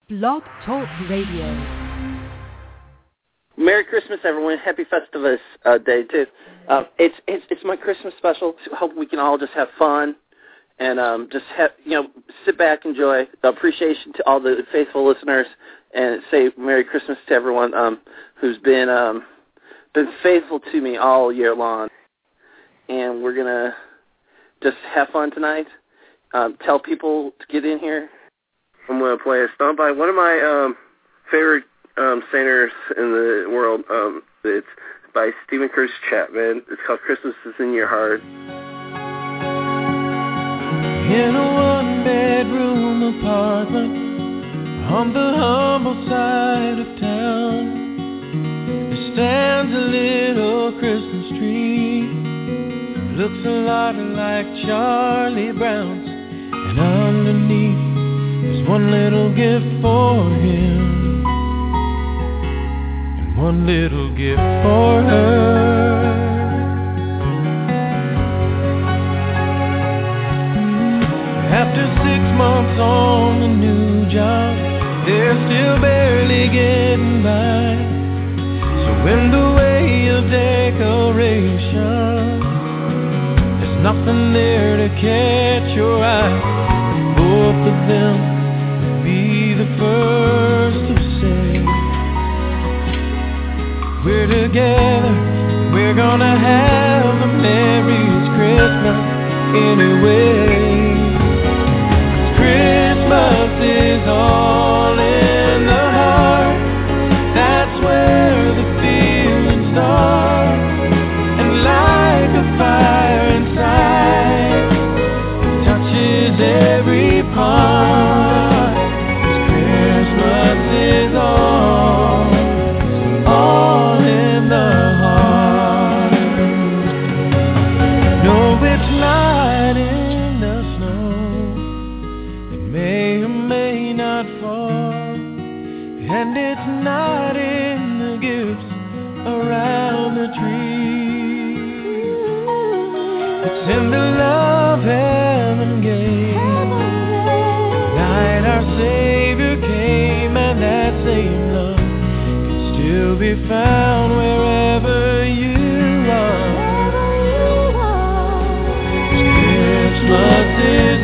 Blog Talk Radio. Merry Christmas, everyone. Happy Festivus Day, too. It's my Christmas special. Hope we can all just have fun and just have, sit back, enjoy. Appreciation to all the faithful listeners, and say Merry Christmas to everyone who's been faithful to me all year long. And we're gonna just have fun tonight. Tell people to get in here. I'm going to play a song by one of my favorite singers in the world. It's by Steven Curtis Chapman. It's called Christmas is in Your Heart. In a one-bedroom apartment on the humble side of town, there stands a little Christmas tree. Looks a lot like Charlie Brown's, and underneath there's one little gift for him and one little gift for her. After 6 months on the new job, they're still barely getting by. So in the way of decoration, there's nothing there to catch your eye. Both of them will be the first to say, we're together, we're gonna have the merriest Christmas anyway. 'Cause Christmas is all in the heart, that's where the feeling starts. And like a fire inside, touches every part. 'Cause Christmas is all in the heart. No, it's not in the snow, it may or may not fall, and it's not in the gifts around the tree. It's in the love heaven gave. Night our Savior came, and that same love can still be found wherever you are. Christmas is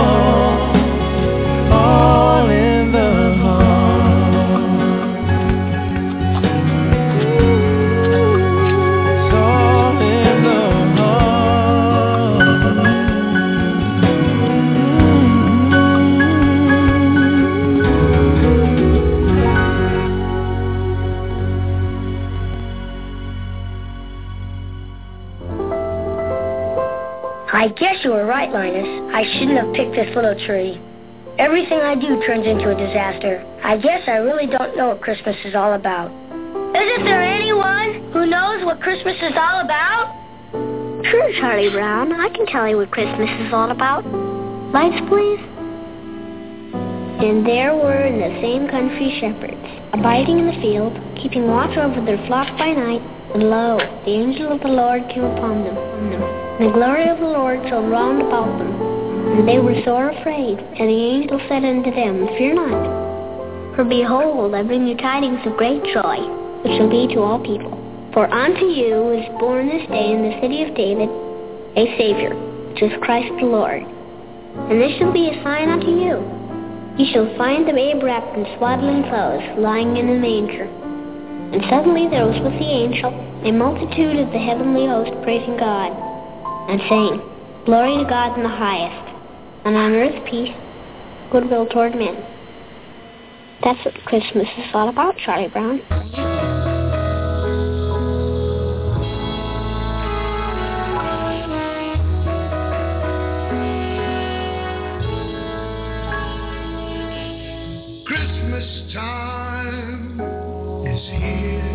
all in the heart. It's all in the I guess you were right, Linus. I shouldn't have picked this little tree. Everything I do turns into a disaster. I guess I really don't know what Christmas is all about. Isn't there anyone who knows what Christmas is all about? Sure, Charlie Brown. I can tell you what Christmas is all about. Lights, please. And there were in the same country shepherds, abiding in the field, keeping watch over their flock by night. And lo, the angel of the Lord came upon them. And the glory of the Lord shone round about them. And they were sore afraid. And the angel said unto them, Fear not. For behold, I bring you tidings of great joy, which shall be to all people. For unto you is born this day in the city of David a Savior, which is Christ the Lord. And this shall be a sign unto you. Ye shall find the babe wrapped in swaddling clothes, lying in a manger. And suddenly there was with the angel a multitude of the heavenly host praising God, and saying, Glory to God in the highest, and on earth peace, goodwill toward men. That's what Christmas is all about, Charlie Brown. Christmas time is here.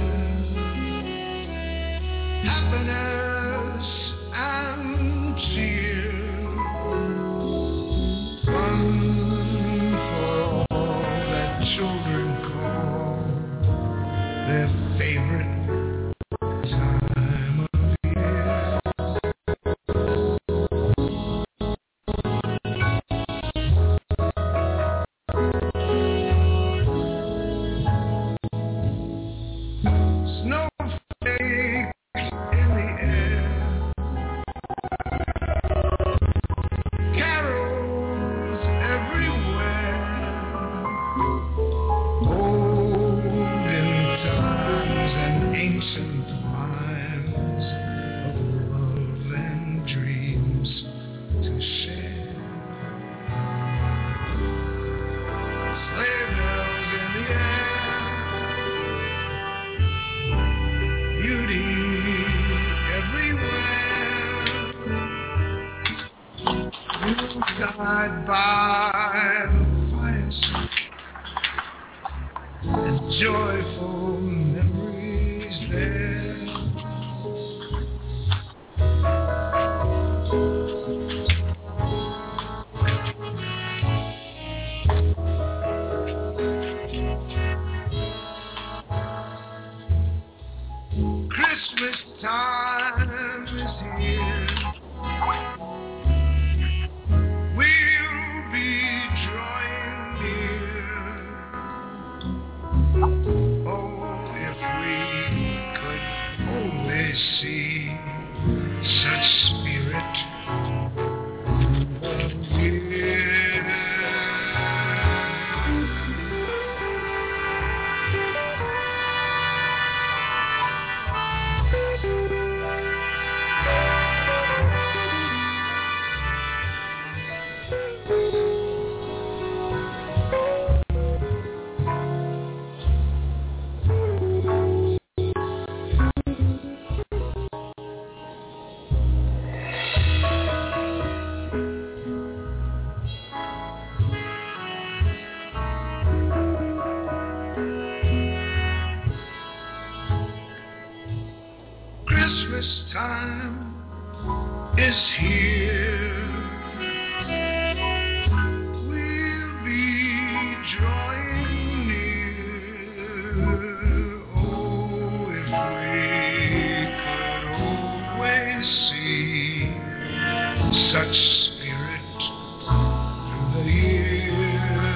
Happiness and cheer. Fun for all that children call their favorite time of year. I'd by the fireside and joyful memories there. Christmas time is here. We'll be drawing near. Oh, if we could only see such spirit of year. Christmas time is here. We'll be drawing near. Oh, if we could always see such spirit through the year.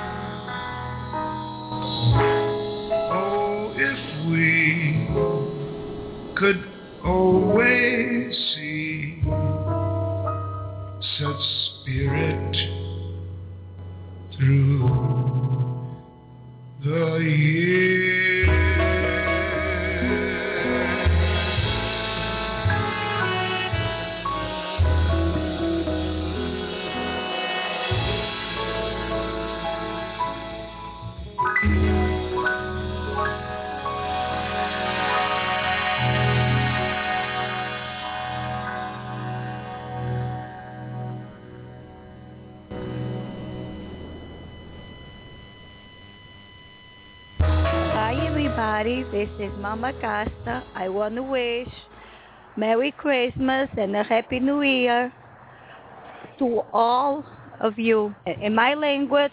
Oh, if we could always see such spirit through the year. This is Mama Casta. I want to wish Merry Christmas and a Happy New Year to all of you. In my language,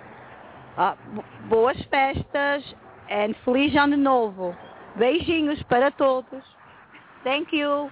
boas festas and Feliz Ano Novo. Beijinhos para todos. Thank you.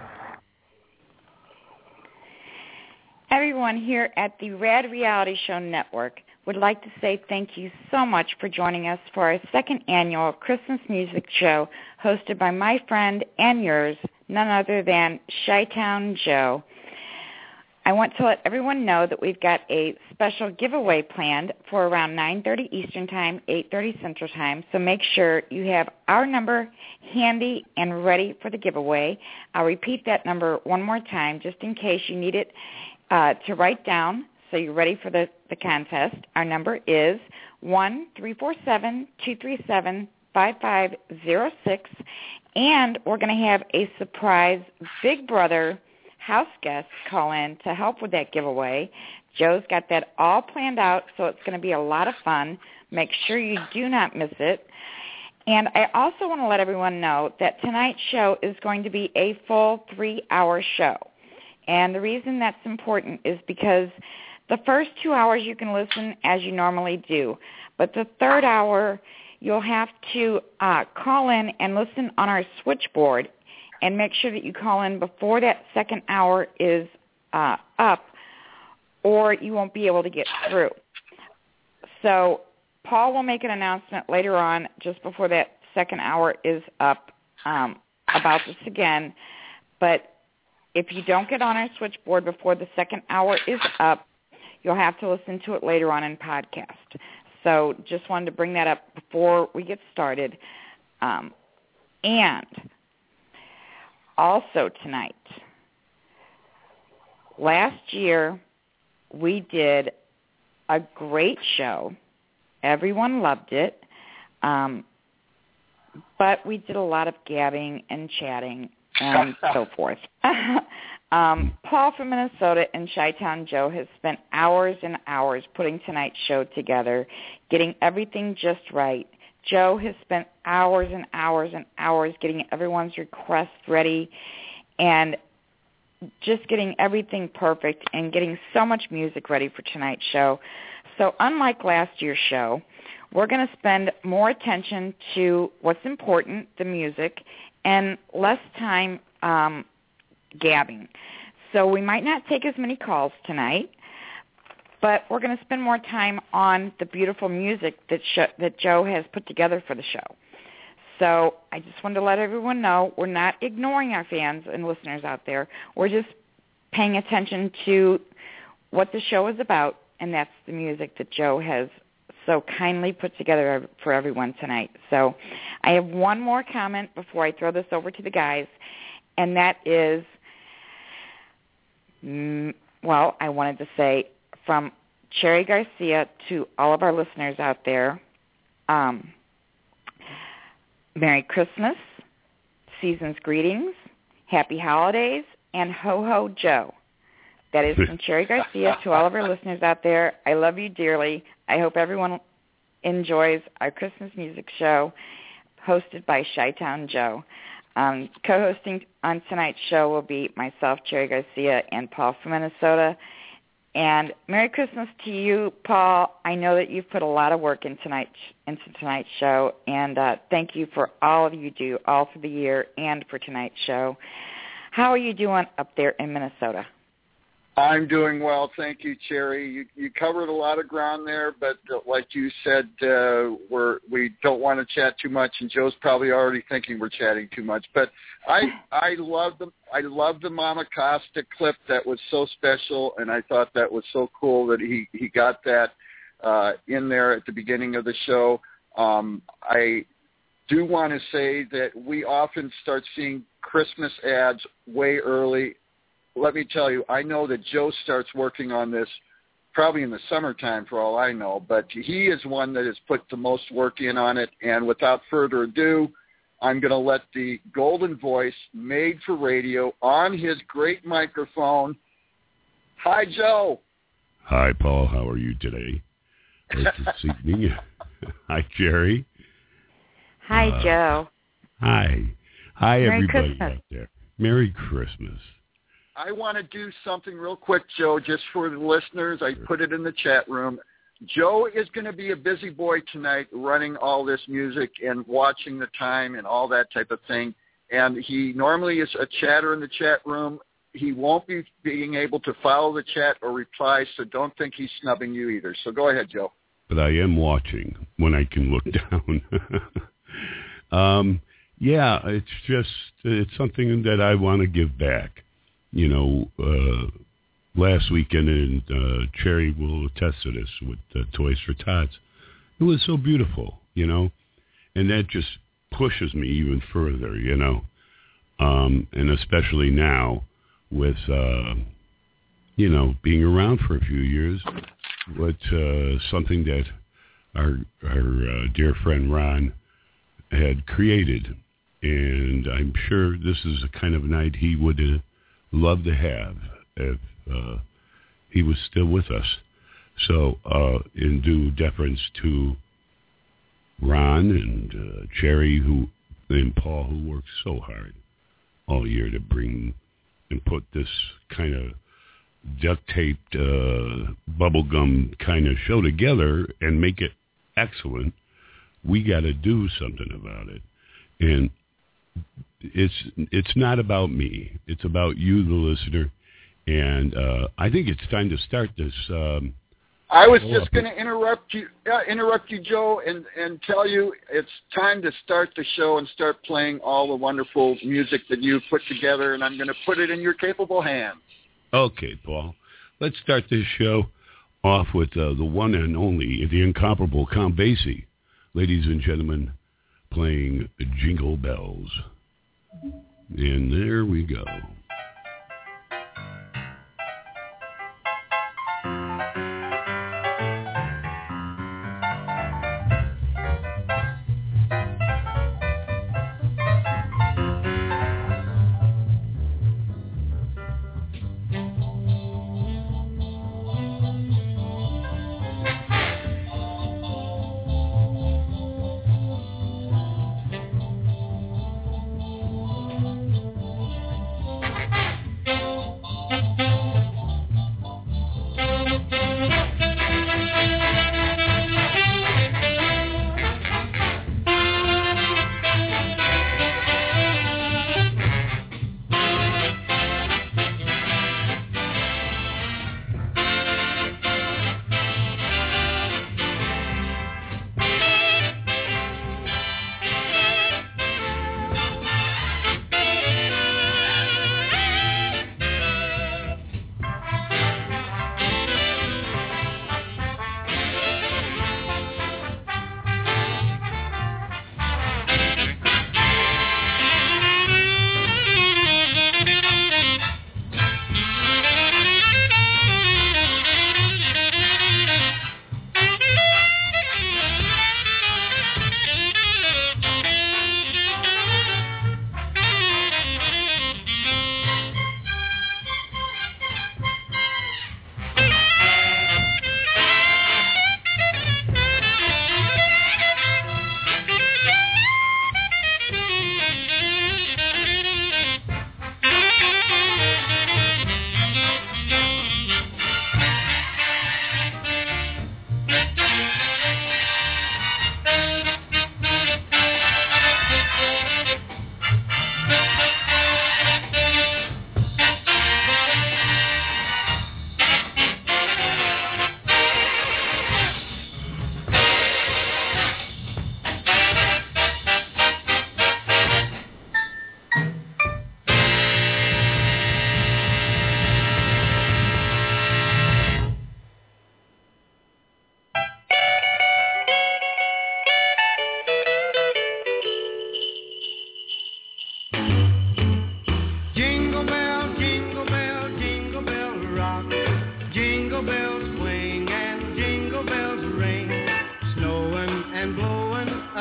Everyone here at the Rad Reality Show Network would like to say thank you so much for joining us for our second annual Christmas music show hosted by my friend and yours, none other than Chi-Town Joe. I want to let everyone know that we've got a special giveaway planned for around 9:30 Eastern Time, 8:30 Central Time, so make sure you have our number handy and ready for the giveaway. I'll repeat that number one more time just in case you need it to write down. So you're ready for the contest. Our number is 1-347-237-5506, and we're going to have a surprise Big Brother house guest call in to help with that giveaway. Joe's got that all planned out, so it's going to be a lot of fun. Make sure you do not miss it. And I also want to let everyone know that tonight's show is going to be a full 3-hour show. And the reason that's important is because the first 2 hours you can listen as you normally do, but the third hour you'll have to call in and listen on our switchboard, and make sure that you call in before that second hour is up, or you won't be able to get through. So Paul will make an announcement later on, just before that second hour is up, about this again. But if you don't get on our switchboard before the second hour is up, you'll have to listen to it later on in podcast. So just wanted to bring that up before we get started. And also tonight, last year we did a great show. Everyone loved it. But we did a lot of gabbing and chatting and so forth. Paul from Minnesota and Chi-Town Joe has spent hours and hours putting tonight's show together, getting everything just right. Joe has spent hours and hours and hours getting everyone's requests ready and just getting everything perfect and getting so much music ready for tonight's show. So unlike last year's show, we're going to spend more attention to what's important, the music, and less time gabbing. So we might not take as many calls tonight, but we're going to spend more time on the beautiful music that Joe has put together for the show. So I just wanted to let everyone know we're not ignoring our fans and listeners out there. We're just paying attention to what the show is about, and that's the music that Joe has so kindly put together for everyone tonight. So I have one more comment before I throw this over to the guys, and that is, well, I wanted to say from Cherry Garcia to all of our listeners out there, Merry Christmas, season's greetings, happy holidays, and ho-ho Joe. That is from Cherry Garcia to all of our listeners out there. I love you dearly. I hope everyone enjoys our Christmas music show hosted by Chi-Town Joe. Co-hosting on tonight's show will be myself, Cherry Garcia, and Paul from Minnesota. And Merry Christmas to you, Paul. I know that you've put a lot of work into tonight's show, and thank you for all of you do all through the year and for tonight's show. How are you doing up there in Minnesota? I'm doing well, thank you, Cherry. You covered a lot of ground there, but like you said, we don't want to chat too much, and Joe's probably already thinking we're chatting too much. But I love the Mama Costa clip. That was so special, and I thought that was so cool that he got that in there at the beginning of the show. I do want to say that we often start seeing Christmas ads way early. Let me tell you, I know that Joe starts working on this probably in the summertime for all I know, but he is one that has put the most work in on it. And without further ado, I'm going to let the golden voice made for radio on his great microphone. Hi, Joe. Hi, Paul. How are you today? This evening. Hi, Jerry. Hi, Joe. Hi. Hi, Merry everybody Christmas. out there. Merry Christmas. I want to do something real quick, Joe, just for the listeners. I put it in the chat room. Joe is going to be a busy boy tonight running all this music and watching the time and all that type of thing. And he normally is a chatter in the chat room. He won't be being able to follow the chat or reply, so don't think he's snubbing you either. So go ahead, Joe. But I am watching when I can look down. Yeah, it's something that I want to give back. You know, last weekend, and Cherry will attest to this with Toys for Tots, it was so beautiful, you know, and that just pushes me even further, you know, and especially now with, you know, being around for a few years, with something that our dear friend Ron had created, and I'm sure this is a kind of night he would love to have if he was still with us. So in due deference to Ron and Cherry and Paul, who worked so hard all year to bring and put this kind of duct-taped bubblegum kind of show together and make it excellent, we got to do something about it. And it's not about me. It's about you, the listener. And I think it's time to start this. I was just going to interrupt you, Joe, and tell you it's time to start the show and start playing all the wonderful music that you've put together, and I'm going to put it in your capable hands. Okay, Paul. Let's start this show off with the one and only, the incomparable Count Basie. Ladies and gentlemen, playing Jingle Bells. And there we go.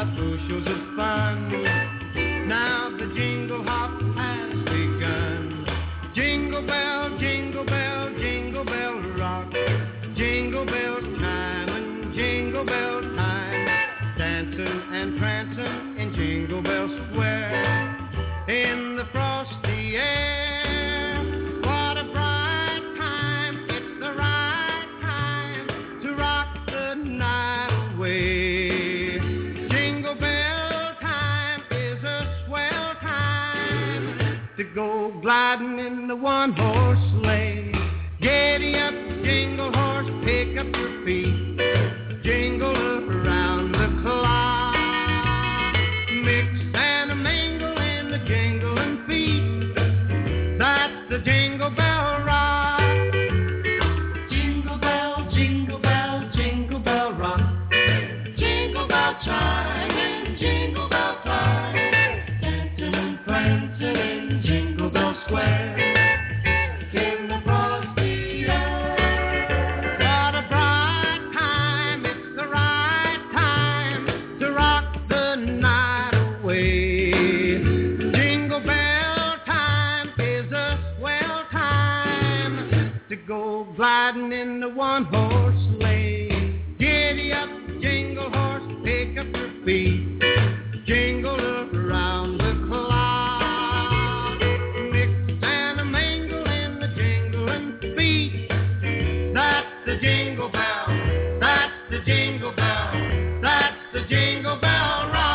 5 bushels of fun. Now the jingle hop has begun. Jingle bell, jingle bell, jingle bell rock. Jingle bell time and jingle bell time. Dancing and prancing in Jingle Bell Square. In the frosty air, what a bright time. It's the right time to rock the night away. Jingle bell time is a swell time to go gliding in the one-horse sleigh. Giddy up, jingle horse, pick up your feet. Jingle around the clock. Mix and a mingle in the jingling feet. That's the Jingle Bell Rock. Jingle bell, jingle bell, jingle bell rock. Jingle bell chime and jingle bell time. Dancing and prancing in Jingle Bell Square. In the frosty air. What a bright time, it's the right time to rock the night away. Jingle bell time is a swell time to go gliding in the one-horse sleigh. Giddy up, jingle horse, pick up your feet. Jingle around the clock. Mix and a mingle in the jingling feet. That's the Jingle Bell. That's the Jingle Bell. That's the Jingle Bell Rock.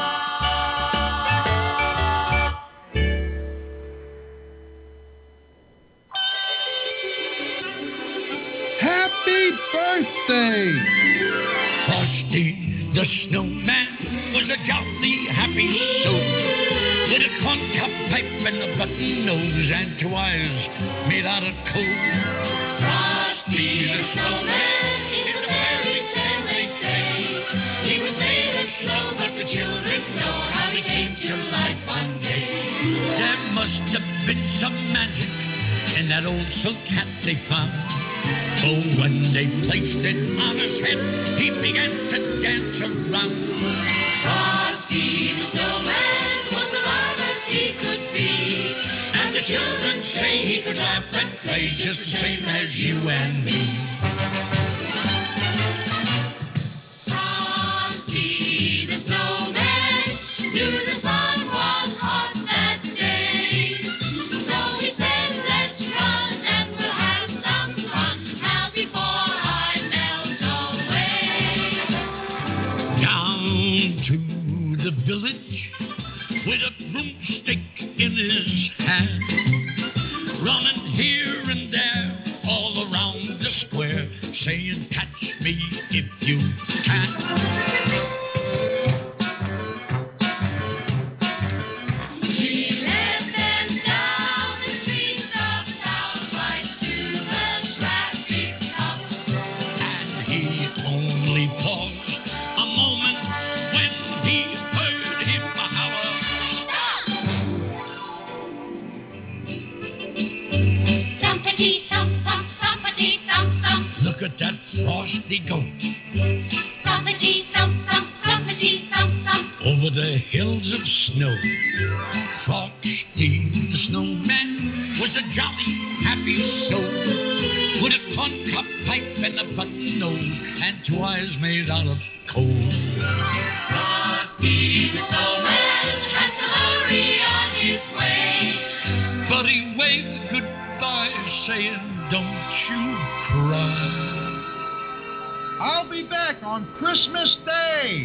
Happy birthday! Frosty the Snowman was a jolly happy soul, with a corncob pipe and a button nose and 2 eyes made out of coal. Frosty the Snowman is a fairy tale they say. He was made of snow, but the children know how he came to life one day. There must have been some magic in that old silk hat they found. Oh, when they placed it on his head, he began to dance around. Frosty the Snowman was alive as he could be, and the children say he could laugh and play just the same as you and me. Frosty the Snowman knew the sun was hot that day, so he said, let's run and we'll have some fun now before I melt away. Down to the village with a broomstick in his hand, running here and there all around the square, saying, catch me if you can. He led them down the streets of town right to the traffic cop, and he only paused a moment when he heard him holler, stop! Thumpity thump thump, thumpity thump thump. Look at that frosty goat. Thumpity thump thump, thumpity thump thump. Over the hills of snow. Frosty the Snowman was a jolly happy soul, with a corncob pipe and a button nose and 2 eyes made out of coal. Frosty the Snowman had to hurry on his way, but he waved goodbye, saying, don't you cry. I'll be back on Christmas Day.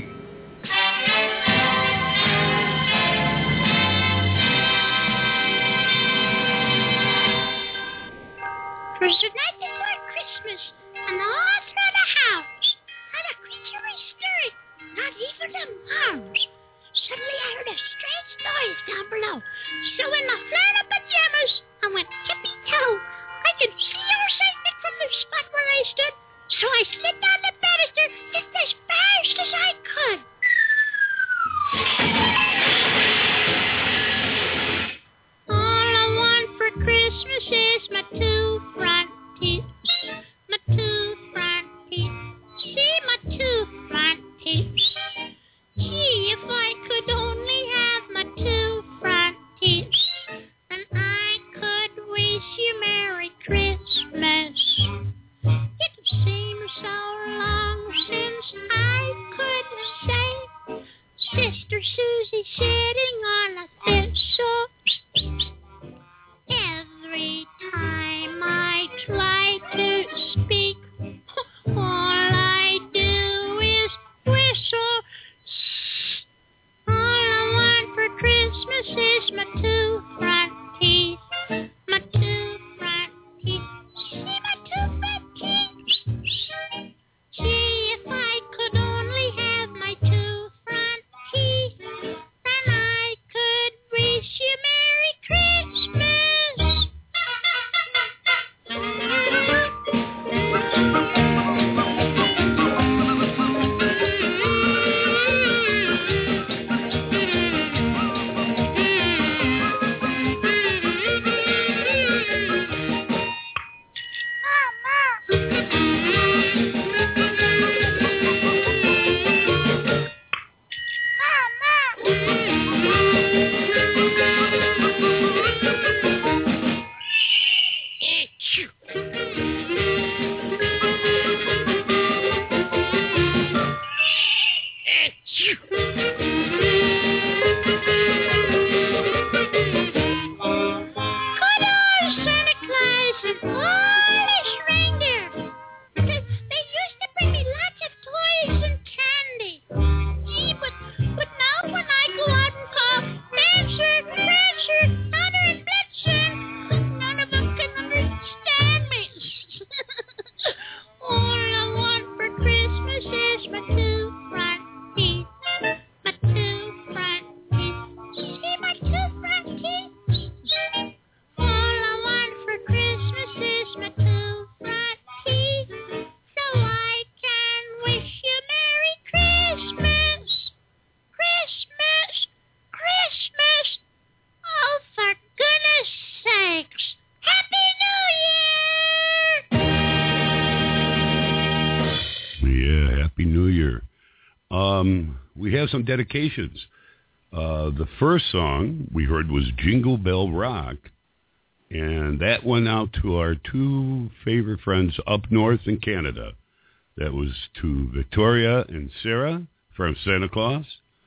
It was the night before Christmas, and all through the house, not a creature or spirit, not even a mouse. Suddenly I heard a strange noise down below. So in my flannel pajamas, I went tippy-toe. I could see our St. Nick from the spot where I stood, so I slid down the banister just as fast as I could. All I want for Christmas is my 2 front teeth. My 2 front teeth. See my 2 front teeth. Gee, Sister Susie sitting on a thistle. Every time I try to speak, all I do is whistle. All I want for Christmas is my 2 front teeth. My 2 front teeth. See my 2 front teeth? Gee, if I could only have my 2 front teeth, then I could wish you Merry Christmas. We have some dedications. The first song we heard was Jingle Bell Rock, and that went out to our 2 favorite friends up north in Canada. That was to Victoria and Sarah from Santa Claus.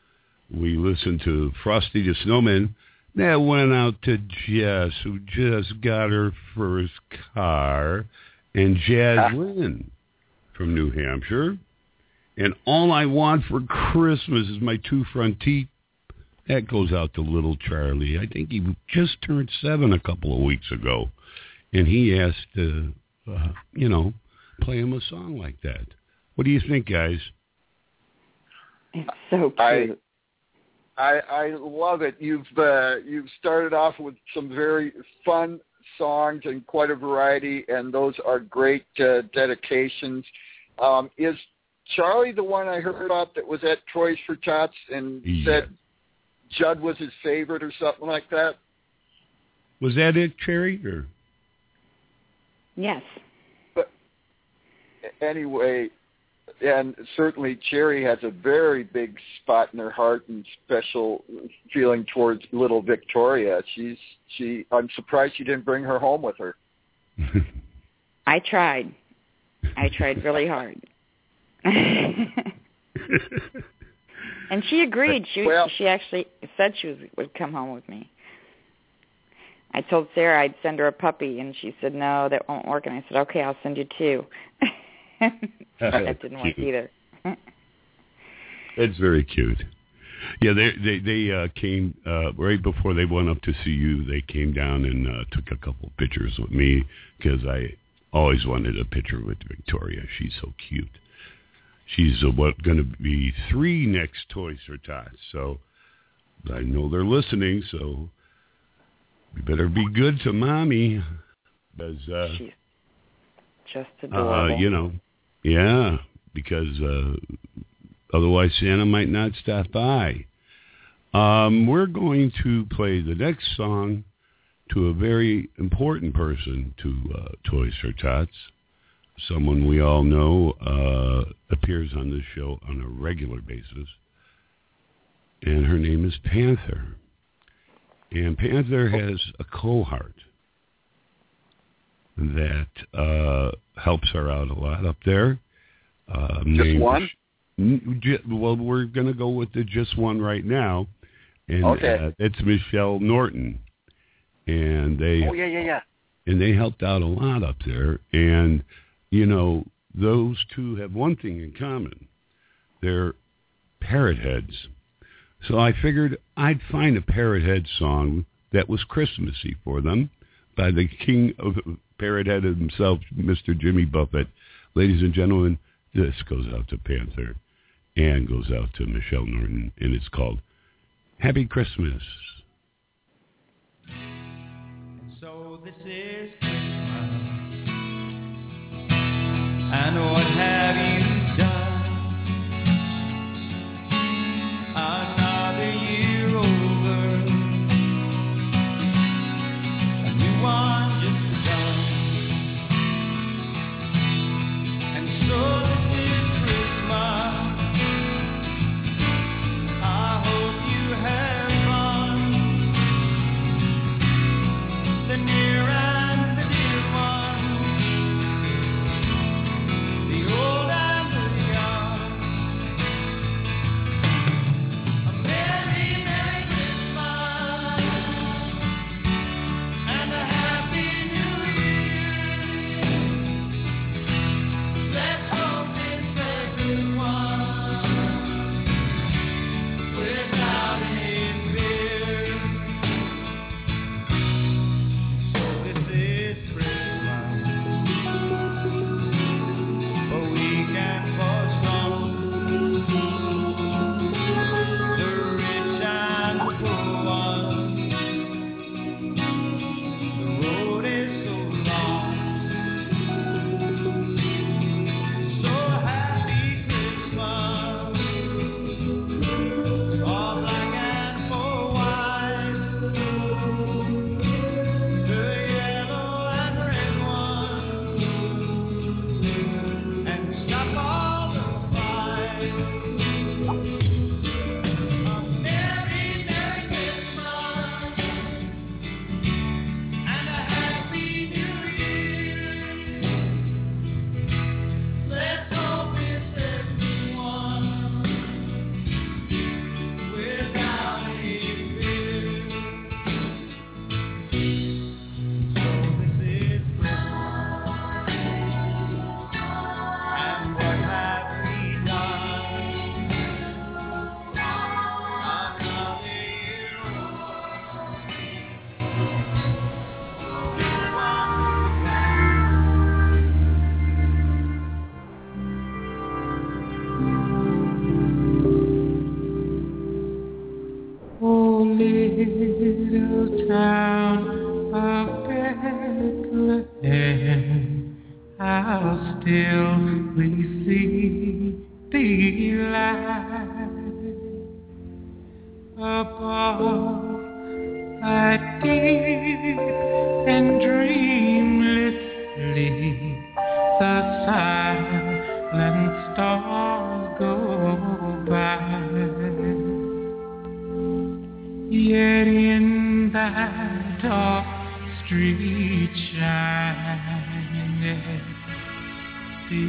We listened to Frosty the Snowman. That went out to Jess, who just got her first car, and Jazz Lynn from New Hampshire. And All I Want for Christmas is My 2 Front Teeth. That goes out to little Charlie. I think he just turned 7 a couple of weeks ago. And he asked to, play him a song like that. What do you think, guys? It's so cute. I love it. You've started off with some very fun songs and quite a variety, and those are great dedications. Is Charlie the one I heard about that was at Toys for Tots and said Judd was his favorite or something like that? Was that it, Cherry? Or? Yes. But anyway, and certainly Cherry has a very big spot in her heart and special feeling towards little Victoria. I'm surprised she didn't bring her home with her. I tried really hard. And she agreed. She actually said she would come home with me. I told Sarah I'd send her a puppy, and she said, no, that won't work. And I said, okay, I'll send you 2. That didn't work either. It's very cute. Yeah, they came right before they went up to see you. They came down and took a couple of pictures with me because I always wanted a picture with Victoria. She's so cute. She's going to be 3 next Toys for Tots. So I know they're listening, so we better be good to Mommy. Because, she's just adorable. Yeah, because otherwise Santa might not stop by. We're going to play the next song to a very important person to Toys for Tots. Someone we all know appears on this show on a regular basis. And her name is Panther. And Panther has a cohort that helps her out a lot up there. Just one? Well, we're going to go with the just one right now, and it's Michelle Norton, and they and they helped out a lot up there, and those two have one thing in common: they're parrot heads. So I figured I'd find a parrot head song that was Christmassy for them by the king of parrot head himself, Mr. Jimmy Buffett. Ladies and gentlemen, this goes out to Panther and goes out to Michelle Norton, and it's called Happy Christmas. So this is Christmas, and what have you done? Another year over, a new one just begun, and so this is Christmas. I hope you have fun, the near and the dear ones, the old and the young. A merry, merry Christmas and a happy New Year. Let's hope it's a good one without any fear. So this is Christmas, for weak and for strong, the rich and the poor ones. The road is so long, so happy Christmas, for black and for white, the yellow and red ones, and stop all the fight. A merry, merry Christmas and a happy New Year. Let's hope it's everyone without any fear. So this is Christmas, and what have we done? Another year Oh, little town of Bethlehem, how still we see the light above that deep and dreamlessly the silent stars go by. Yet in that dark street shineth the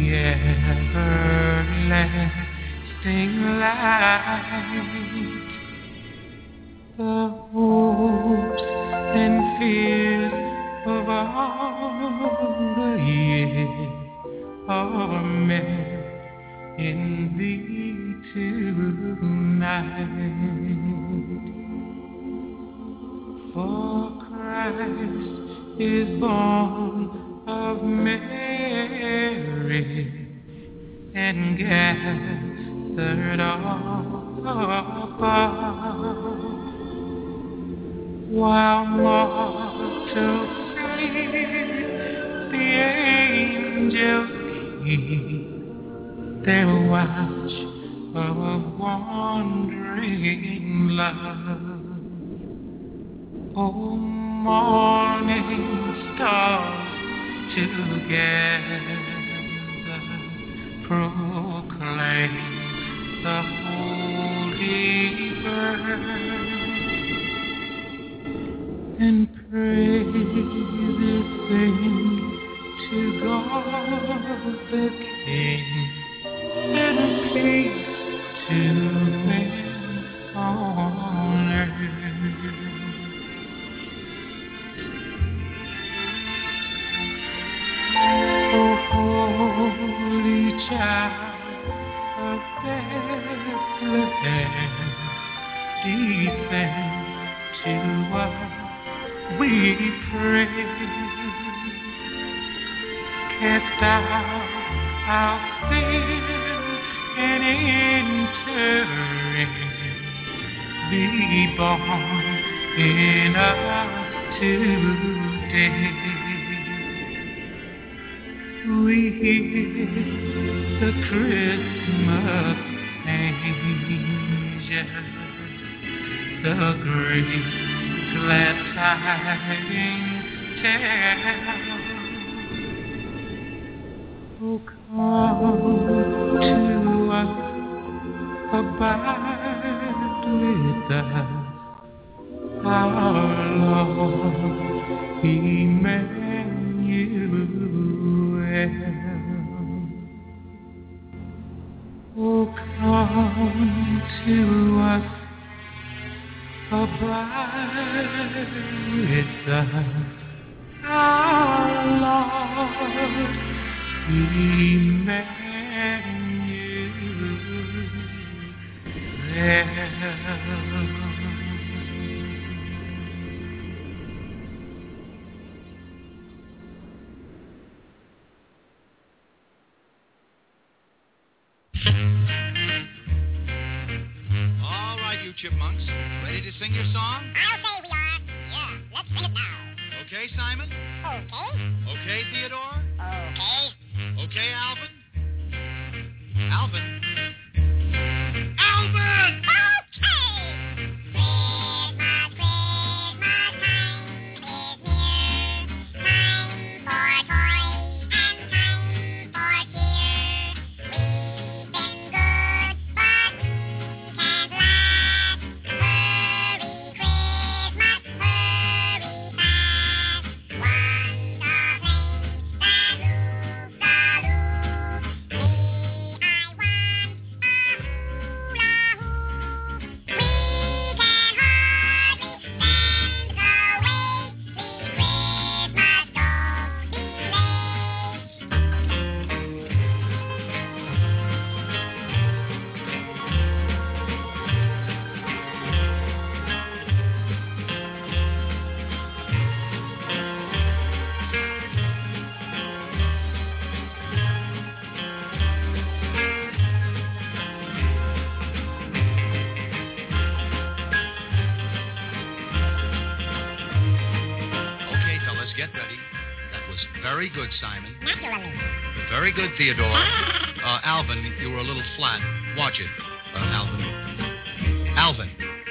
everlasting light. The hopes and fears of all the years are met in thee tonight. For Christ is born of Mary and gathered all above, while mortals sleep, the angels keep their watch of wandering love. Oh, morning stars together proclaim the holy birth, and praises sing to God the King, and peace to men on earth. Oh, holy child of Bethlehem, descend to us, we pray. Cast out our sin and enter in. Be born in us today. We hear the Christmas angels, the great glad tidings tell. Oh, come to us, abide with us, our Lord Emmanuel. Oh, come to us, abide with us, our Lord Emmanuel. All right, you chipmunks, ready to sing your song? I'll say we are. Yeah, let's sing it now. Okay, Simon? Okay. Okay, Theodore? Okay. Okay, Alvin? Alvin? Alvin! Very good, Simon. Naturally. Very good, Theodore. Alvin, you were a little flat. Watch it, Alvin. Alvin.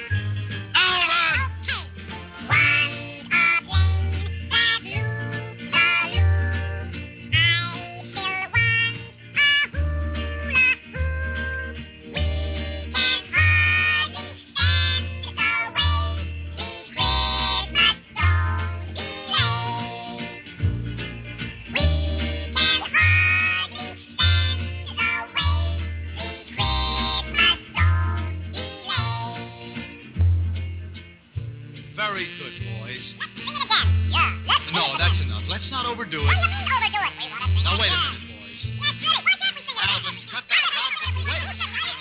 Very good, boys. Let's sing it again. Yeah, let's sing No, it that's again. enough. Let's not overdo What it. do you mean overdo it? We want to sing Now, it wait a again. minute, boys. Let's do it. Why can't we sing it again? Alvin, cut that out. Wait a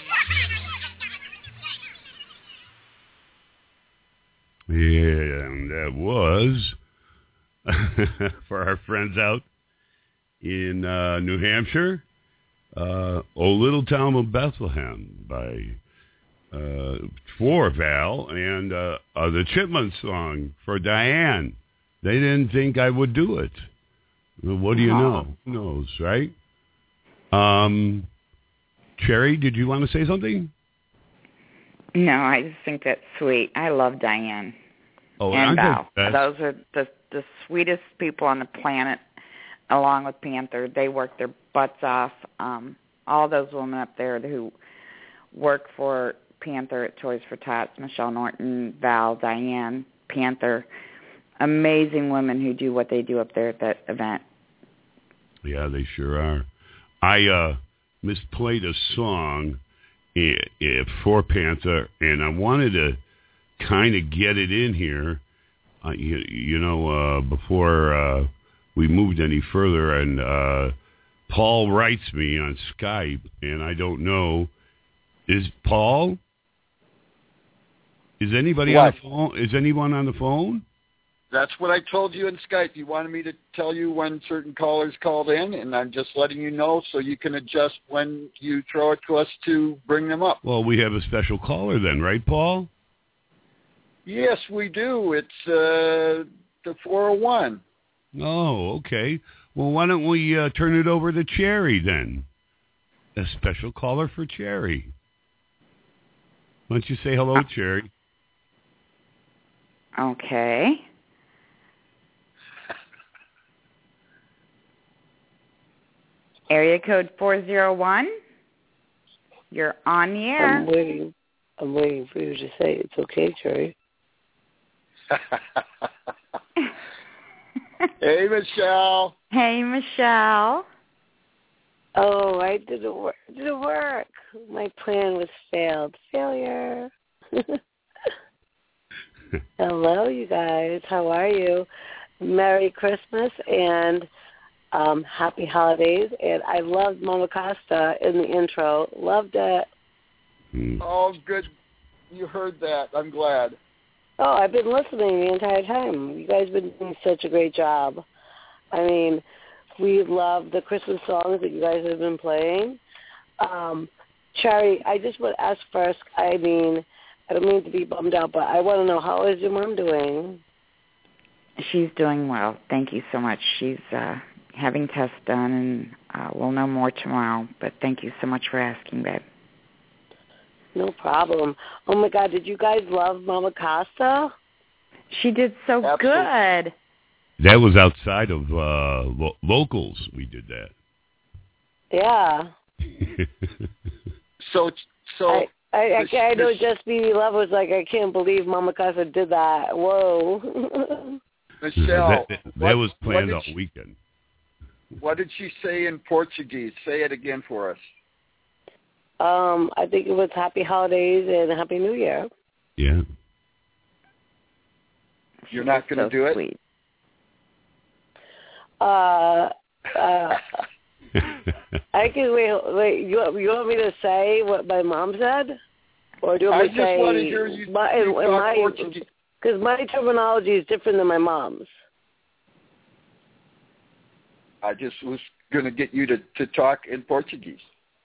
minute. Yeah, and that was for our friends out in New Hampshire, O Little Town of Bethlehem by for Val, and the Chipmunk song for Diane. They didn't think I would do it. Well, what do you know? Who knows, right? Cherry, did you want to say something? No, I just think that's sweet. I love Diane I and Val. think Those are the sweetest people on the planet, along with Panther. They work their butts off. All those women up there who work for Panther at Toys for Tots, Michelle Norton, Val, Diane, Panther, amazing women who do what they do up there at that event. Yeah, they sure are. I misplayed a song for Panther, and I wanted to kind of get it in here, before we moved any further. And Paul writes me on Skype, and I don't know. Is Paul? Is anybody on the phone? Is anyone on the phone? That's what I told you in Skype. You wanted me to tell you when certain callers called in, and I'm just letting you know so you can adjust when you throw it to us to bring them up. Well, we have a special caller then, right, Paul? Yes, we do. It's the 401. Oh, okay. Well, why don't we turn it over to Cherry then? A special caller for Cherry. Why don't you say hello, Cherry? Okay. Area code 401. You're on the air. I'm waiting for you to say it's okay, Cherry. Hey, Michelle. Hey, Michelle. Oh, I didn't work. It didn't work. My plan was failed. Failure. Hello, you guys. How are you? Merry Christmas and happy holidays. And I loved Mama Costa in the intro. Loved it. Oh, good. You heard that. I'm glad. Oh, I've been listening the entire time. You guys have been doing such a great job. I mean, we love the Christmas songs that you guys have been playing. Cherry, I just want to ask first, I mean, I don't mean to be bummed out, but I want to know, how is your mom doing? She's doing well. Thank you so much. She's having tests done, and we'll know more tomorrow. But thank you so much for asking, babe. No problem. Oh, my God, did you guys love Mama Costa? She did so good. That was outside of locals. We did that. Yeah. So I know Just Be Love was like, I can't believe Mama Costa did that. Whoa. Michelle. that was planned all weekend. What did she say in Portuguese? Say it again for us. I think it was Happy Holidays and Happy New Year. Yeah. You're not going to do it? Sweet. I can wait. You want me to say what my mom said, or do you want me to say? I just want to hear you talk Portuguese. Because my terminology is different than my mom's. I just was going to get you to talk in Portuguese.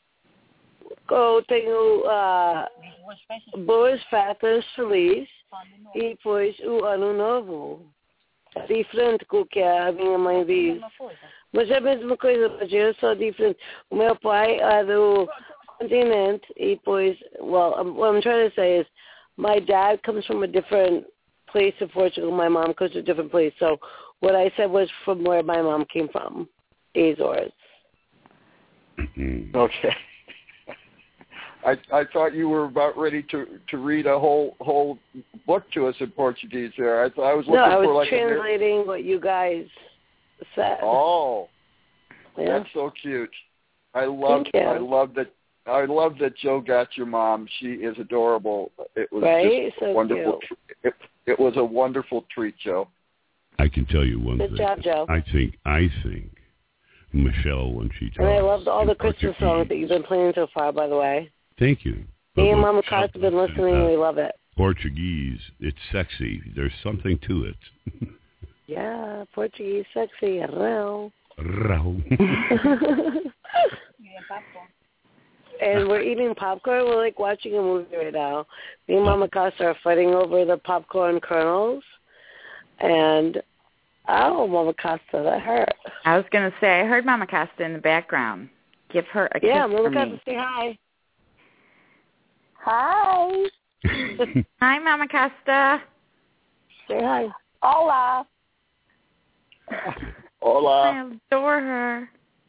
Tenho boas festas felizes e depois o ano novo. É diferente do que a minha mãe diz. Mas é a mesma coisa, mas eu sou diferente. O meu pai é do continente e depois, well, what I'm trying to say is my dad comes from a different place in Portugal. My mom comes from a different place. So what I said was from where my mom came from, Azores. Okay. I thought you were about ready to read a whole book to us in Portuguese there. I was looking I was for like translating what you guys said. Oh, yeah. That's so cute. I love that Joe got your mom. She is adorable. It was right? just so wonderful. It was a wonderful treat, Joe. I can tell you one thing. Good job, Joe. I think Michelle, when she talks, and I loved all the Christmas songs that you've been playing so far, by the way. Thank you. Me and Mama Costa have been listening. We love it. Portuguese, it's sexy. There's something to it. Yeah, Portuguese sexy. Rau. And we're eating popcorn. We're like watching a movie right now. Me and Mama Costa are fighting over the popcorn kernels. And, Mama Costa, that hurt. I was going to say, I heard Mama Costa in the background. Give her a kiss Mama for Costa, me. say hi. Hi. Hi, Mama Costa. Say hi. Hola. Hola. I adore her.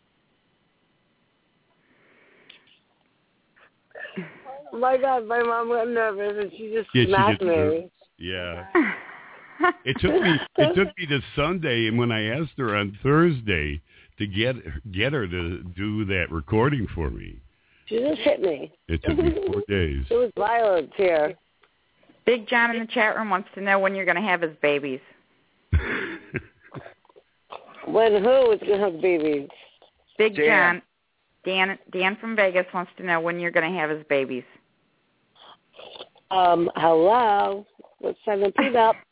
Oh my God, my mom got nervous and she just smacked me. Yeah. It took me to Sunday, and when I asked her on Thursday to get her to do that recording for me, She just hit me. It took me 4 days. It was violence here. Big John in the chat room wants to know when you're going to have his babies. When who is going to have babies? Big Dan. John. Dan from Vegas wants to know when you're going to have his babies. Hello. Let's send a pin up.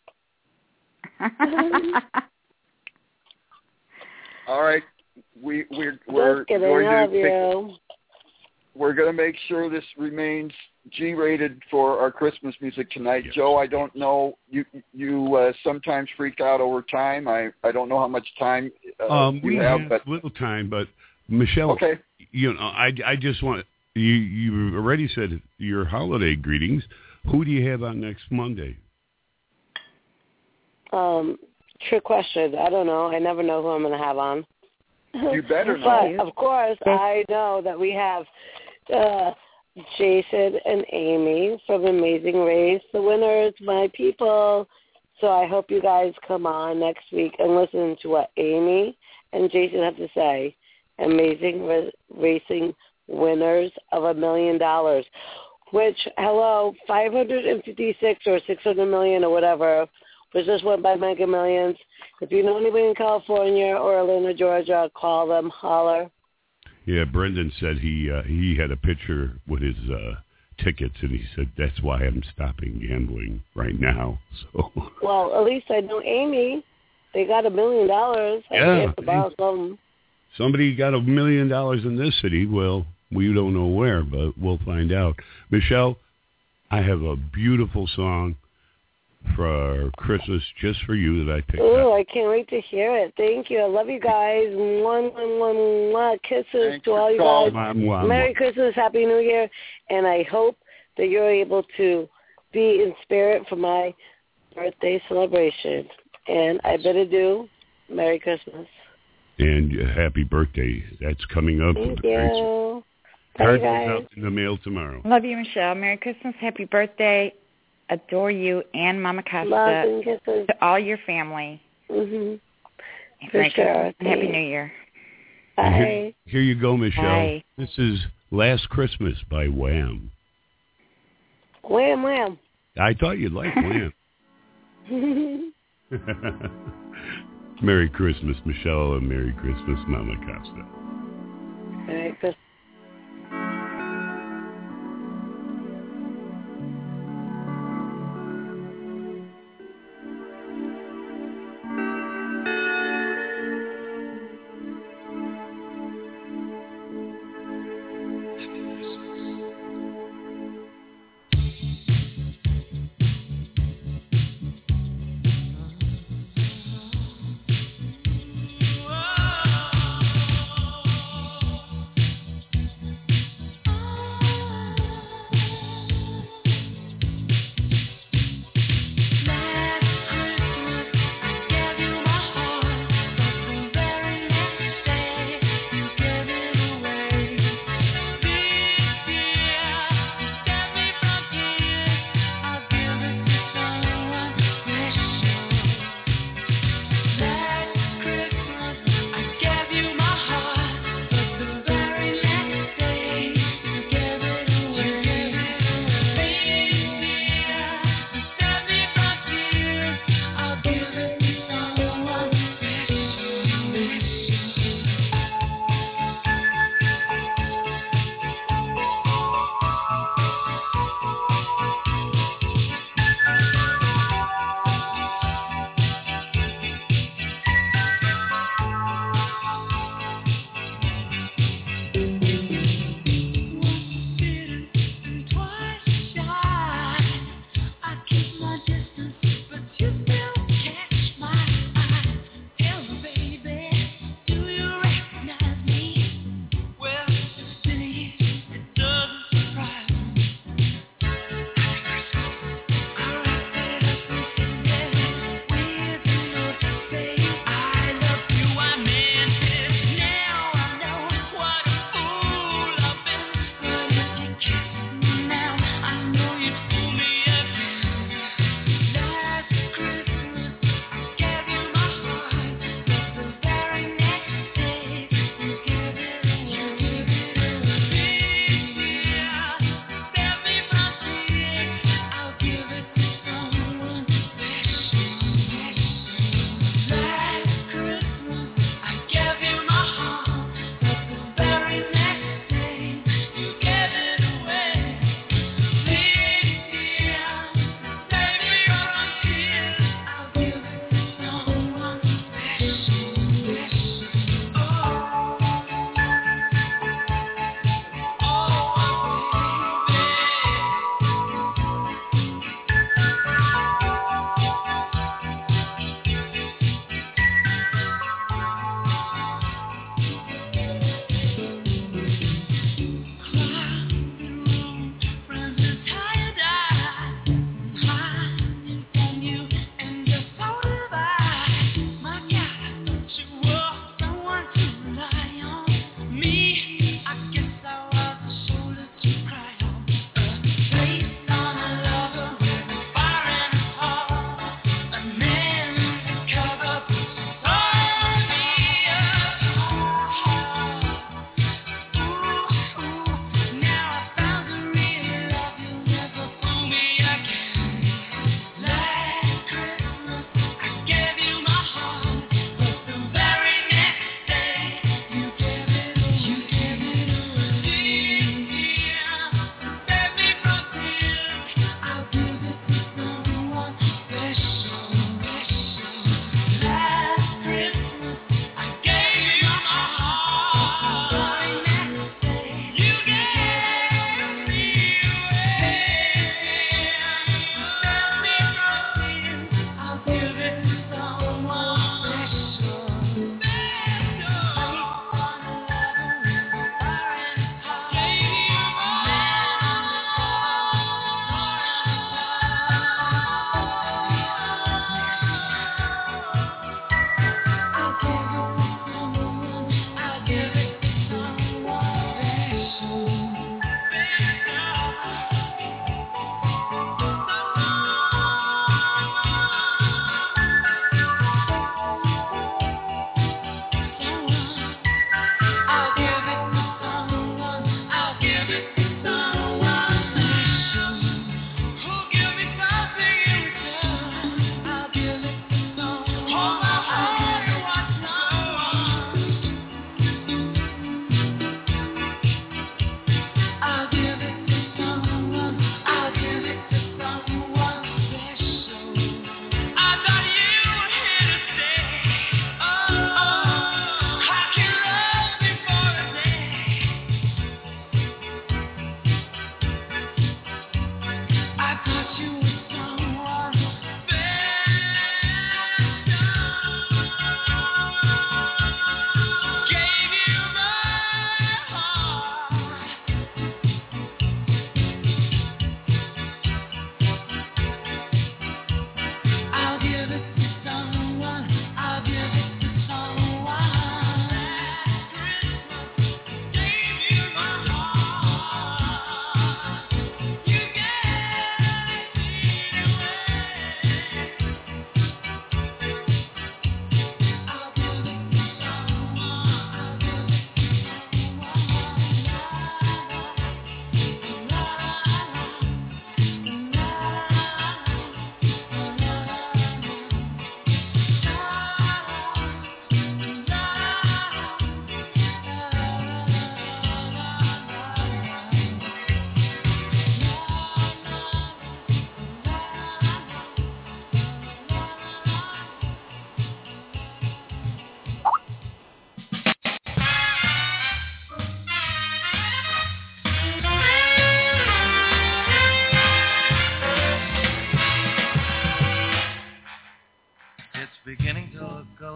All right. We're kidding, going I love to you. we're going to make sure this remains G-rated for our Christmas music tonight. Yes. Joe, I don't know. You sometimes freak out over time. I don't know how much time we you have but little time, but Michelle, okay. You know, I just want you already said your holiday greetings. Who do you have on next Monday? Trick question. I don't know. I never know who I'm going to have on. You better know. But, of course, I know that we have Jason and Amy from Amazing Race, the winners, my people. So I hope you guys come on next week and listen to what Amy and Jason have to say. Amazing Racing winners of $1 million, which, 556 or 600 million or whatever, was just went by Mega Millions. If you know anybody in California or Atlanta, Georgia, call them, holler. Yeah, Brendan said he had a picture with his tickets, and he said, that's why I'm stopping gambling right now. So. Well, at least I know Amy. They got $1 million. I Yeah. to borrow some. Somebody got $1 million in this city. Well, we don't know where, but we'll find out. Michelle, I have a beautiful song for Christmas just for you that I picked Ooh, up. I can't wait to hear it. Thank you. I love you guys. Mwah. Kisses to all you guys. Merry Christmas, Happy New Year, and I hope that you're able to be in spirit for my birthday celebration. And I better do Merry Christmas. And happy birthday. That's coming up. Thank you. Cards Bye, guys. out in the mail tomorrow. Love you, Michelle. Merry Christmas, happy birthday. Adore you and Mama Costa. Love and kisses. To all your family. Mm-hmm. Merry sure. Christmas and Happy New Year. Bye. Here you go, Michelle. Bye. This is Last Christmas by Wham. Wham. I thought you'd like Wham. Merry Christmas, Michelle, and Merry Christmas, Mama Costa. Merry Christmas.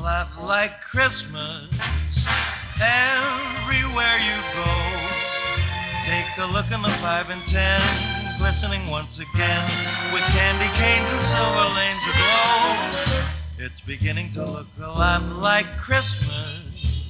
lot like Christmas everywhere you go. Take a look in the 5 and 10, glistening once again with candy canes and silver lanes aglow. It's beginning to look a lot like Christmas.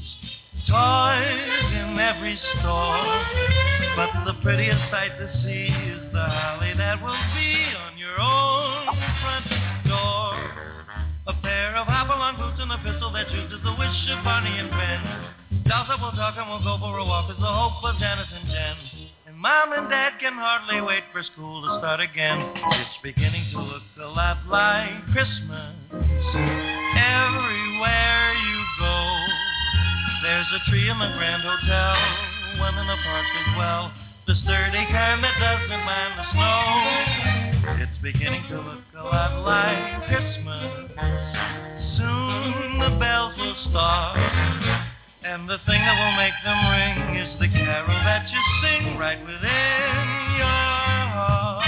Toys in every store, but the prettiest sight to see is the holly that will be on your own front door. A pair of hop-along boots and a pistol that chooses the wish of Barney and Ben. Dolls that will talk and will go for a walk is the hope of Janice and Jen. And Mom and Dad can hardly wait for school to start again. It's beginning to look a lot like Christmas everywhere you go. There's a tree in the Grand Hotel, one in the park as well, the sturdy kind that doesn't mind the snow. It's beginning to look a lot like Christmas. Soon the bells will start, and the thing that will make them ring is the carol that you sing right within your heart.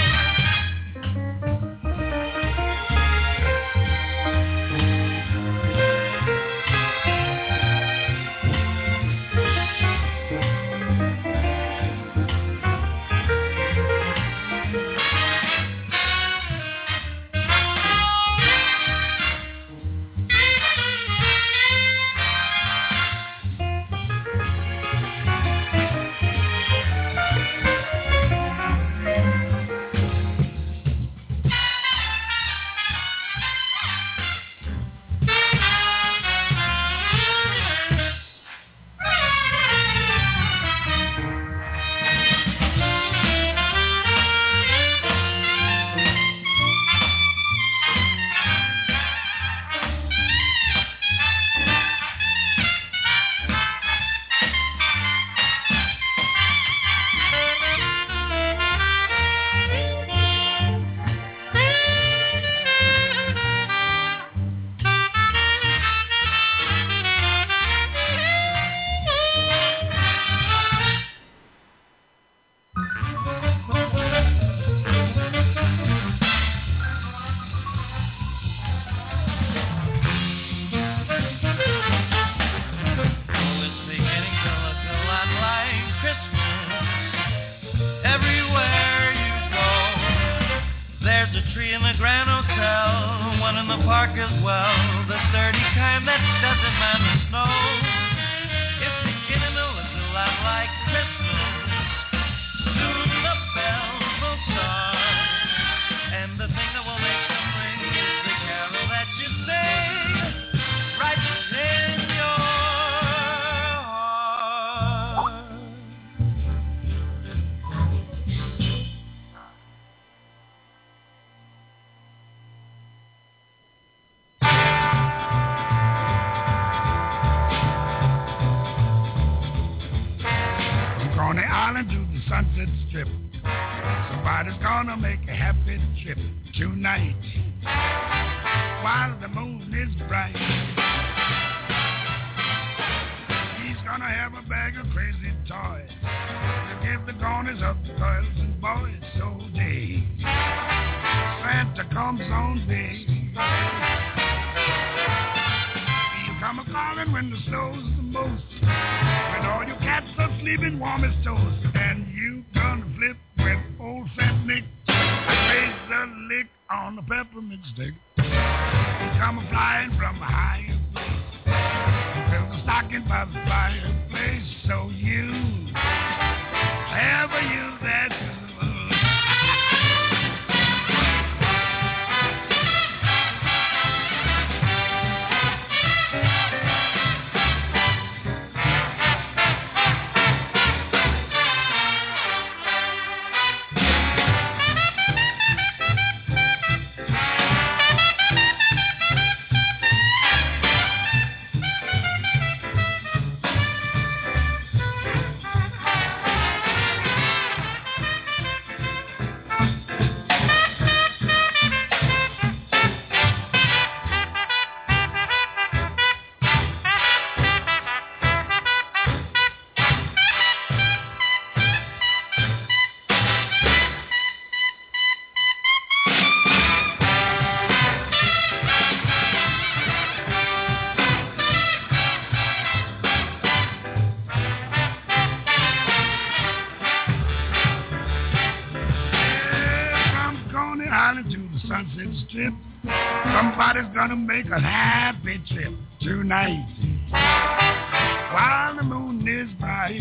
the island to the Sunset Strip. Somebody's gonna make a happy trip tonight while the moon is bright.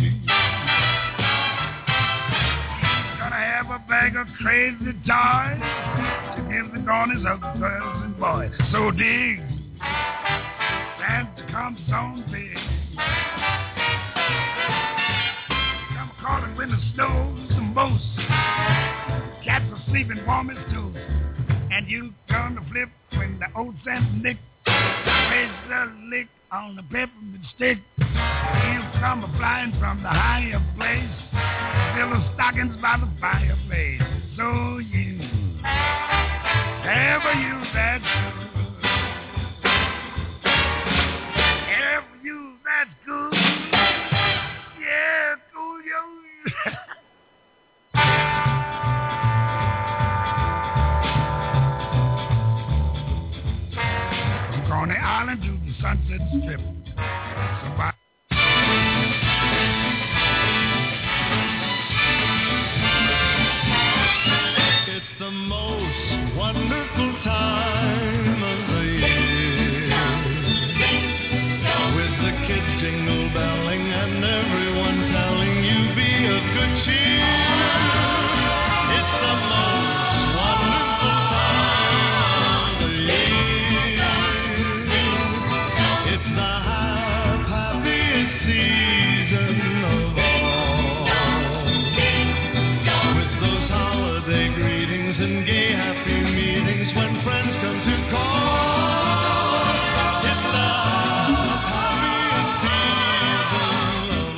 Gonna have a bag of crazy toys to give the corners of the girls and boys. So dig, Santa comes on big. Come calling when the snow's the most. Cats are sleeping warm as toast. And you gonna flip when the old Saint Nick plays the lick on the peppermint stick. He'll come flying from the higher place, fill the stockings by the fireplace. So you ever use that good, ever use that good, yeah, cool yo. On the island to the Sunset Strip. Somebody. It's the most wonderful time of the year, with the kids jingle belling and everyone telling you be of good cheer. It's the most wonderful time of the year. It's the happiest season of all, with those holiday greetings and gay happy meetings when friends come to call. It's the happiest season of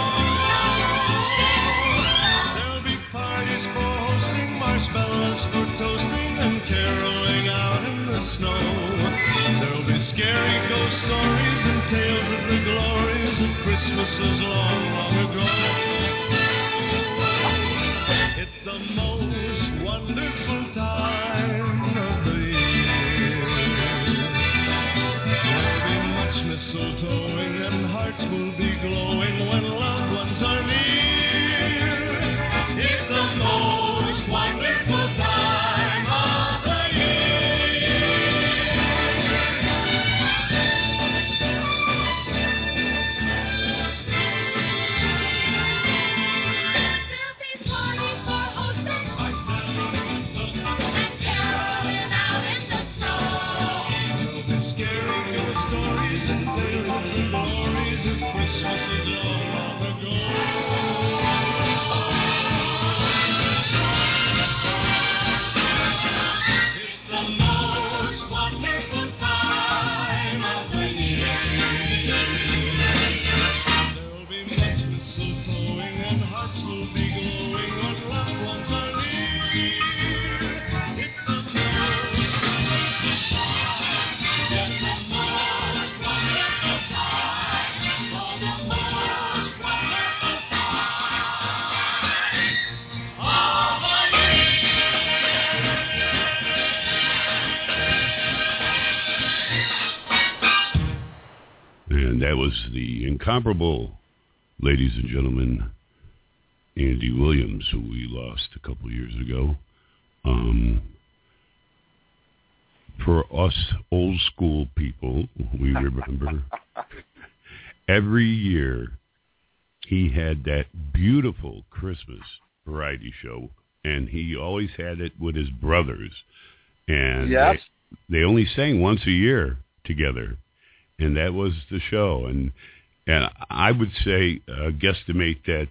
all. There'll be parties for hosting, marshmallows for toasting, and caroling out in the snow. There'll be scary ghost stories and tales of the glories of Christmases long, long ago. It's the most wonderful time of the year. There'll be much mistletoeing and hearts will be glowing when loved ones are near. It's the most wonderful time of the year. And that was the incomparable, ladies and gentlemen, Andy Williams, who we lost a couple years ago. For us old school people, we remember every year he had that beautiful Christmas variety show, and he always had it with his brothers. And yes, they only sang once a year together, and that was the show. And I would say guesstimate that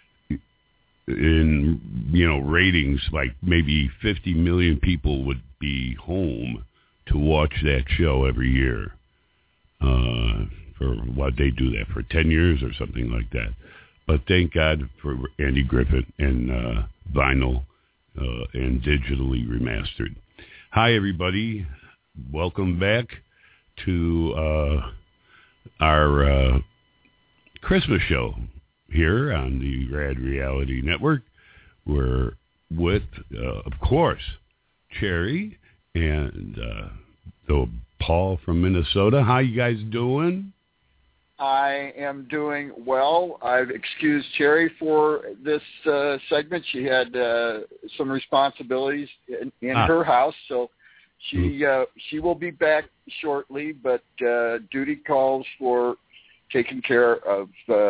in ratings, like maybe 50 million people would be home to watch that show every year. For what they do that for 10 years or something like that. But thank God for Andy Griffith and vinyl and digitally remastered. Hi everybody, welcome back to our Christmas show here on the Rad Reality Network. We're with, of course, Cherry and. And, Paul from Minnesota. How you guys doing? I am doing well. I've excused Cherry for this segment. She had some responsibilities in her house, so she will be back shortly. But duty calls for taking care of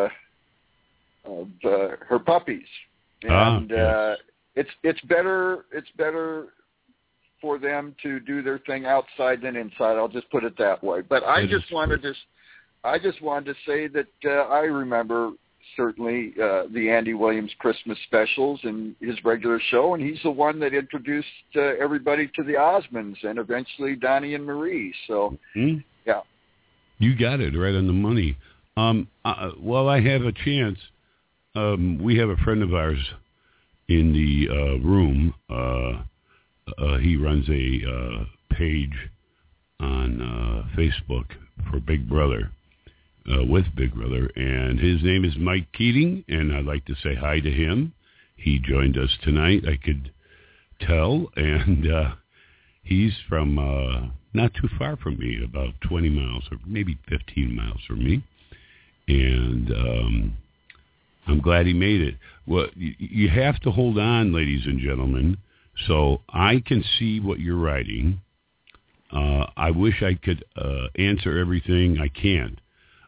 her puppies, and it's better for them to do their thing outside than inside. I'll just put it that way. But I just wanted to say that I remember certainly the Andy Williams Christmas specials and his regular show, and he's the one that introduced everybody to the Osmonds and eventually Donnie and Marie. So, yeah. You got it right on the money. While I have a chance, we have a friend of ours in the room. He runs a page on Facebook for Big Brother. With Big Brother, and his name is Mike Keating, and I'd like to say hi to him. He joined us tonight, I could tell, and he's from not too far from me, about 20 miles or maybe 15 miles from me, and I'm glad he made it. Well, you have to hold on, ladies and gentlemen, so I can see what you're writing. I wish I could answer everything. I can't.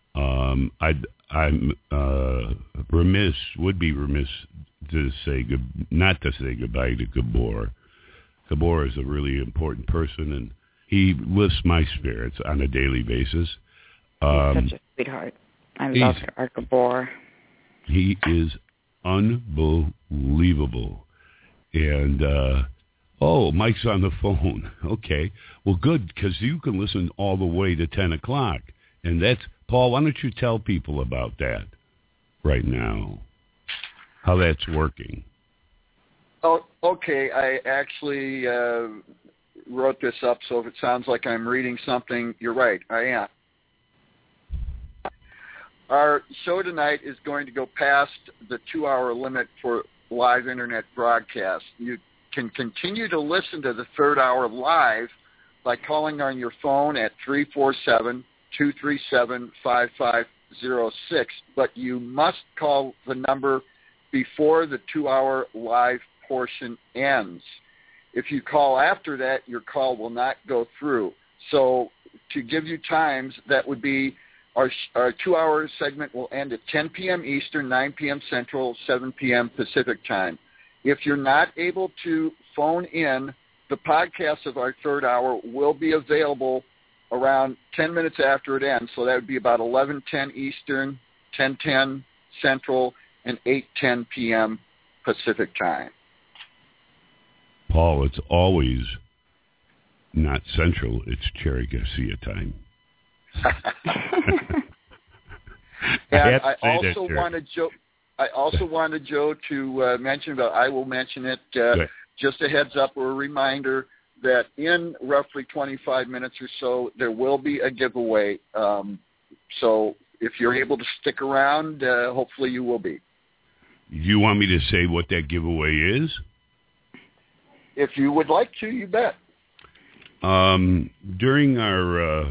I'm would be remiss to say not to say goodbye to Gabor. Gabor is a really important person, and he lifts my spirits on a daily basis. He's such a sweetheart. I love our Gabor. He is unbelievable. And, Mike's on the phone. Okay. Well, good, because you can listen all the way to 10 o'clock. And that's, Paul, why don't you tell people about that right now, how that's working? Oh, okay. I actually wrote this up, so if it sounds like I'm reading something, you're right. I am. Our show tonight is going to go past the 2-hour limit for live Internet broadcast. You can continue to listen to the third hour live by calling on your phone at 347-237-5506, but you must call the number before the 2-hour live portion ends. If you call after that, your call will not go through. So to give you times, that would be our 2-hour segment will end at 10 p.m. Eastern, 9 p.m. Central, 7 p.m. Pacific time. If you're not able to phone in, the podcast of our third hour will be available around 10 minutes after it ends, so that would be about 11:10 Eastern, 10:10 Central, and 8:10 p.m. Pacific time. Paul, it's always not Central, it's Cherry Garcia time. And I also wanted Joe to mention, but I will mention it, just a heads up or a reminder that in roughly 25 minutes or so, there will be a giveaway. So if you're able to stick around, hopefully you will be. You want me to say what that giveaway is? If you would like to, you bet. During our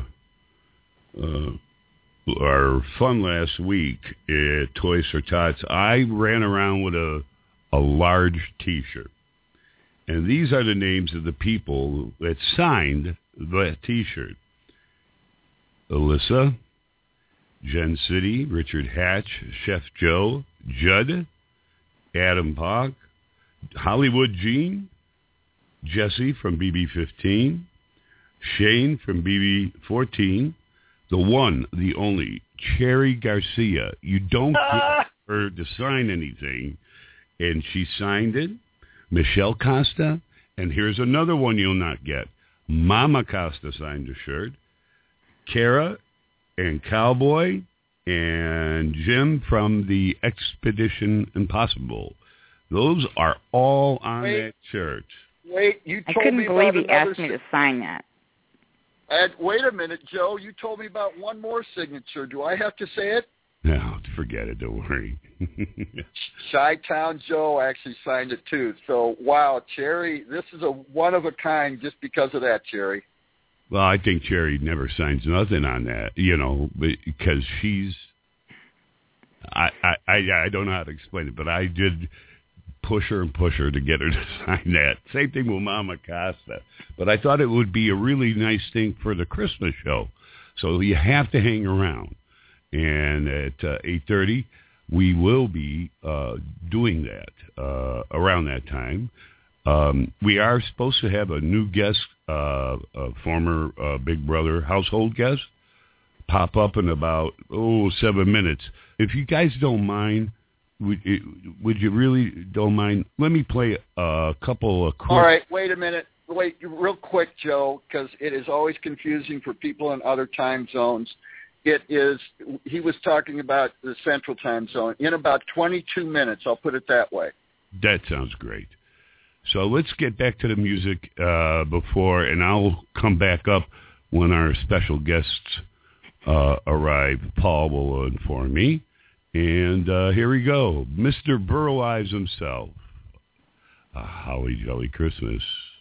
fun last week at Toys for Tots, I ran around with a large T-shirt. And these are the names of the people that signed that T-shirt. Alyssa, Jen City, Richard Hatch, Chef Joe, Judd, Adam Pock, Hollywood Gene, Jesse from BB15, Shane from BB14, the one, the only, Cherry Garcia. You don't get her to sign anything, and she signed it. Michelle Costa, and here's another one you'll not get. Mama Costa signed a shirt. Kara and Cowboy and Jim from the Expedition Impossible. Those are all on that shirt. Wait, you told I couldn't me believe about he asked me to sign that. Wait a minute, Joe. You told me about one more signature. Do I have to say it? No, forget it. Don't worry. Chi-Town Joe actually signed it too. So, wow, Cherry, this is a one of a kind just because of that, Cherry. Well, I think Cherry never signs nothing on that, because she's. I don't know how to explain it, but I did push her to get her to sign that. Same thing with Mama Costa. But I thought it would be a really nice thing for the Christmas show. So you have to hang around. And at 8:30, we will be doing that around that time. We are supposed to have a new guest, a former Big Brother household guest, pop up in about 7 minutes. If you guys don't mind, would you really don't mind? Let me play a couple of quick... All right, wait a minute. Wait, real quick, Joe, because it is always confusing for people in other time zones. He was talking about the Central Time Zone. In about 22 minutes, I'll put it that way. That sounds great. So let's get back to the music before, and I'll come back up when our special guests arrive. Paul will inform me. And here we go. Mr. Burl Ives himself. A holly jolly Christmas.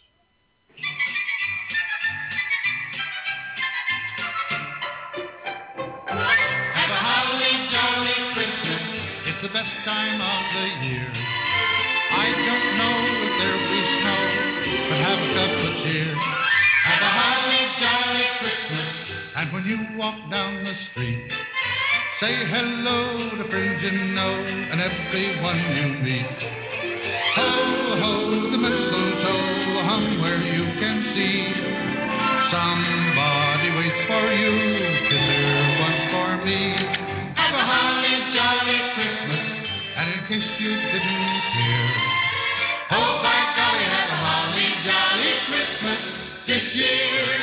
Have a holly jolly Christmas. It's the best time of the year. I don't know if there'll be snow, but have a cup of cheer. Have a holly jolly Christmas. And when you walk down the street, say hello to friends you know and everyone you meet. Ho, ho, the mistletoe hung where you can see. Somebody waits for you, kiss her once for me. Have a holly jolly Christmas, and in case you didn't hear, oh by golly, have a holly jolly Christmas this year.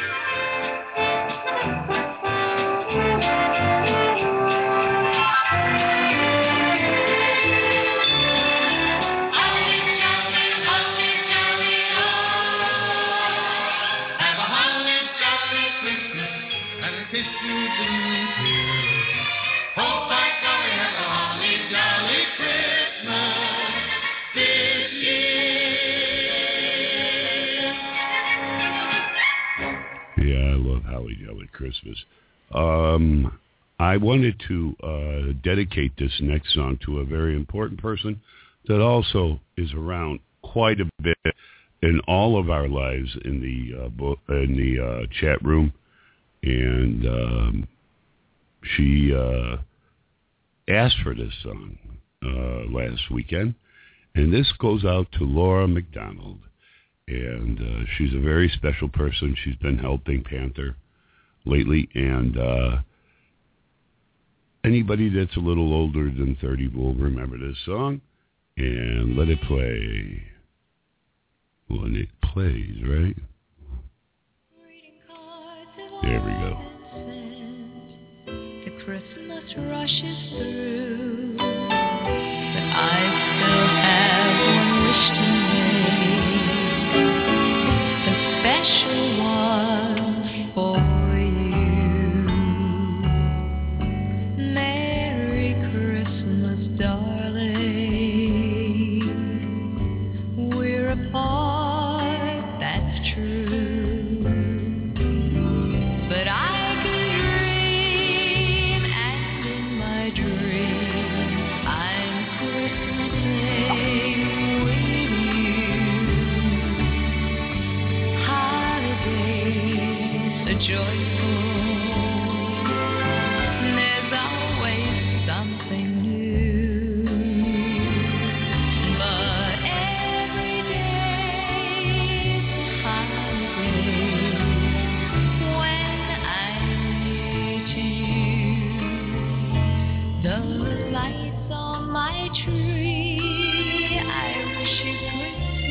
Christmas. I wanted to dedicate this next song to a very important person that also is around quite a bit in all of our lives in the chat room, and she asked for this song last weekend, and this goes out to Laura McDonald, and she's a very special person. She's been helping Panther lately, and anybody that's a little older than 30 will remember this song, and let it play when it plays, right? There we go. The Christmas rushes through, but I still have one wish to make, a special one for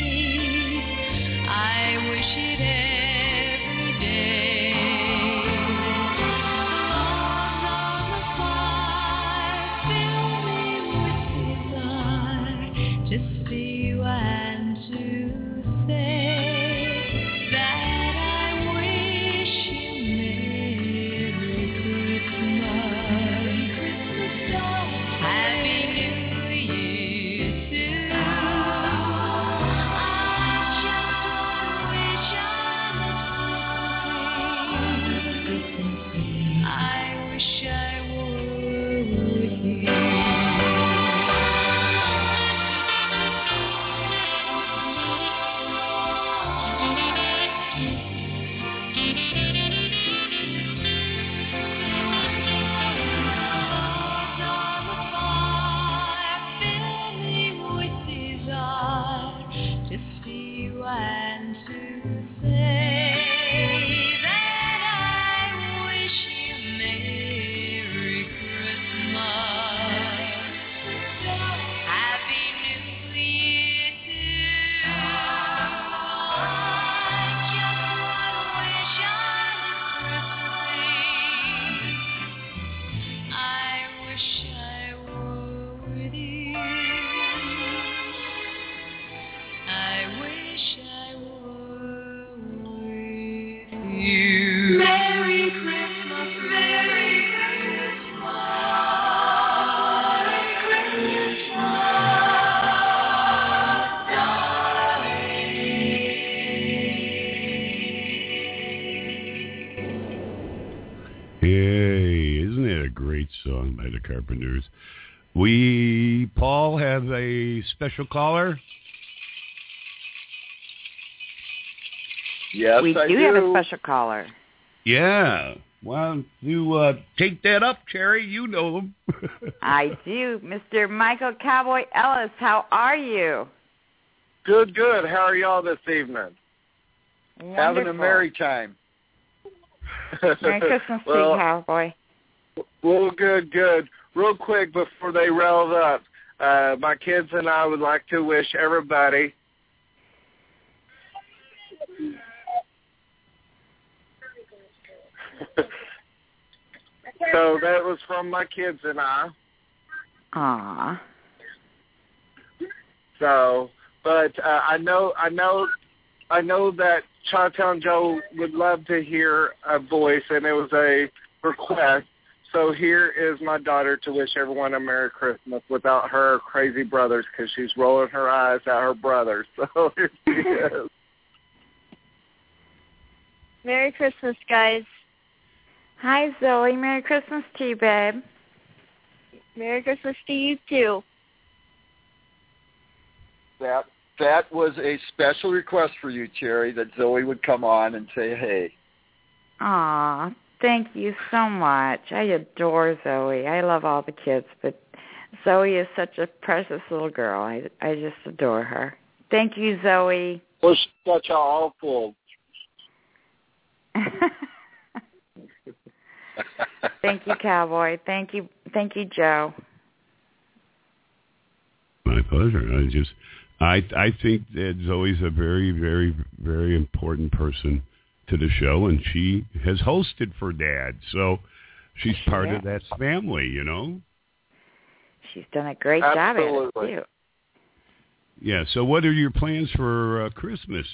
I wish it every day. you. Merry Christmas, Merry Christmas, Merry Christmas, darling. Hey, isn't that a great song by the Carpenters? Paul, have a special caller? Yes, we I do have a special caller. Yeah. Well, you take that up, Cherry. You know him. I do. Mr. Michael Cowboy Ellis, how are you? Good, good. How are y'all this evening? Wonderful. Having a merry time. Merry Christmas to you, Cowboy. Well, good, good. Real quick before they railed up, my kids and I would like to wish everybody so that was from my kids and I. Aww. So, but I know that Chi-Town Joe would love to hear a voice, and it was a request. So here is my daughter to wish everyone a Merry Christmas without her crazy brothers, because she's rolling her eyes at her brothers. So here she is. Merry Christmas, guys. Hi, Zoe. Merry Christmas to you, babe. Merry Christmas to you, too. That was a special request for you, Cherry, that Zoe would come on and say, hey. Aw, thank you so much. I adore Zoe. I love all the kids, but Zoe is such a precious little girl. I just adore her. Thank you, Zoe. Well, she's such an awful. Thank you, Cowboy. Thank you, Joe. My pleasure. I think that Zoe's a very, very, very important person to the show, and she has hosted for Dad, so she's part of that family, you know. She's done a great job at it too. Yeah. So, what are your plans for Christmas,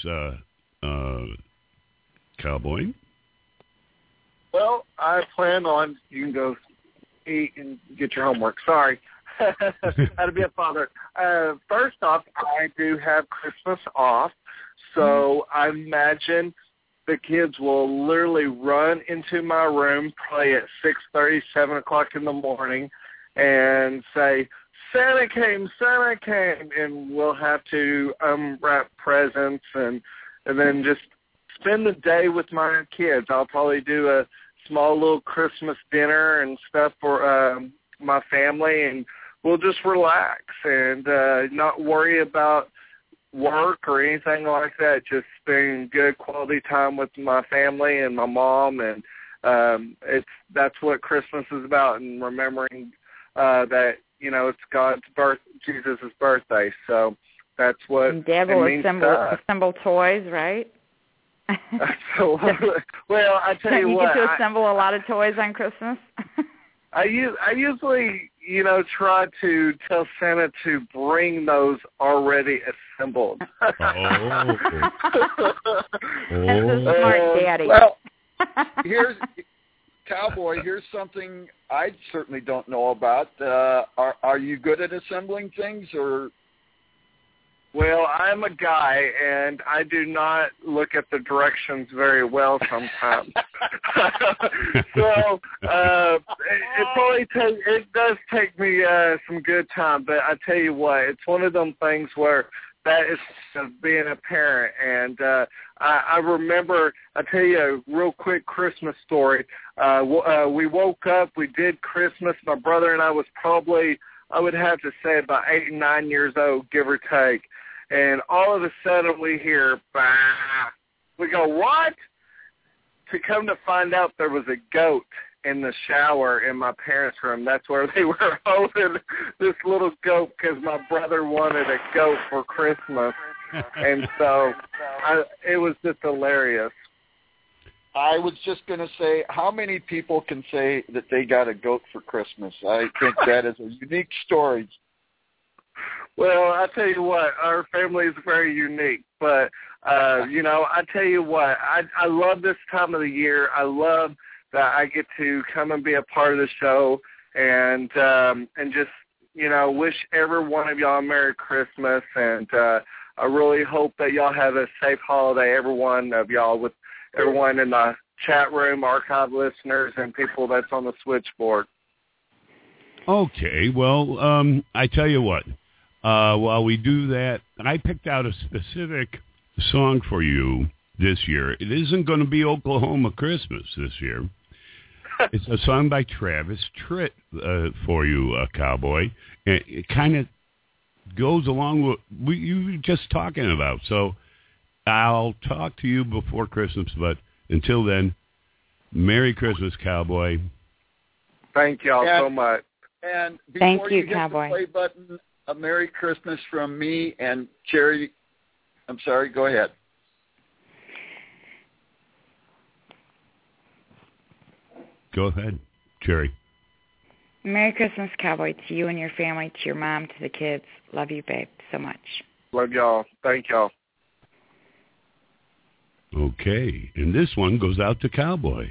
Cowboy? Well, I plan on, you can go eat and get your homework. Sorry. How to be a father. First off, I do have Christmas off, so I imagine the kids will literally run into my room probably at 6:30, 7 o'clock in the morning and say, Santa came, and we'll have to unwrap presents and then just spend the day with my kids. I'll probably do a small little Christmas dinner and stuff for my family, and we'll just relax and not worry about work or anything like that. Just spend good quality time with my family and my mom, and that's what Christmas is about, and remembering that, you know, it's Jesus' birthday. So that's what and Dad will assemble toys, right? So, well, I tell you what. You get to assemble a lot of toys on Christmas? I usually, you know, try to tell Santa to bring those already assembled. That's a smart daddy. Well, Cowboy, here's something I certainly don't know about. Are you good at assembling things, or? Well, I'm a guy, and I do not look at the directions very well sometimes. So it does take me some good time. But I tell you what, it's one of them things where that is being a parent. And I remember, I'll tell you a real quick Christmas story. We woke up, we did Christmas. My brother and I was probably, I would have to say, about 8 and 9 years old, give or take. And all of a sudden we hear, bah. We go, what? To come to find out, there was a goat in the shower in my parents' room. That's where they were holding this little goat because my brother wanted a goat for Christmas. And so it was just hilarious. I was just going to say, how many people can say that they got a goat for Christmas? I think that is a unique story. Well, I tell you what, our family is very unique, but I tell you what, I love this time of the year. I love that I get to come and be a part of the show and just, wish every one of y'all a Merry Christmas. And I really hope that y'all have a safe holiday, every one of y'all, with everyone in the chat room, archive listeners, and people that's on the switchboard. Okay, well, I tell you what, while we do that, I picked out a specific song for you this year. It isn't going to be Oklahoma Christmas this year. It's a song by Travis Tritt for you, Cowboy. And it kind of goes along with what you were just talking about. So I'll talk to you before Christmas, but until then, Merry Christmas, Cowboy. Thank y'all so much. And before Thank you, hit Cowboy. the play button, a Merry Christmas from me and Cherry. I'm sorry, go ahead. Go ahead, Cherry. Merry Christmas, Cowboy, to you and your family, to your mom, to the kids. Love you, babe, so much. Love y'all. Thank y'all. Okay, and this one goes out to Cowboy.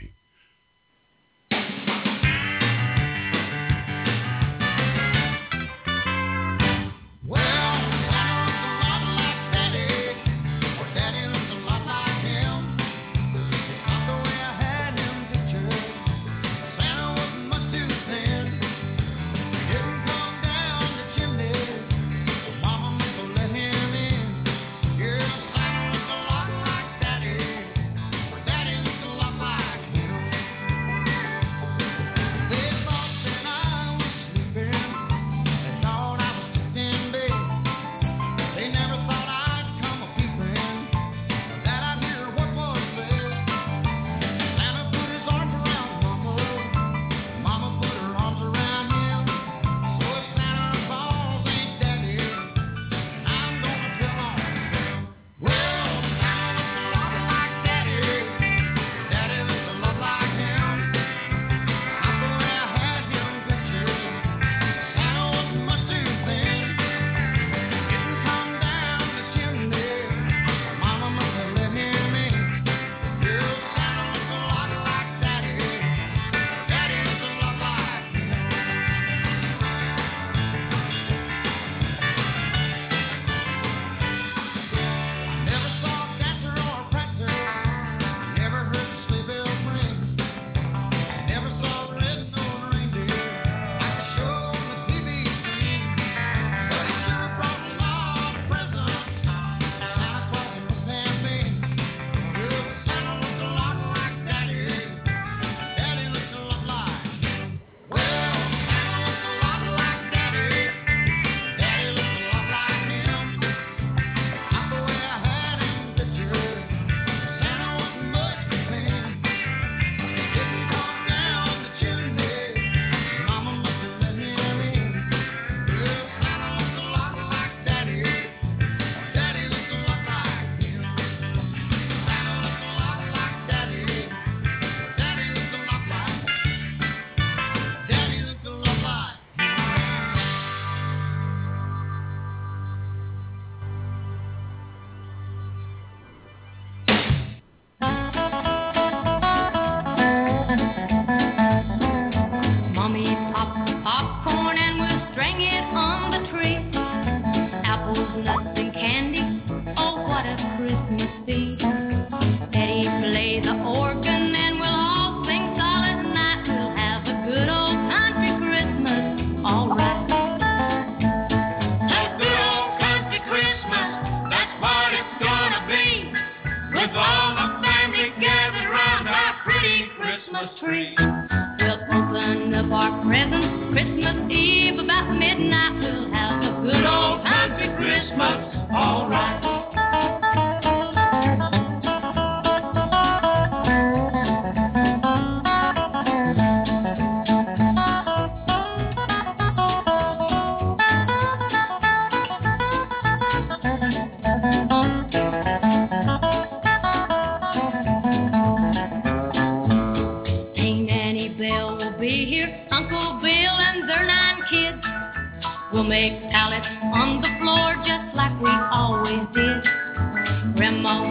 We'll make pallets on the floor just like we always did. Grandma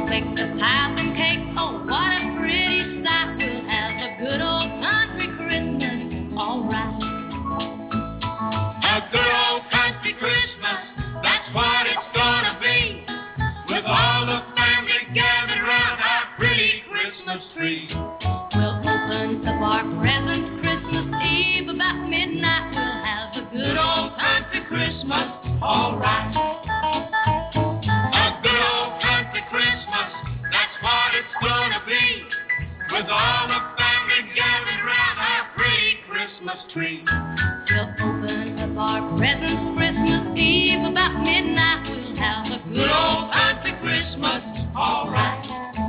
Christmas tree. We'll open up our presents Christmas Eve about midnight. We'll have a good old country Christmas, all right. A good old country Christmas, that's what it's gonna be. With all the family gathered round our pretty Christmas tree. We'll open up our presents Christmas Eve about midnight. We'll have a good old country Christmas, all right.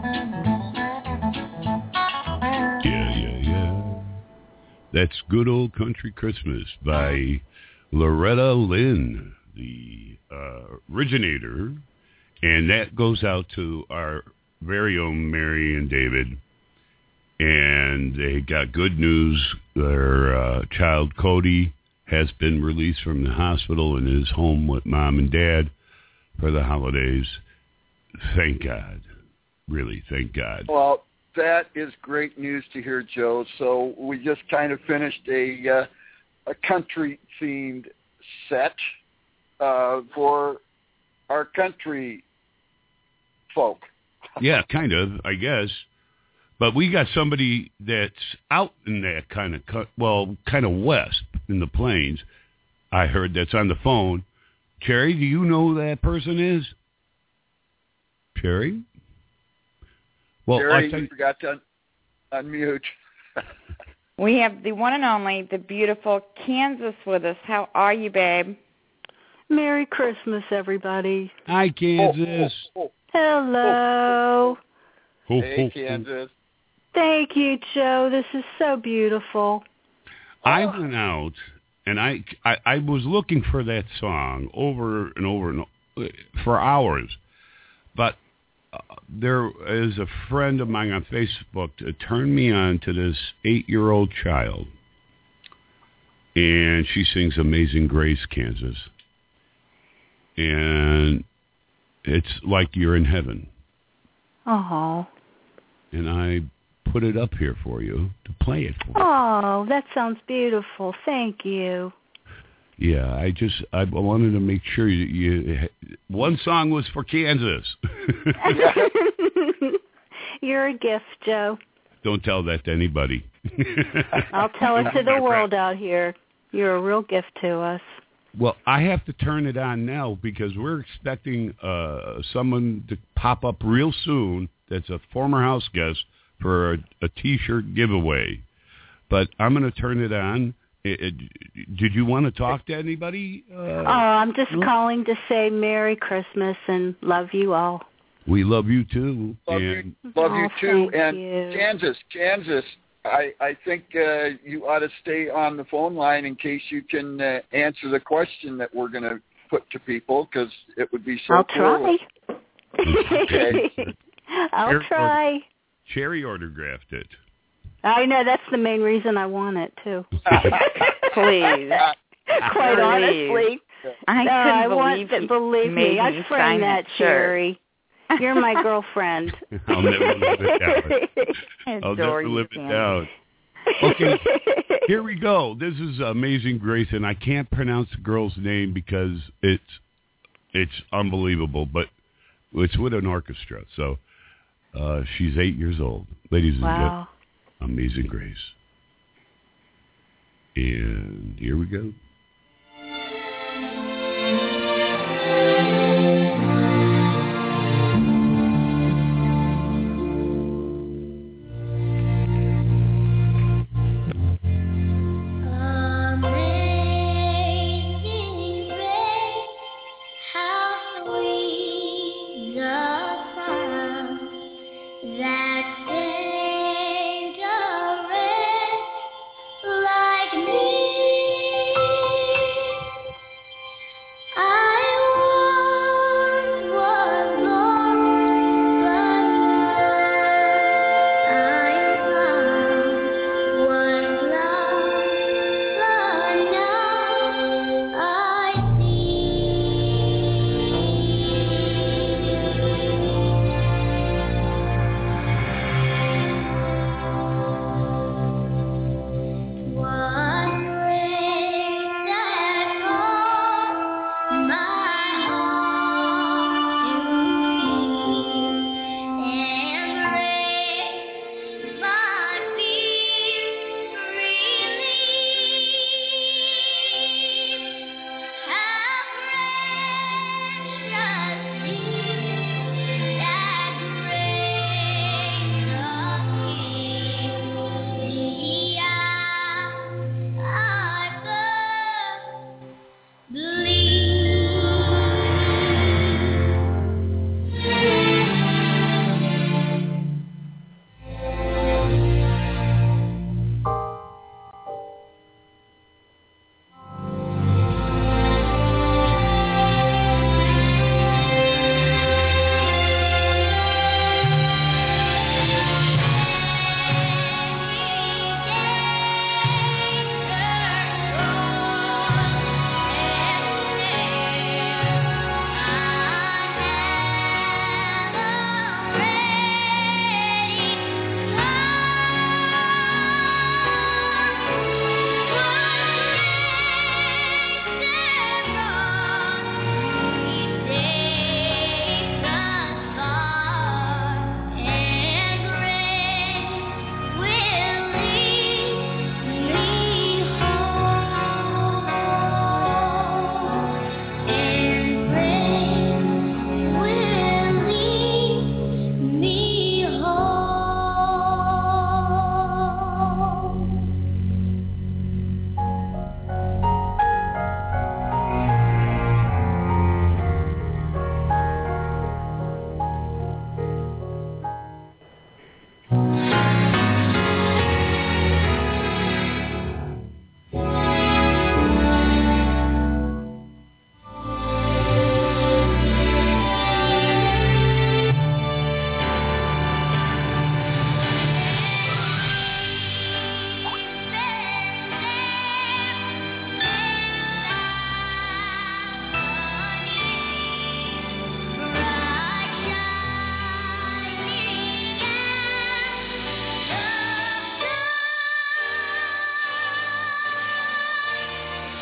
Yeah. That's Good Old Country Christmas by Loretta Lynn, the originator. And that goes out to our very own Mary and David. And they got good news. Their child, Cody, has been released from the hospital and is home with Mom and Dad for the holidays. Thank God. Really, thank God. Well, that is great news to hear, Joe. So we just kind of finished a country-themed set for our country folk. Yeah, kind of, I guess. But we got somebody that's out in that kind of west in the plains. I heard that's on the phone. Cherry, do you know who that person is? Cherry? Well, Cherry, you forgot to unmute. We have the one and only, the beautiful Kansas with us. How are you, babe? Merry Christmas, everybody. Hi, Kansas. Hello. Hey, Kansas. Thank you, Joe. This is so beautiful. I went out, and I was looking for that song over and over for hours. But there is a friend of mine on Facebook that turned me on to this 8-year-old child. And she sings Amazing Grace, Kansas. And it's like you're in heaven. Oh. And I put it up here for you to play it for you. Oh, that sounds beautiful. Thank you. Yeah, I wanted to make sure you one song was for Kansas. You're a gift, Joe. Don't tell that to anybody. I'll tell it to the world out here. You're a real gift to us. Well, I have to turn it on now because we're expecting someone to pop up real soon that's a former house guest for a T-shirt giveaway. But I'm going to turn it on. Did you want to talk to anybody? I'm just calling to say Merry Christmas and love you all. We love you too. Love you too. And you. Kansas, I think you ought to stay on the phone line in case you can answer the question that we're going to put to people, because it would be so I'll cool. Try. Okay. I'll try. Cherry autographed it. I know, that's the main reason I want it, too. Please. Quite honestly. I believe me. I'd frame that, Cherry. You're my girlfriend. I'll never live it down. Okay, here we go. This is Amazing Grace, and I can't pronounce the girl's name because it's unbelievable, but it's with an orchestra. So she's 8 years old. Ladies and gentlemen, Amazing Grace. And here we go.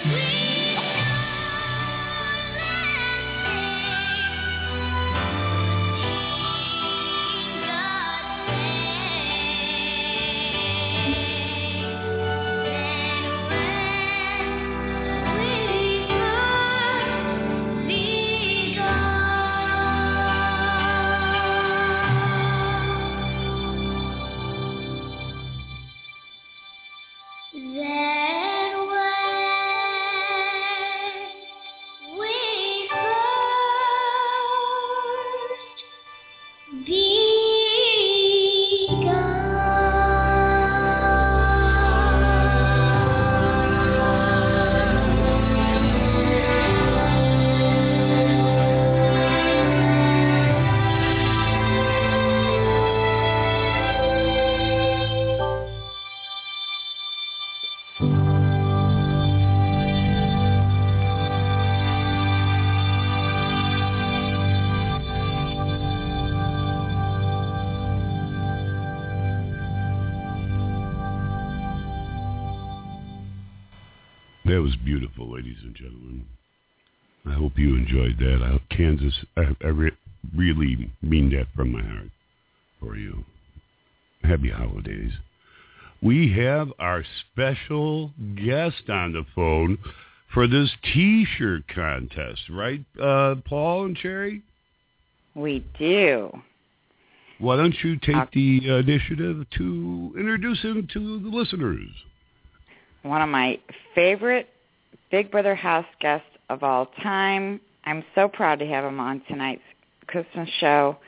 That was beautiful, ladies and gentlemen. I hope you enjoyed that. Kansas, I really mean that from my heart for you. Happy holidays. We have our special guest on the phone for this T-shirt contest, right, Paul and Cherry? We do. Why don't you take the initiative to introduce him to the listeners? One of my favorite Big Brother house guests of all time. I'm so proud to have him on tonight's Christmas show.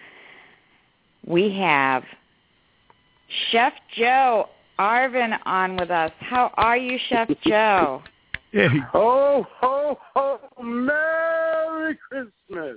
We have Chef Joe Arvin on with us. How are you, Chef Joe? Hey. Ho, ho, ho, Merry Christmas.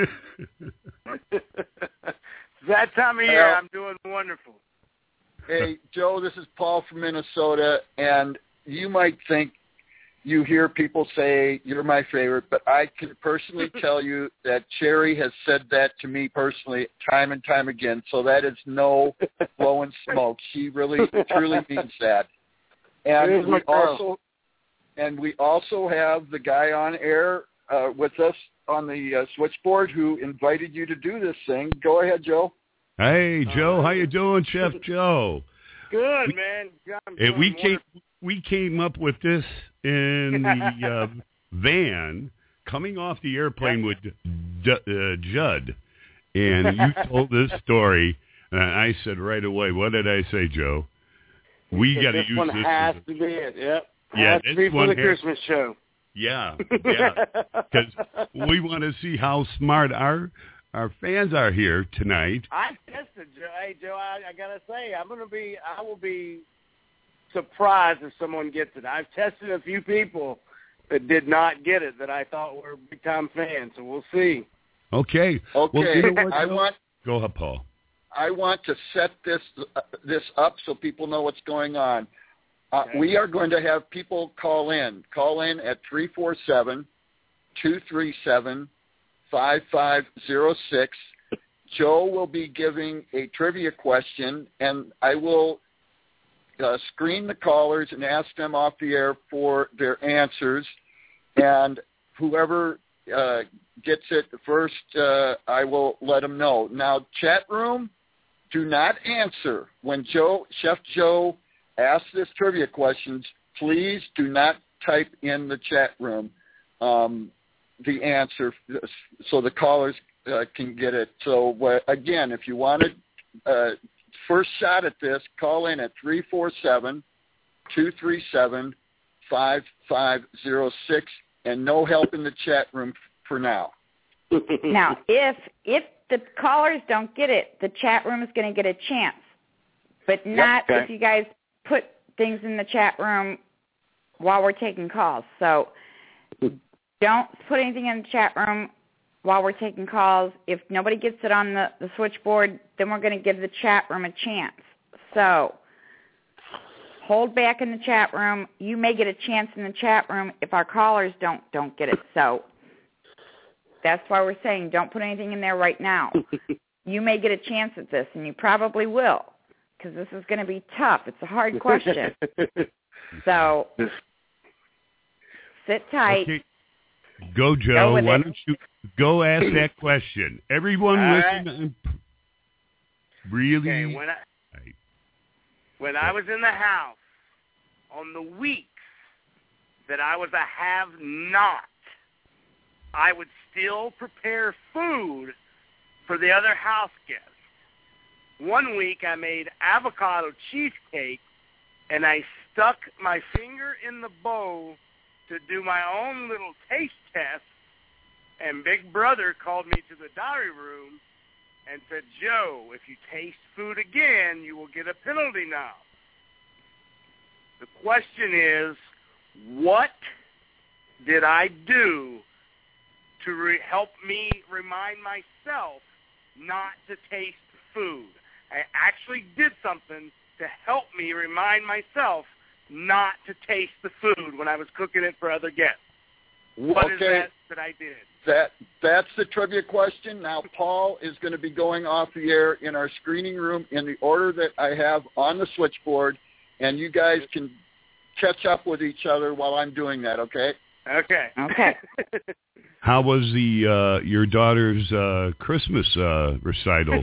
That time of year, I'm doing wonderful. Hey, Joe, this is Paul from Minnesota, and you might think you hear people say you're my favorite, but I can personally tell you that Cherry has said that to me personally time and time again, so that is no blowing smoke. She really, truly means that. And we also have the guy on air with us on the switchboard who invited you to do this thing. Go ahead, Joe. Hey, Joe. How you doing, Chef Joe? Good, man. We came up with this in the van coming off the airplane with Judd, and you told this story, and I said right away, what did I say, Joe? We got to use this. This one has to be it, yep. Yeah, has to be for the Christmas show. Yeah, because we want to see how smart our fans are here tonight. I tested, Joe. Hey, Joe, I got to say, I will be surprised if someone gets it. I've tested a few people that did not get it that I thought were big-time fans, so we'll see. Okay. Well, you know what, go ahead, Paul. I want to set this up so people know what's going on. Okay. We are going to have people call in. Call in at 347-237-5506. Joe will be giving a trivia question, and I will screen the callers and ask them off the air for their answers. And whoever gets it first, I will let them know. Now, chat room, do not answer. When Chef Joe asks this trivia questions, please do not type in the chat room the answer so the callers can get it. So, again, if you want to first shot at this, call in at 347-237-5506, and no help in the chat room for now. Now, if the callers don't get it, the chat room is going to get a chance, but not if you guys put things in the chat room while we're taking calls. So don't put anything in the chat room while we're taking calls. If nobody gets it on the switchboard, then we're going to give the chat room a chance. So hold back in the chat room. You may get a chance in the chat room if our callers don't get it. So that's why we're saying don't put anything in there right now. You may get a chance at this, and you probably will, because this is going to be tough. It's a hard question. So Sit tight. Okay. Go, Joe. Why don't you go ask that question? Everyone listen. Really? Okay, when I was in the house on the weeks that I was a have-not, I would still prepare food for the other house guests. One week I made avocado cheesecake, and I stuck my finger in the bowl to do my own little taste test, and Big Brother called me to the diary room and said, Joe, if you taste food again, you will get a penalty now. The question is, what did I do to help me remind myself not to taste food? I actually did something to help me remind myself not to taste the food when I was cooking it for other guests. What is that I did? That's the trivia question. Now, Paul is going to be going off the air in our screening room in the order that I have on the switchboard, and you guys can catch up with each other while I'm doing that, okay? Okay. How was your daughter's Christmas recital?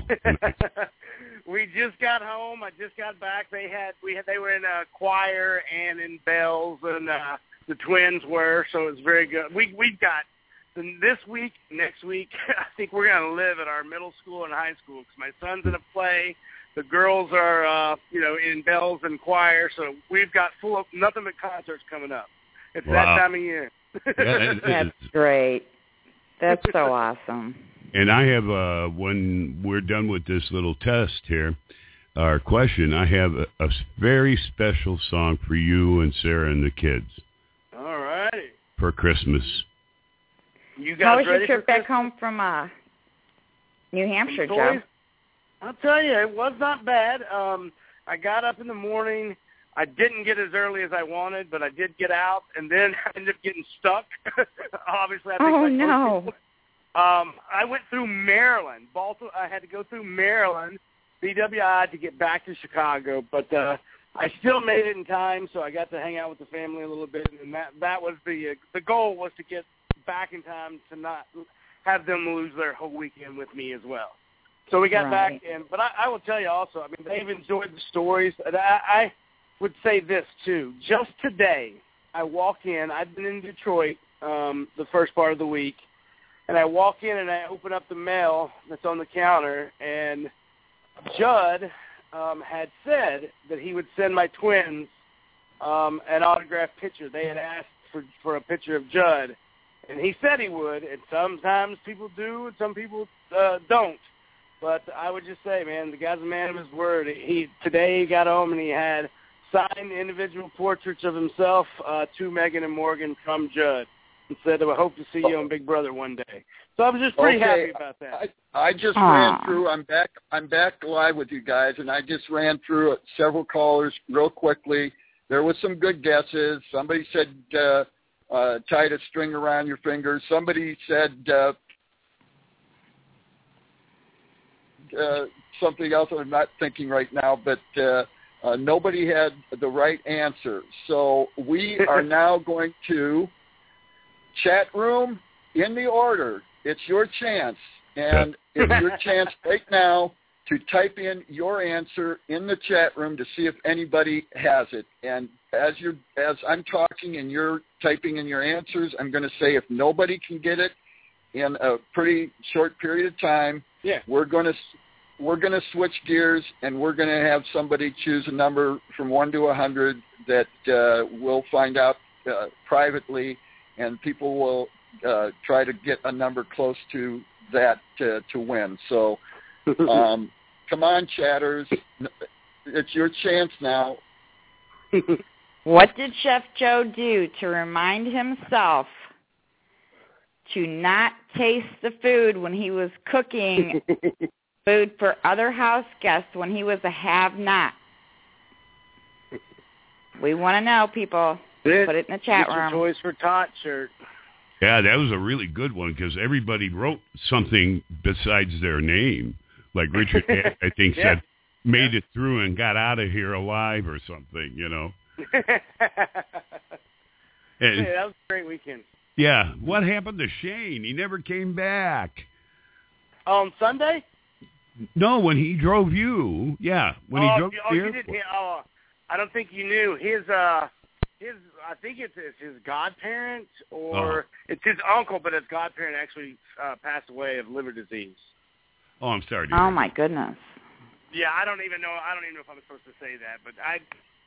We just got home. I just got back. They were in a choir and in bells, and the twins were, so it was very good. We've got this week, next week. I think we're going to live at our middle school and high school because my son's in a play. The girls are, in bells and choir, so we've got full of nothing but concerts coming up. It's that time of year. That's great. That's so awesome. And I have, when we're done with this little test here, our question, I have a very special song for you and Sarah and the kids. All right. For Christmas. You guys How was ready your trip for back home from New Hampshire, Joe? I'll tell you, it was not bad. I got up in the morning. I didn't get as early as I wanted, but I did get out, and then I ended up getting stuck. Obviously, no. I went through Maryland. I had to go through Maryland, BWI, to get back to Chicago, but I still made it in time, so I got to hang out with the family a little bit, and that was the goal was to get back in time to not have them lose their whole weekend with me as well. So we got back, but I will tell you also, I mean, they've enjoyed the stories. And I would say this, too. Just today, I walk in. I've been in Detroit the first part of the week, and I walk in and I open up the mail that's on the counter, and Judd had said that he would send my twins an autographed picture. They had asked for a picture of Judd, and he said he would, and sometimes people do and some people don't. But I would just say, man, the guy's a man of his word. Today he got home and he had signed individual portraits of himself to Megan and Morgan from Judd and said, I hope to see you on Big Brother one day. So I was just pretty happy about that. I just ran through. I'm back live with you guys, and I just ran through several callers real quickly. There was some good guesses. Somebody said tied a string around your fingers. Somebody said something else I'm not thinking right now, but nobody had the right answer. So we are now going to chat room in the order. It's your chance, and it's your chance right now to type in your answer in the chat room to see if anybody has it. And as I'm talking and you're typing in your answers, I'm going to say if nobody can get it in a pretty short period of time, we're going to switch gears, and we're going to have somebody choose a number from 1 to 100 that we'll find out privately, and people will try to get a number close to that to win. So come on, chatters. It's your chance now. What did Chef Joe do to remind himself to not taste the food when he was cooking food for other house guests when he was a have-not? We want to know, people. Put it in the chat room. Toys for Tot shirt. Yeah, that was a really good one because everybody wrote something besides their name. Like Richard, I think, said, made it through and got out of here alive or something, you know. And, that was a great weekend. Yeah. What happened to Shane? He never came back. On Sunday? No, when he drove you. Yeah, when he drove you you. did. I don't think you knew his. I think it's his godparent or it's his uncle, but his godparent actually passed away of liver disease. Oh, I'm sorry. Oh my goodness. Yeah, I don't even know if I'm supposed to say that, but I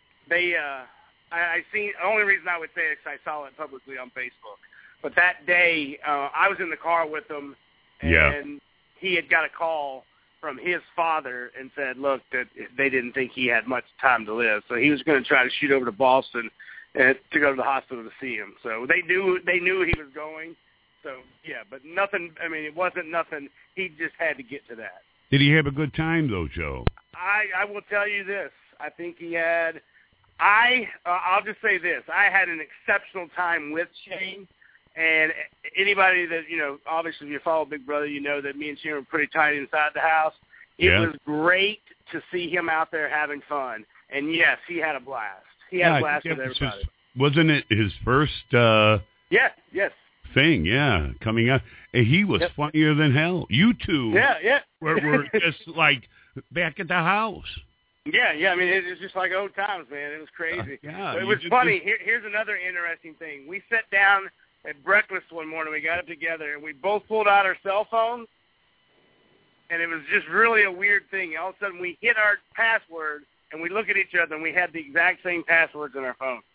seen. The only reason I would say it is I saw it publicly on Facebook. But that day, I was in the car with him, and he had got a call from his father and said, look, that they didn't think he had much time to live. So he was going to try to shoot over to Boston to go to the hospital to see him. So they knew he was going. So, yeah, but nothing, I mean, it wasn't nothing. He just had to get to that. Did he have a good time, though, Joe? I will tell you this. I think he had I'll just say this. I had an exceptional time with Shane. And anybody that, obviously if you follow Big Brother, you know that me and Shane were pretty tight inside the house. It was great to see him out there having fun. And, yes, he had a blast. He had a blast with everybody. Wasn't it his first yes. thing, coming out? And he was funnier than hell. You two were just like back at the house. Yeah. I mean, it was just like old times, man. It was crazy. But it was funny. Here's another interesting thing. We sat down at breakfast one morning. We got up together, and we both pulled out our cell phones, and it was just really a weird thing. All of a sudden, we hit our password, and we look at each other, and we had the exact same passwords in our phone.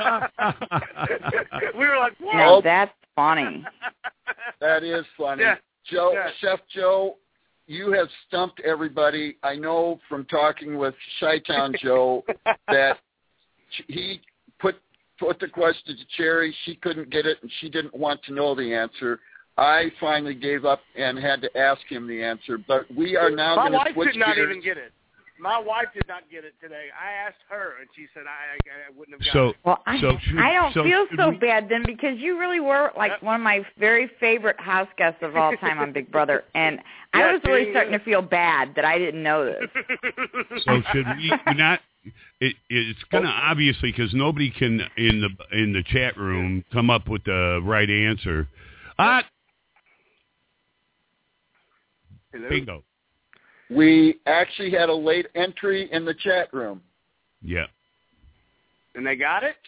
We were like, whoa. Now, that's funny. That is funny. Yeah. Joe, Chef Joe, you have stumped everybody. I know from talking with Chi-Town Joe that he put the question to Cherry. She couldn't get it, and she didn't want to know the answer. I finally gave up and had to ask him the answer. But we are now going to switch gears. My wife did not even get it. My wife did not get it today. I asked her, and she said I wouldn't have gotten it. Well, I don't feel so bad then, because you really were like one of my very favorite house guests of all time on Big Brother, and I was really starting to feel bad that I didn't know this. So should we not? It's going to obviously, because nobody can in the chat room come up with the right answer. Bingo. We actually had a late entry in the chat room. Yeah. And they got it?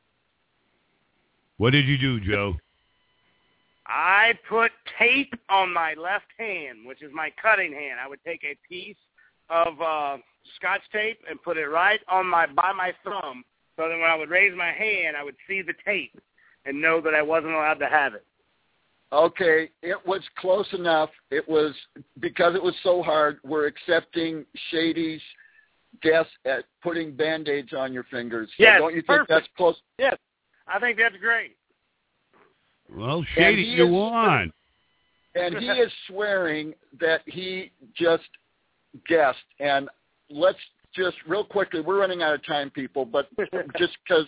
What did you do, Joe? I put tape on my left hand, which is my cutting hand. I would take a piece of Scotch tape and put it right on by my thumb, so that when I would raise my hand, I would see the tape and know that I wasn't allowed to have it. Okay, it was close enough. It was, because it was so hard, we're accepting Shady's guess at putting Band-Aids on your fingers. So yes, don't you think that's close? Yes, I think that's great. Well, Shady, you won. And he is swearing that he just guessed. And let's just, real quickly, we're running out of time, people, but just because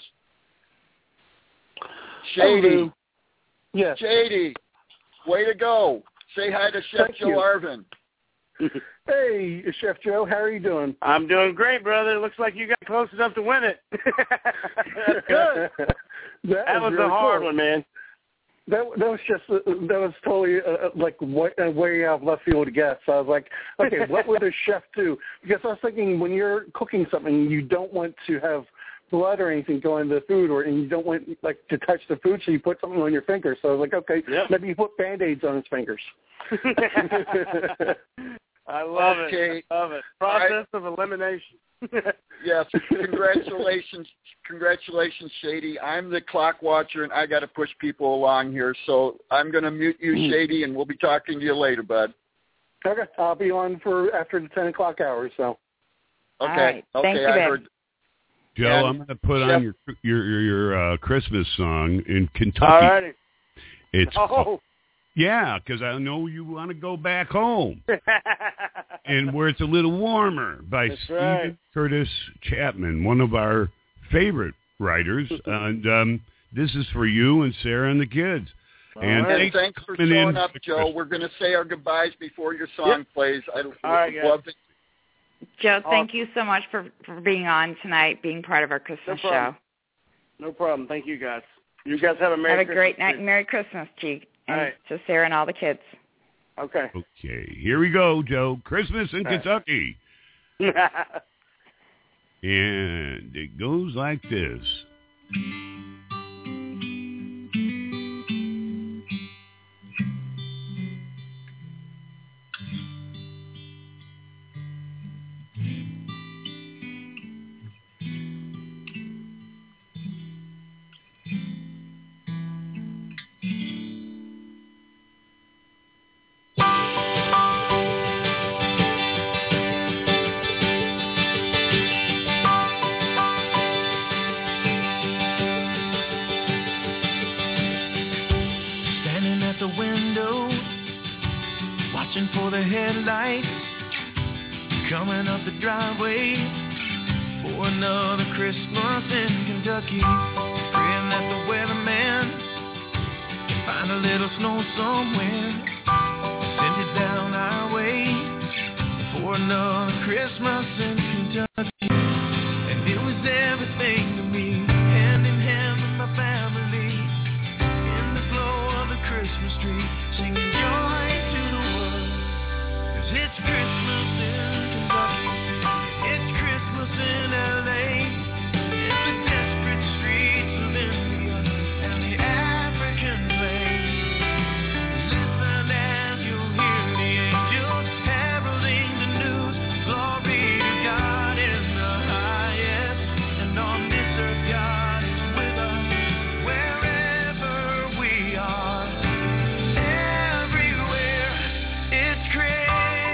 Shady. Yes. Shady. Way to go. Say hi to Chef Joe Arvin. Hey, Chef Joe. How are you doing? I'm doing great, brother. Looks like you got close enough to win it. That's good. That was really a hard one, man. That was totally like way out of left field to guess. So I was like, okay, what would a chef do? Because I was thinking when you're cooking something, you don't want to have blood or anything going into the food, and you don't want to touch the food, so you put something on your finger. So I was like, okay, maybe you put Band-Aids on his fingers. I love it. Love it. Process of elimination. Yes, congratulations, Shady. I'm the clock watcher, and I got to push people along here, so I'm going to mute you, Shady, and we'll be talking to you later, bud. Okay, I'll be on for after the 10 o'clock hour. So. Okay. Right. Okay. Thank you, I heard. Joe, I'm going to put on your Christmas song in Kentucky. All righty. It's because I know you want to go back home, and where it's a little warmer by Stephen Curtis Chapman, one of our favorite writers, and this is for you and Sarah and the kids. And thanks for showing up, Joe. We're going to say our goodbyes before your song plays. I love it. Joe, thank you so much for being on tonight, being part of our Christmas show. No problem. Thank you, guys. You guys have a Merry Have a great Christmas. night. Merry Christmas to you and All right. to Sarah and all the kids. Okay. Okay, here we go, Joe. Christmas in Kentucky. And it goes like this. Watching for the headlights coming up the driveway for another Christmas in Kentucky. Praying that the weatherman can find a little snow somewhere, send it down our way for another Christmas in Kentucky. And it was everything to me, hand in hand with my family, in the glow of the Christmas tree, singing joy to the world. 'Cause it's Christmas in Kentucky, it's Christmas in LA, it's the desperate streets of India and the African plains. Listen and you'll hear the angels heralding the news. Glory to God in the highest, and on this earth God is with us wherever we are. Everywhere it's Christmas.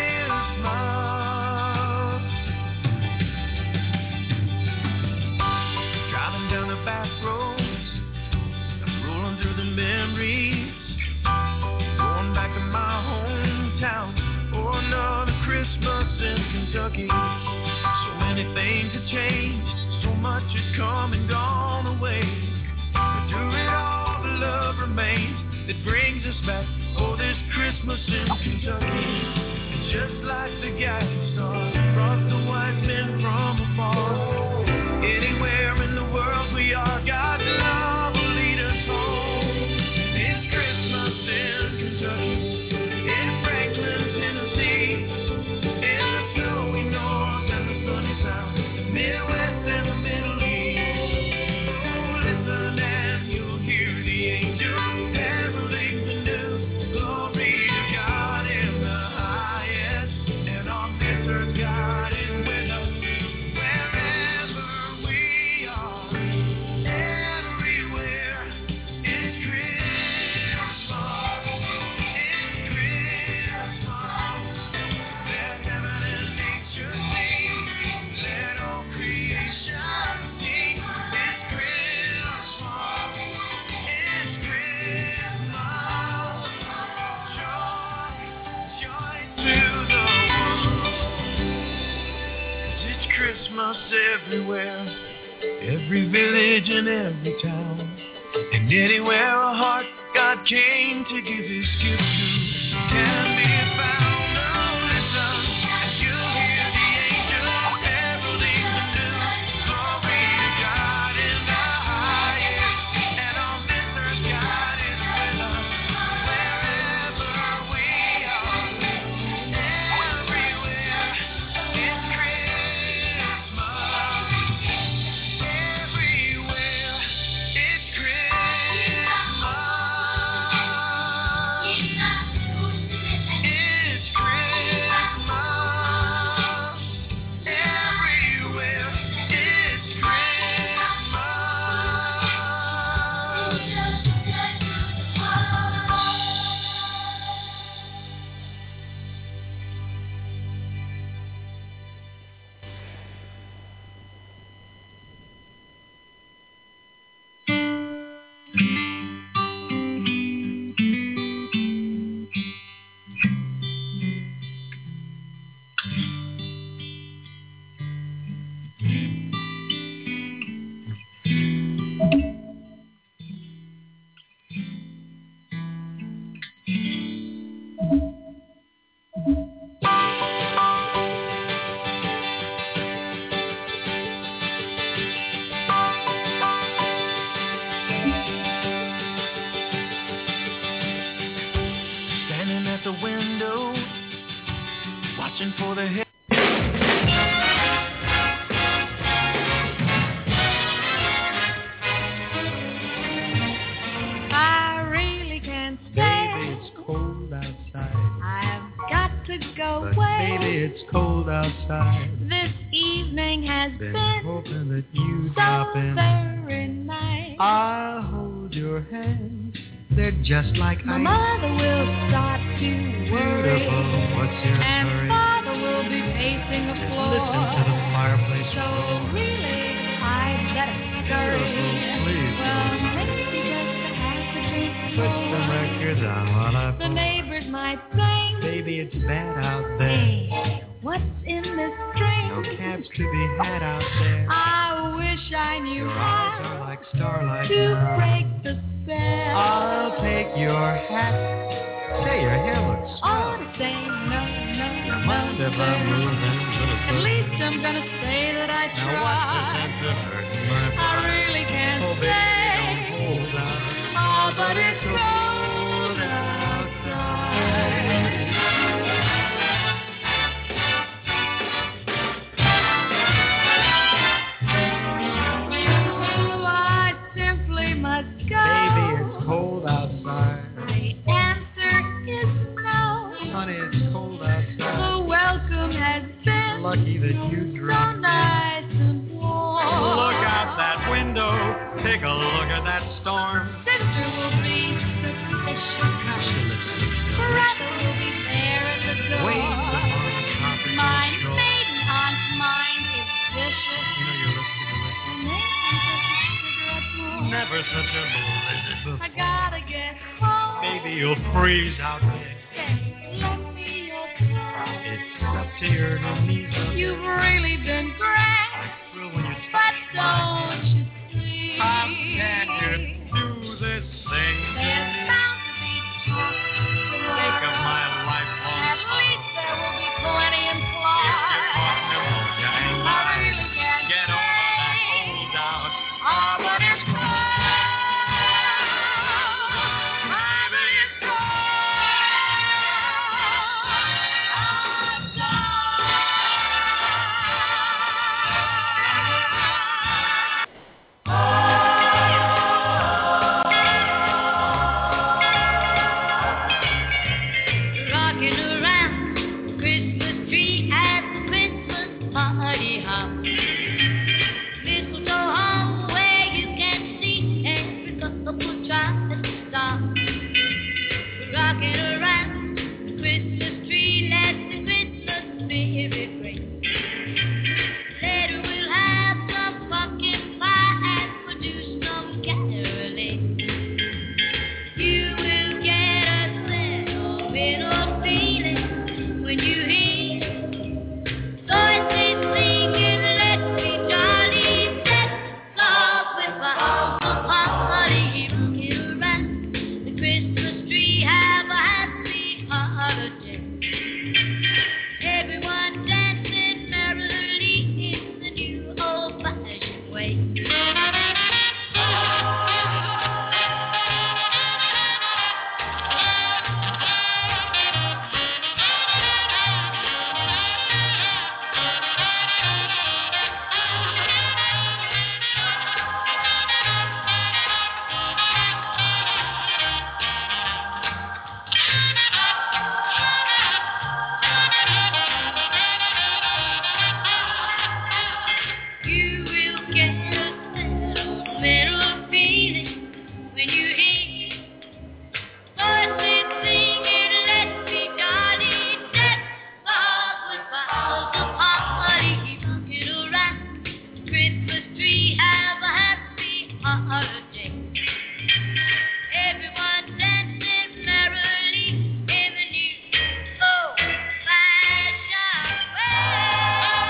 Driving down the back roads, rolling through the memories, going back to my hometown for another Christmas in Kentucky. So many things have changed, so much has come and gone away, but through it all the love remains that brings us back for this Christmas in Kentucky. And just like the guiding star brought the wise men from afar, anywhere in the world we are, God's love will lead us home. And it's Christmas in Kentucky, in Franklin, Tennessee, in the snowy north and the sunny south, the Midwest and the Middle East. Oh, listen and you'll hear the angels heralding the news. Glory to God in the highest, and on this earth God is with us wherever we are. Everywhere it's Christmas, it's Christmas. Let heaven and nature sing, let all creation sing. It's Christmas, it's Christmas. Joy to the world. 'Cause it's Christmas everywhere, every village and every town, and anywhere a heart God came to give His gift to can be found. Oh, listen, and you'll hear the angels heralding the news. Glory to God in the highest, and on this earth God is with us wherever we are. Everywhere it's Christmas. Everywhere it's Christmas. It's cold outside. This evening has Been been hoping that you'd so drop in. very nice. I'll hold your hands. They're just like My ice. mother will start to worry, Beautiful, what's your and hurry? father will be pacing the Just floor. listen to the fireplace So roar. really, I'd better scurry. Beautiful, please Well, don't. maybe just a half a drink Put some more. records on while I The pour. neighbors might think, Baby, it's bad out there. hey, what's in this drink? No cabs to be had out there. I wish I knew Your eyes how are like starlight to now. break the spell. I'll take your hat. Say, your hair looks Oh, swell. say no, Don't mind if I'm moving, At least I'm gonna say that I Now what's the tried. sense of hurting my I pride? really can't Oh, baby, say. don't hold out. Oh, but it's cold outside. Oh, I simply must go. Baby, it's cold outside. The answer is no. Honey, it's cold outside. The welcome has been Lucky that you so dropped in. nice and warm. Look out that window. Take a look at that storm. Sister will be suspicious. Brother will be there at the door. Wait upon the tropical My shore. maiden aunt's mind is vicious. You know you're listening to this. Maybe just a cigarette more. Never such a blizzard before. I gotta get home. Baby, you'll freeze out there. Lend me your phone. It's up to your knees. You've really been great, Thrill when you but touch my don't hand. you see? How can you do this thing to There's me? bound to be talk Think of my lifelong At sorrow. least there will be plenty in If flight. you caught pneumonia and I died, really can't get over that old doubt. Ah, but it's cold. Rocking around the Christmas tree at the Christmas party hop. Mistletoe hung where you can see every couple tries to stop. Rocking around the Christmas tree, let the Christmas spirit ring. Later we'll have some pumpkin pie and we'll do some caroling. You will get a sentimental feeling when you hear voices singing, "Let me jolly set off with my arms upon party, rocking around the Christmas tree, have a happy holiday." Everyone dancing merrily in the new old-fashioned way. You will get a sentimental feeling when you hear voices singing, "Let me jolly set off with my arms upon party, rocking around the Christmas tree, have a happy holiday." Everyone dancing merrily in the new old-fashioned way.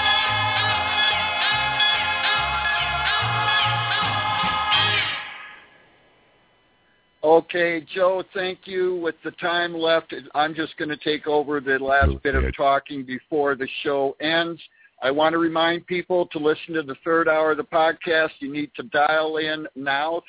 Okay, Joe, thank you. With the time left, I'm just going to take over the last bit of talking before the show ends. I want to remind people to listen to the third hour of the podcast. You need to dial in now,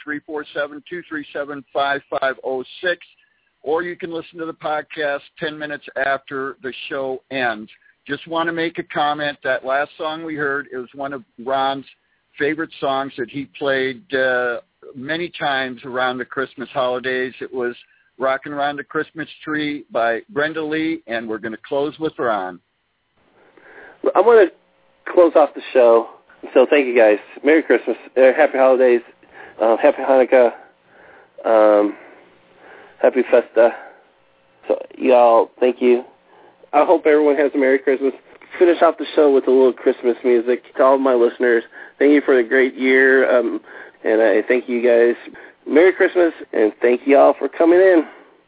347-237-5506, or you can listen to the podcast 10 minutes after the show ends. Just want to make a comment. That last song we heard, it was one of Ron's favorite songs that he played many times around the Christmas holidays. It was Rockin' Around the Christmas Tree by Brenda Lee, and we're going to close with Ron. I want to close off the show. So thank you guys. Merry Christmas. Happy holidays. Happy Hanukkah. Happy Festa. So y'all, thank you. I hope everyone has a Merry Christmas. Finish off the show with a little Christmas music. To all of my listeners, thank you for a great year. And I thank you guys. Merry Christmas, and thank you all for coming in.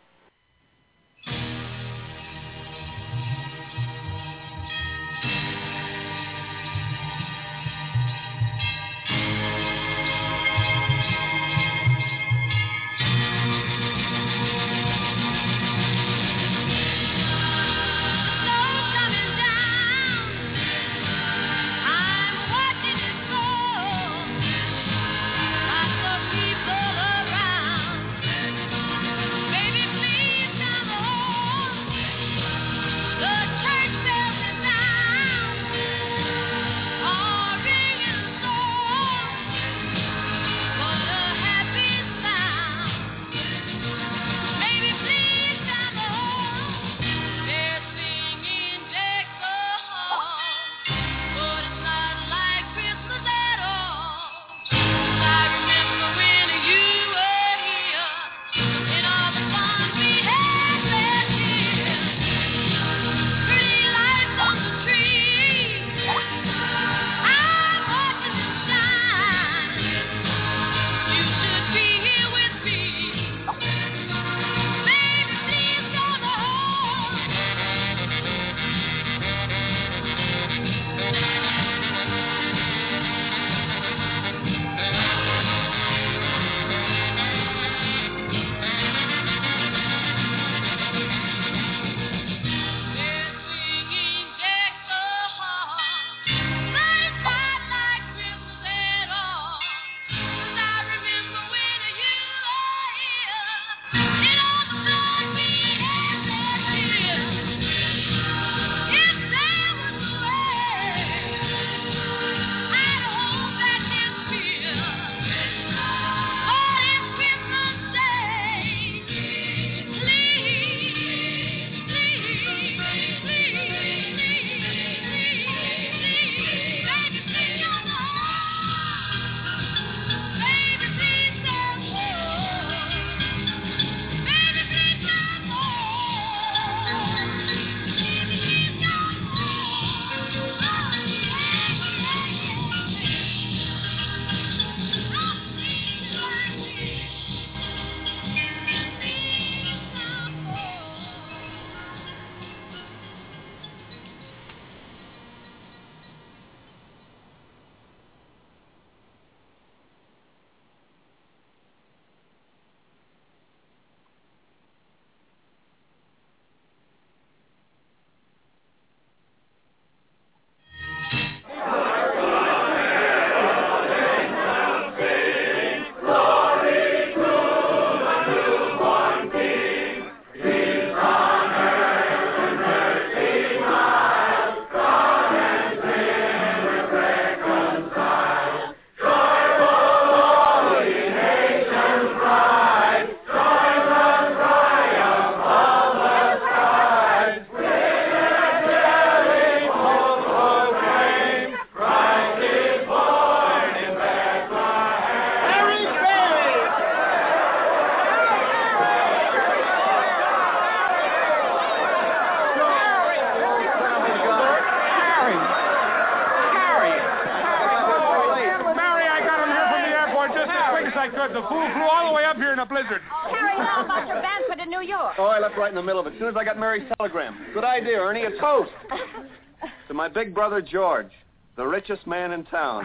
The fool flew all the way up here in a blizzard. Oh, Harry, how about your banquet in New York? Oh, I left right in the middle of it. As soon as I got Mary's telegram. Good idea, Ernie. A toast. To my big brother, George, the richest man in town.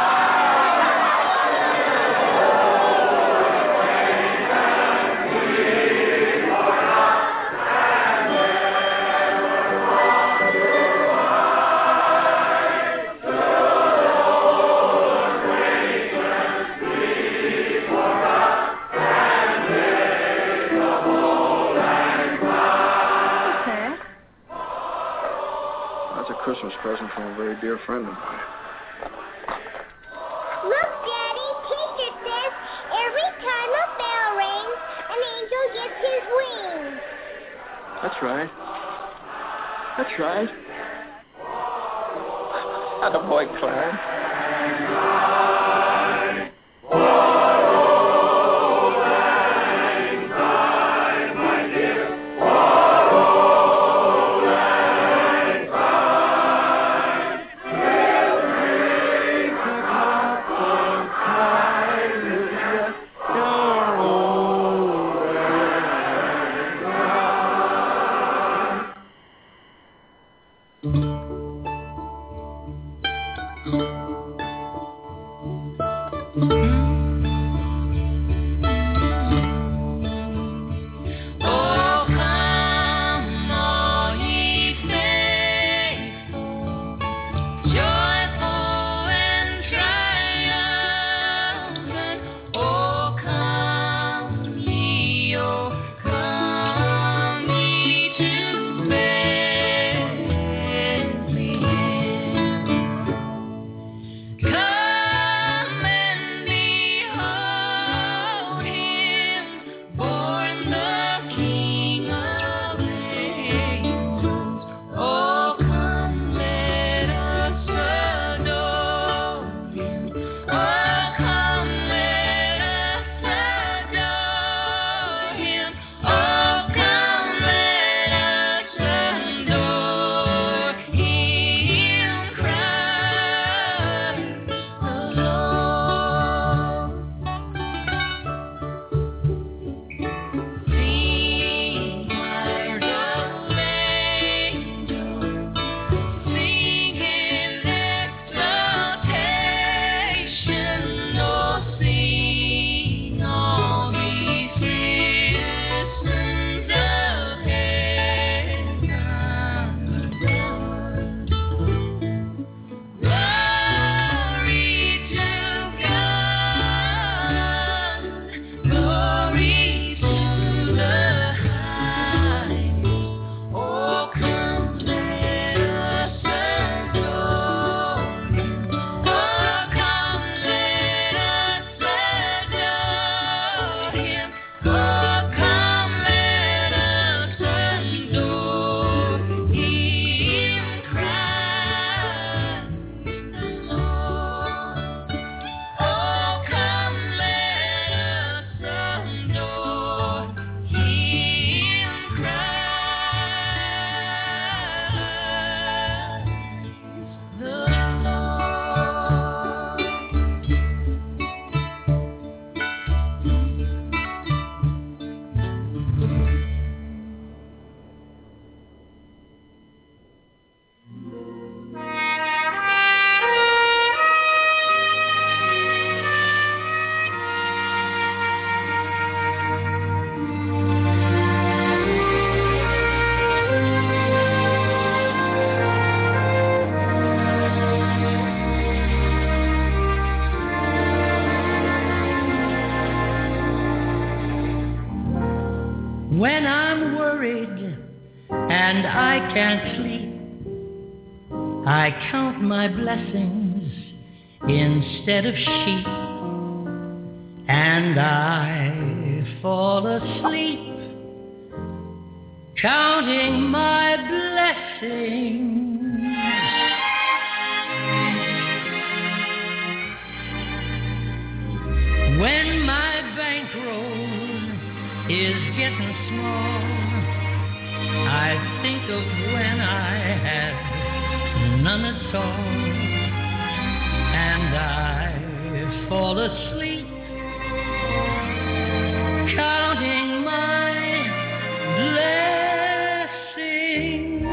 Christmas present from a very dear friend of mine. Look, Daddy, Teacher says every time a bell rings, an angel gets his wings. That's right. That's right. Attaboy, Clarence. When I'm worried and I can't sleep, I count my blessings instead of sheep, and I fall asleep counting my blessings. When my bankroll is getting small, I think of when I had none at all, and I fall asleep counting my blessings.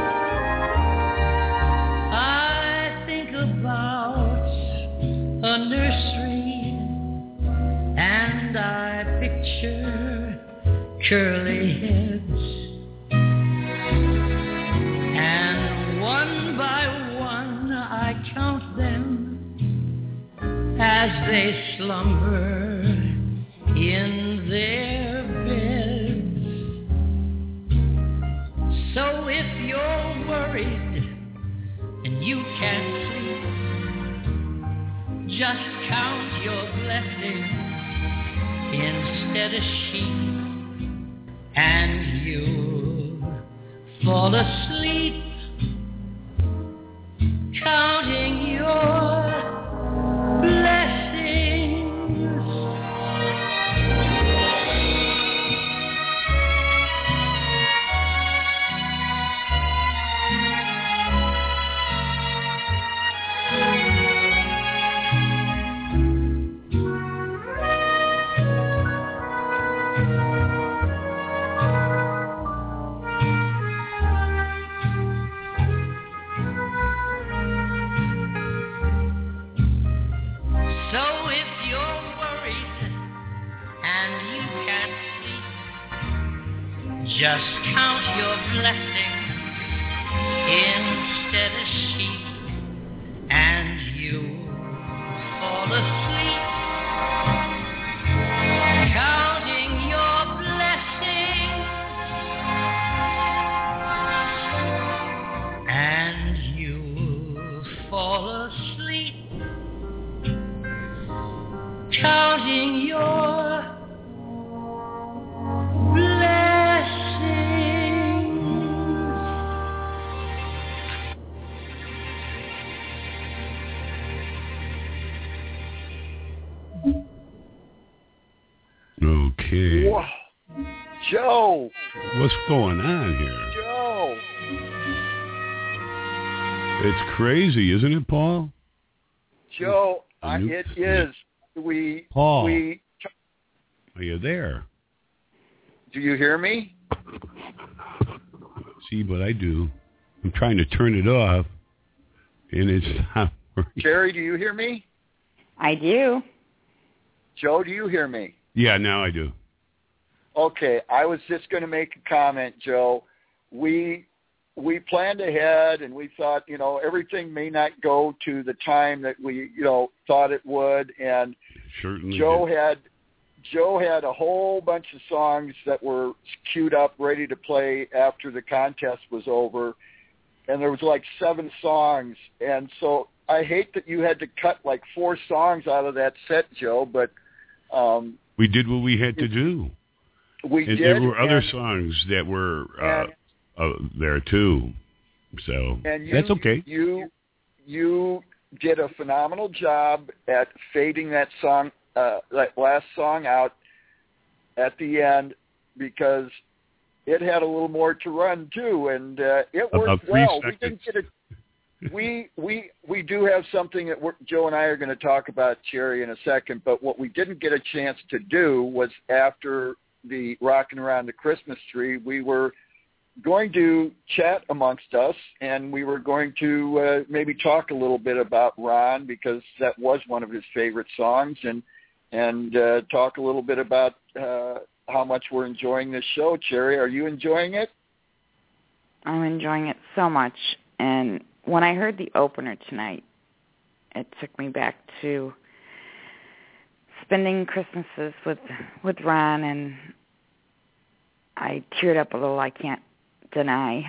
I think about a nursery, and I picture curly heads, and one by one I count them as they slumber in their beds. So if you're worried and you can't sleep, just count your blessings instead of sheep, and you'll fall asleep counting Just count your blessings instead of sheep, and you fall asleep. Counting your blessings, and you fall asleep. Counting your Okay. Whoa. Joe. What's going on here? Joe. It's crazy, isn't it, Paul? Joe, it is. Paul, are you there? Do you hear me? See, but I do. I'm trying to turn it off, and it's not working. Jerry, do you hear me? I do. Joe, do you hear me? Yeah, now I do. Okay, I was just going to make a comment, Joe. We planned ahead, and we thought, everything may not go to the time that we, thought it would. And certainly Joe had a whole bunch of songs that were queued up, ready to play after the contest was over, and there was like 7 songs. And so I hate that you had to cut like 4 songs out of that set, Joe, but we did what we had to do. We did. There were other songs that were there too, so that's okay. You did a phenomenal job at fading that song, that last song out at the end, because it had a little more to run too, and it worked well. Seconds. We didn't get it. We do have something that Joe and I are going to talk about, Cherry, in a second, but what we didn't get a chance to do was after the Rockin' Around the Christmas Tree, we were going to chat amongst us, and we were going to maybe talk a little bit about Ron, because that was one of his favorite songs, and talk a little bit about how much we're enjoying this show. Cherry, are you enjoying it? I'm enjoying it so much, and when I heard the opener tonight, it took me back to spending Christmases with Ron, and I teared up a little, I can't deny.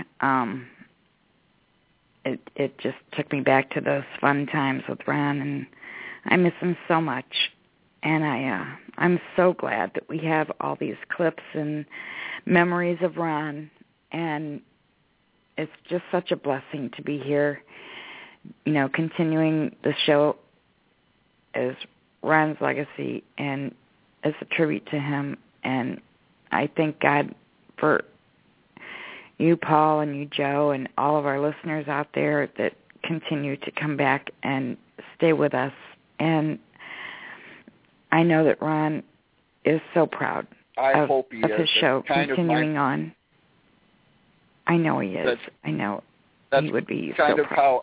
It just took me back to those fun times with Ron, and I miss him so much. And I'm so glad that we have all these clips and memories of Ron, and it's just such a blessing to be here, continuing the show as Ron's legacy and as a tribute to him. And I thank God for you, Paul, and you, Joe, and all of our listeners out there that continue to come back and stay with us. And I know that Ron is so proud of his show continuing on. I know he is. I know he would be so proud. That's kind of how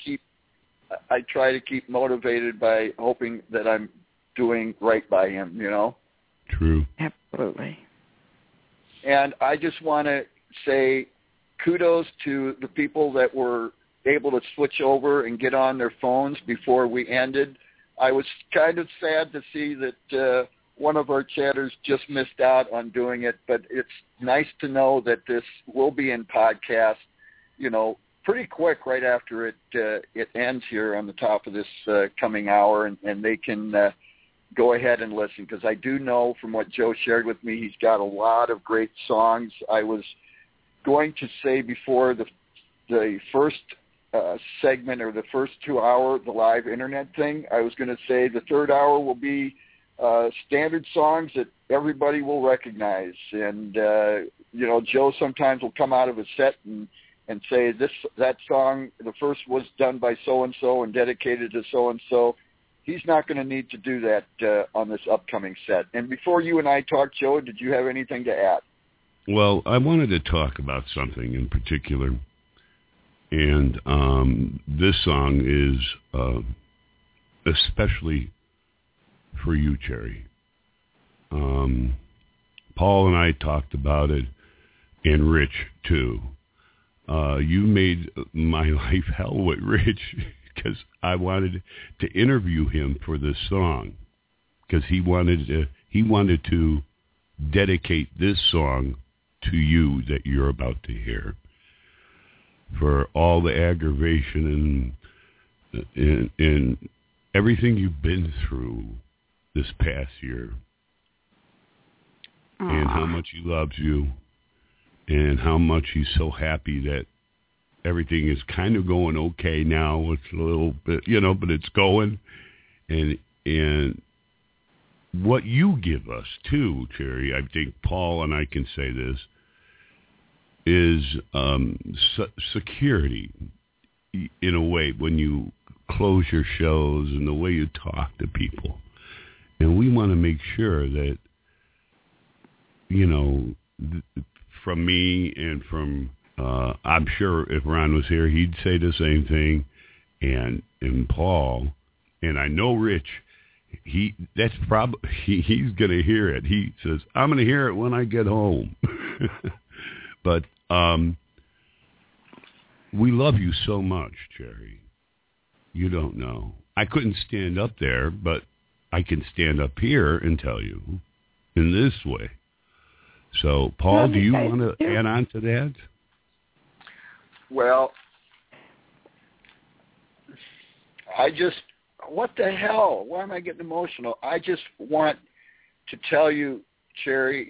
I try to keep motivated by hoping that I'm doing right by him, True. Absolutely. And I just want to say kudos to the people that were able to switch over and get on their phones before we ended. I was kind of sad to see that one of our chatters just missed out on doing it, but it's nice to know that this will be in podcast, pretty quick right after it ends here on the top of this coming hour, and they can go ahead and listen, because I do know from what Joe shared with me, he's got a lot of great songs. I was going to say before the first segment, or the first 2 hour, the live internet thing, I was going to say the third hour will be standard songs that everybody will recognize. And, Joe sometimes will come out of a set and say that song, the first was done by so-and-so and dedicated to so-and-so. He's not going to need to do that on this upcoming set. And before you and I talk, Joe, did you have anything to add? Well, I wanted to talk about something in particular. And this song is especially for you, Cherry. Paul and I talked about it, and Rich, too. You made my life hell with Rich because I wanted to interview him for this song because he wanted to dedicate this song to you that you're about to hear for all the aggravation and everything you've been through this past year. Aww. And how much he loves you and how much he's so happy that everything is kind of going okay now. It's a little bit, but it's going. And what you give us, too, Cherry, I think Paul and I can say this, is security in a way when you close your shows and the way you talk to people. And we want to make sure that, from me and from, I'm sure if Ron was here, he'd say the same thing, and Paul, and I know Rich, he's going to hear it. He says, I'm going to hear it when I get home. But we love you so much, Cherry. You don't know. I couldn't stand up there, but I can stand up here and tell you in this way. So, Paul, do you want to add on to that? Well, what the hell? Why am I getting emotional? I just want to tell you, Cherry,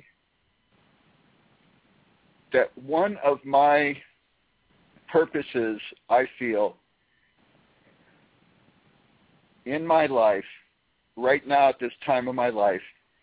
that one of my purposes, I feel, in my life, right now at this time of my life,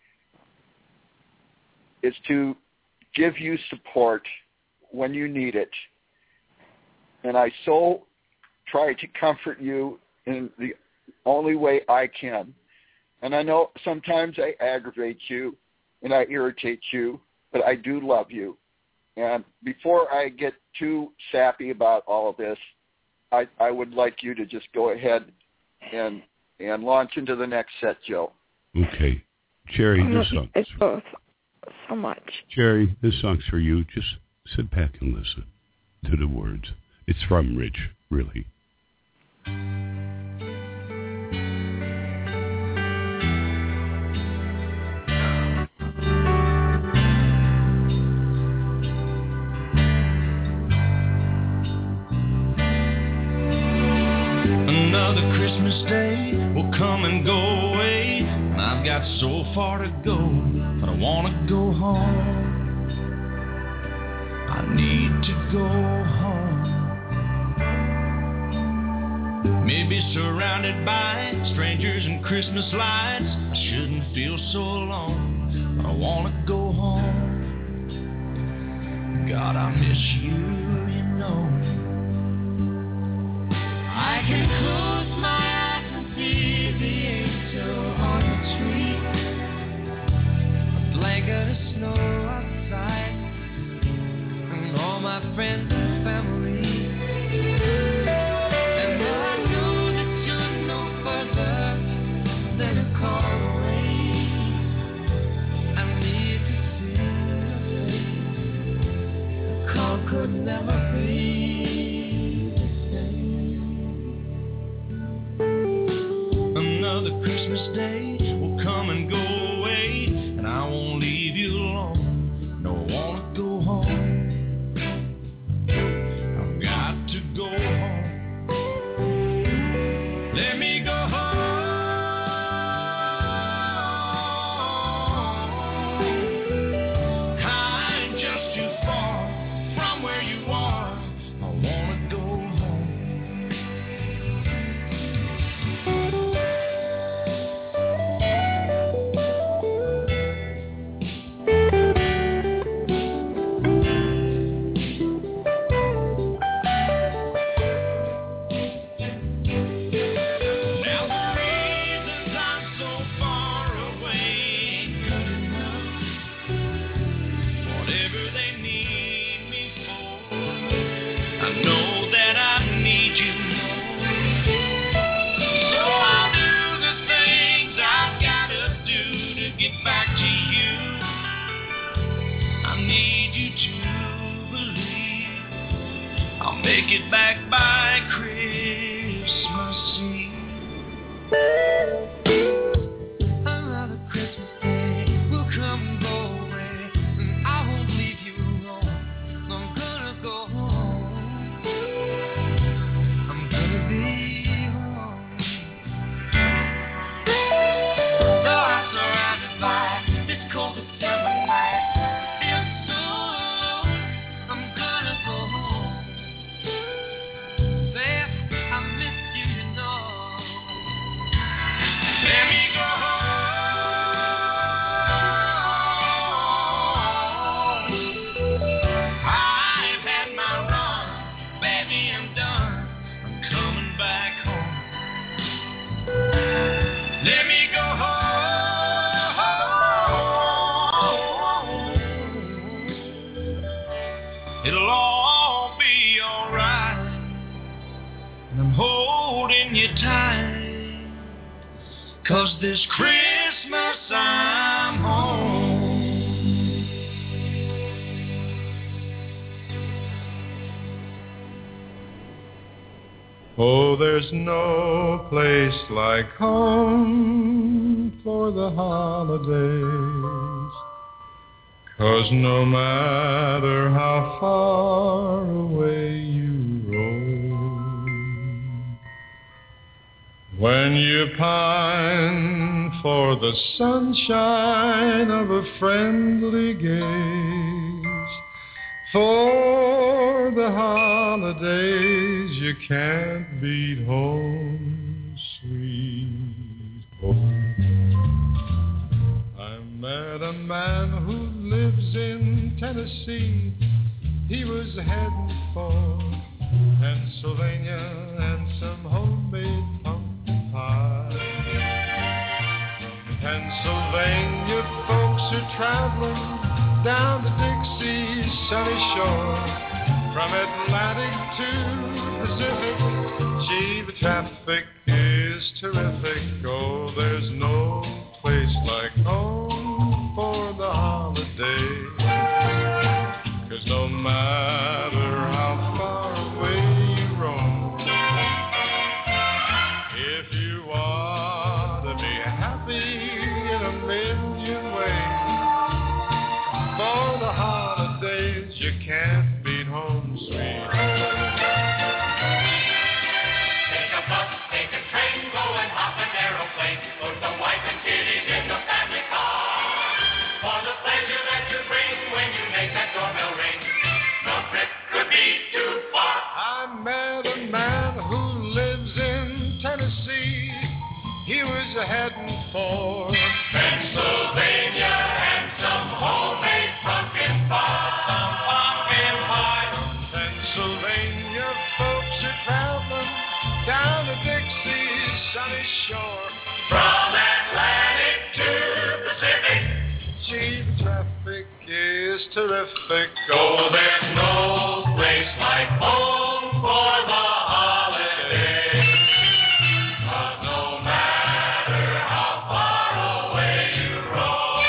is to give you support when you need it. And I so try to comfort you in the only way I can. And I know sometimes I aggravate you and I irritate you, but I do love you. And before I get too sappy about all of this, I would like you to just go ahead and launch into the next set, Joe. Okay. Cherry, this song. It's both so much. Cherry, this song's for you. Just sit back and listen to the words. It's from Rich, really. Another Christmas day will come and go away, and I've got so far to go, but I want to go home. I need to go home. Maybe surrounded by strangers and Christmas lights, I shouldn't feel so alone, but I want to go home. God, I miss you, you know. I can close my eyes and see the angel on the tree, a blanket of snow outside, and all my friends and family. And though I know that you're no further than a call away, I need to see your face. The call could never be. Another Christmas day will come and go away, and I won't leave you alone. No, I want to go home. I've got to go home. Let me go home. I'm just too far from where you are. I want to go home. 'cause this Christmas I'm home. Oh, there's no place like home for the holidays, 'cause no matter how far away you roam, when you pine for the sunshine of a friendly gaze, for the holidays you can't beat home, sweet home. I met a man who lives in Tennessee. He was heading for Pennsylvania and some homemade pumpkin pie. From Pennsylvania, folks are traveling down the Dixie's sunny shore. From Atlantic to Pacific, gee, the traffic is terrific. Oh, there's no place like home for the holiday, 'cause no matter how far away you roam, if you want to be happy in a million ways, for the holidays you can't beat home, sweet home. Take a bus, take a train, go and hop an aeroplane, put the wife and kiddies in the family car. For the pleasure that you bring when you make that doorbell ring, no trip could be too far. I met a man who lives in Tennessee. He was heading for Pennsylvania and some homemade pumpkin pie. Some pumpkin pie. From Pennsylvania, folks are traveling down the Dixie's sunny shore. From Atlantic to Pacific, gee, the traffic is terrific. Oh, there's no place like home for the holidays, 'cause no matter how far away you roam,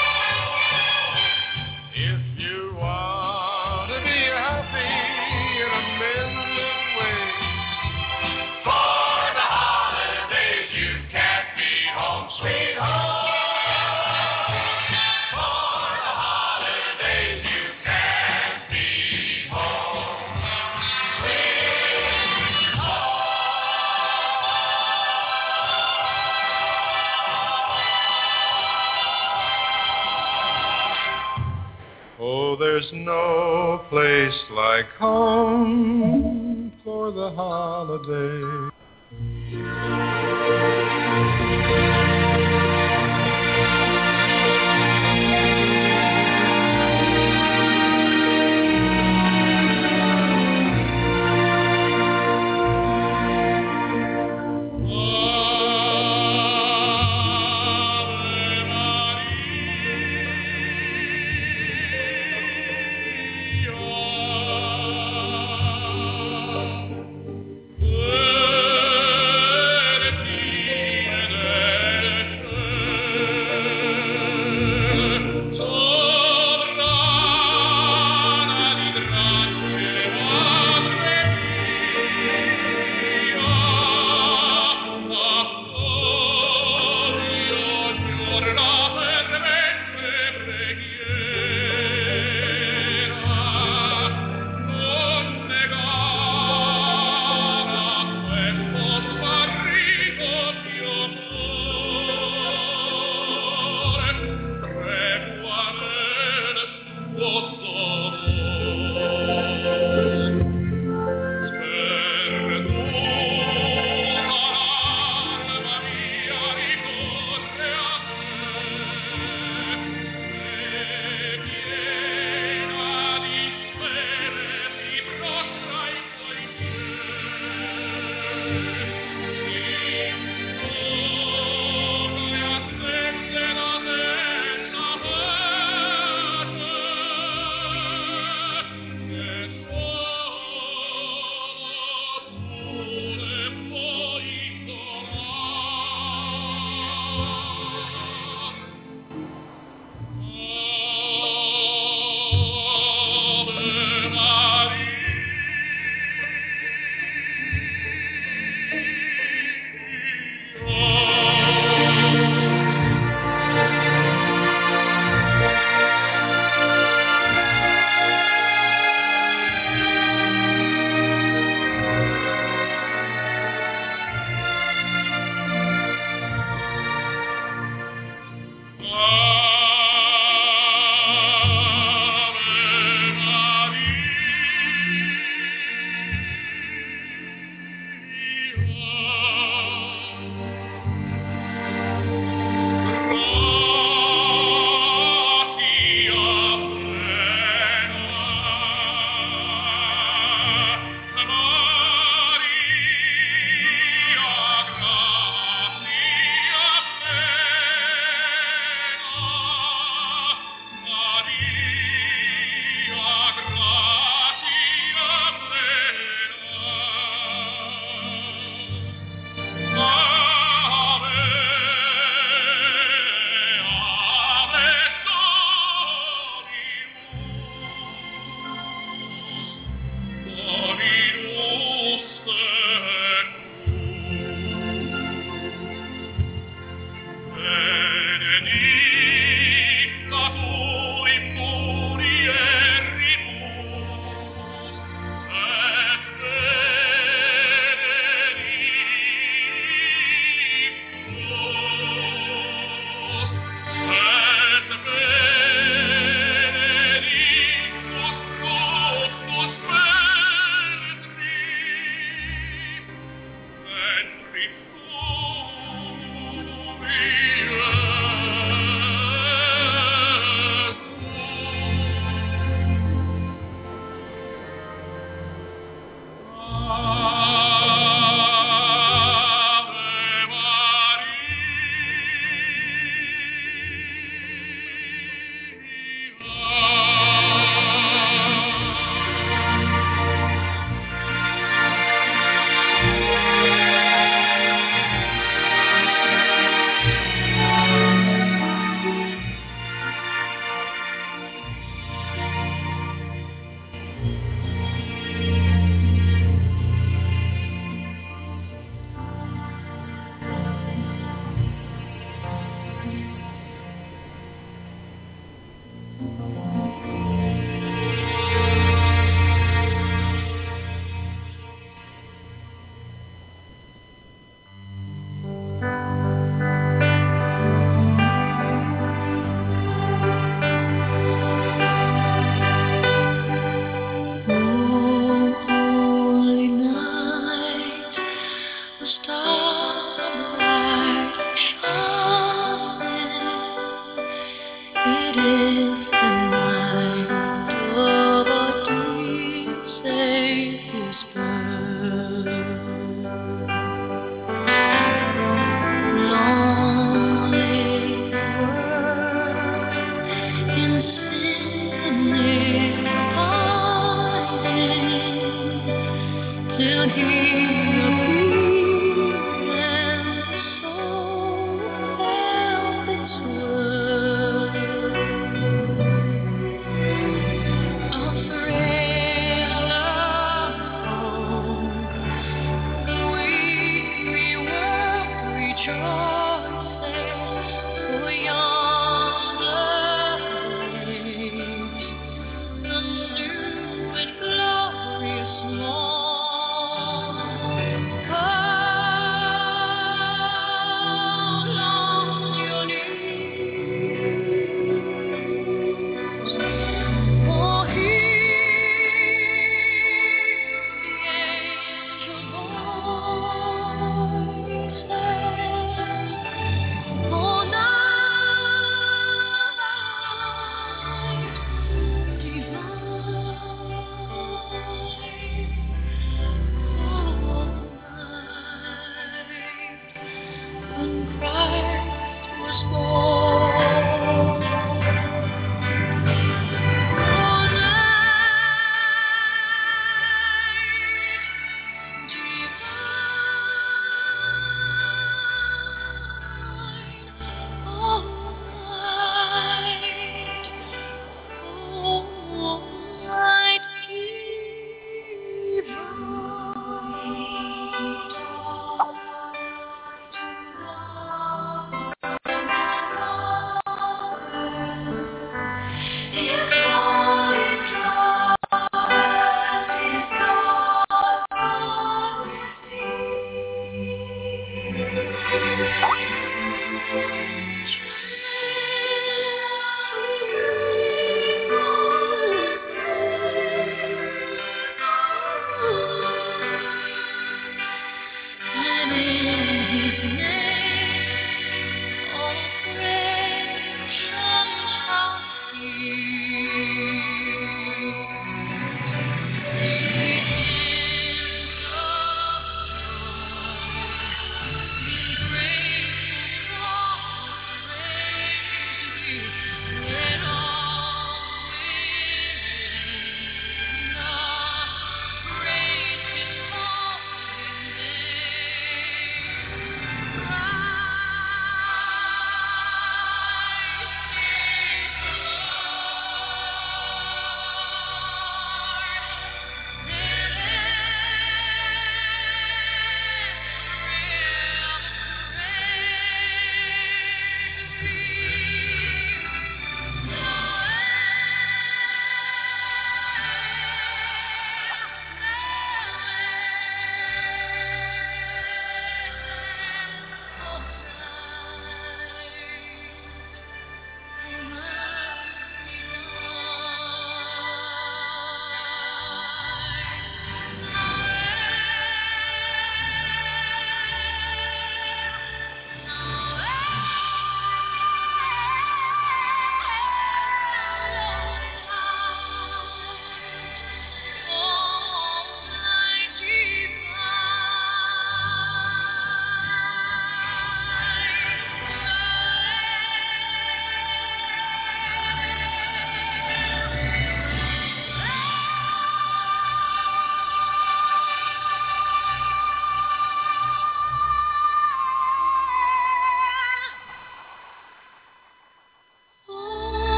if you want to be happy in a million ways, for the holidays you can't be home, sweet home. For the holidays you can't be home, sweet oh, there's no place like home for the holiday.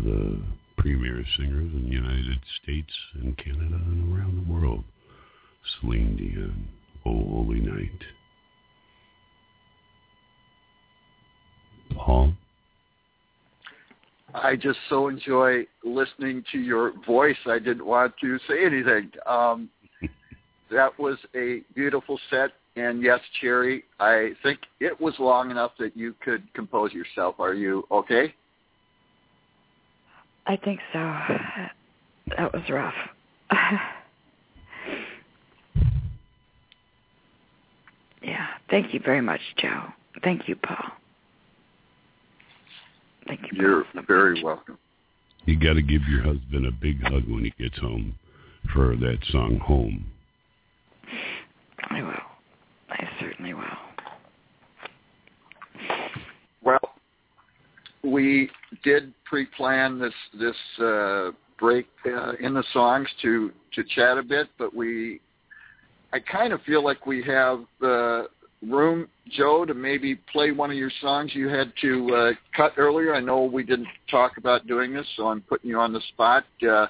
of the premier singers in the United States and Canada and around the world. Celine Dion, Oh Holy Night. Paul? I just so enjoy listening to your voice. I didn't want to say anything. That was a beautiful set. And yes, Cherry, I think it was long enough that you could compose yourself. Are you okay? I think so. That was rough. Yeah. Thank you very much, Joe. Thank you, Paul. Thank you. You're very welcome. You got to give your husband a big hug when he gets home for that song, Home. I will. I certainly will. Well, we did pre-plan this break in the songs to chat a bit, but I kind of feel like we have room, Joe, to maybe play one of your songs you had to cut earlier. I know we didn't talk about doing this, so I'm putting you on the spot.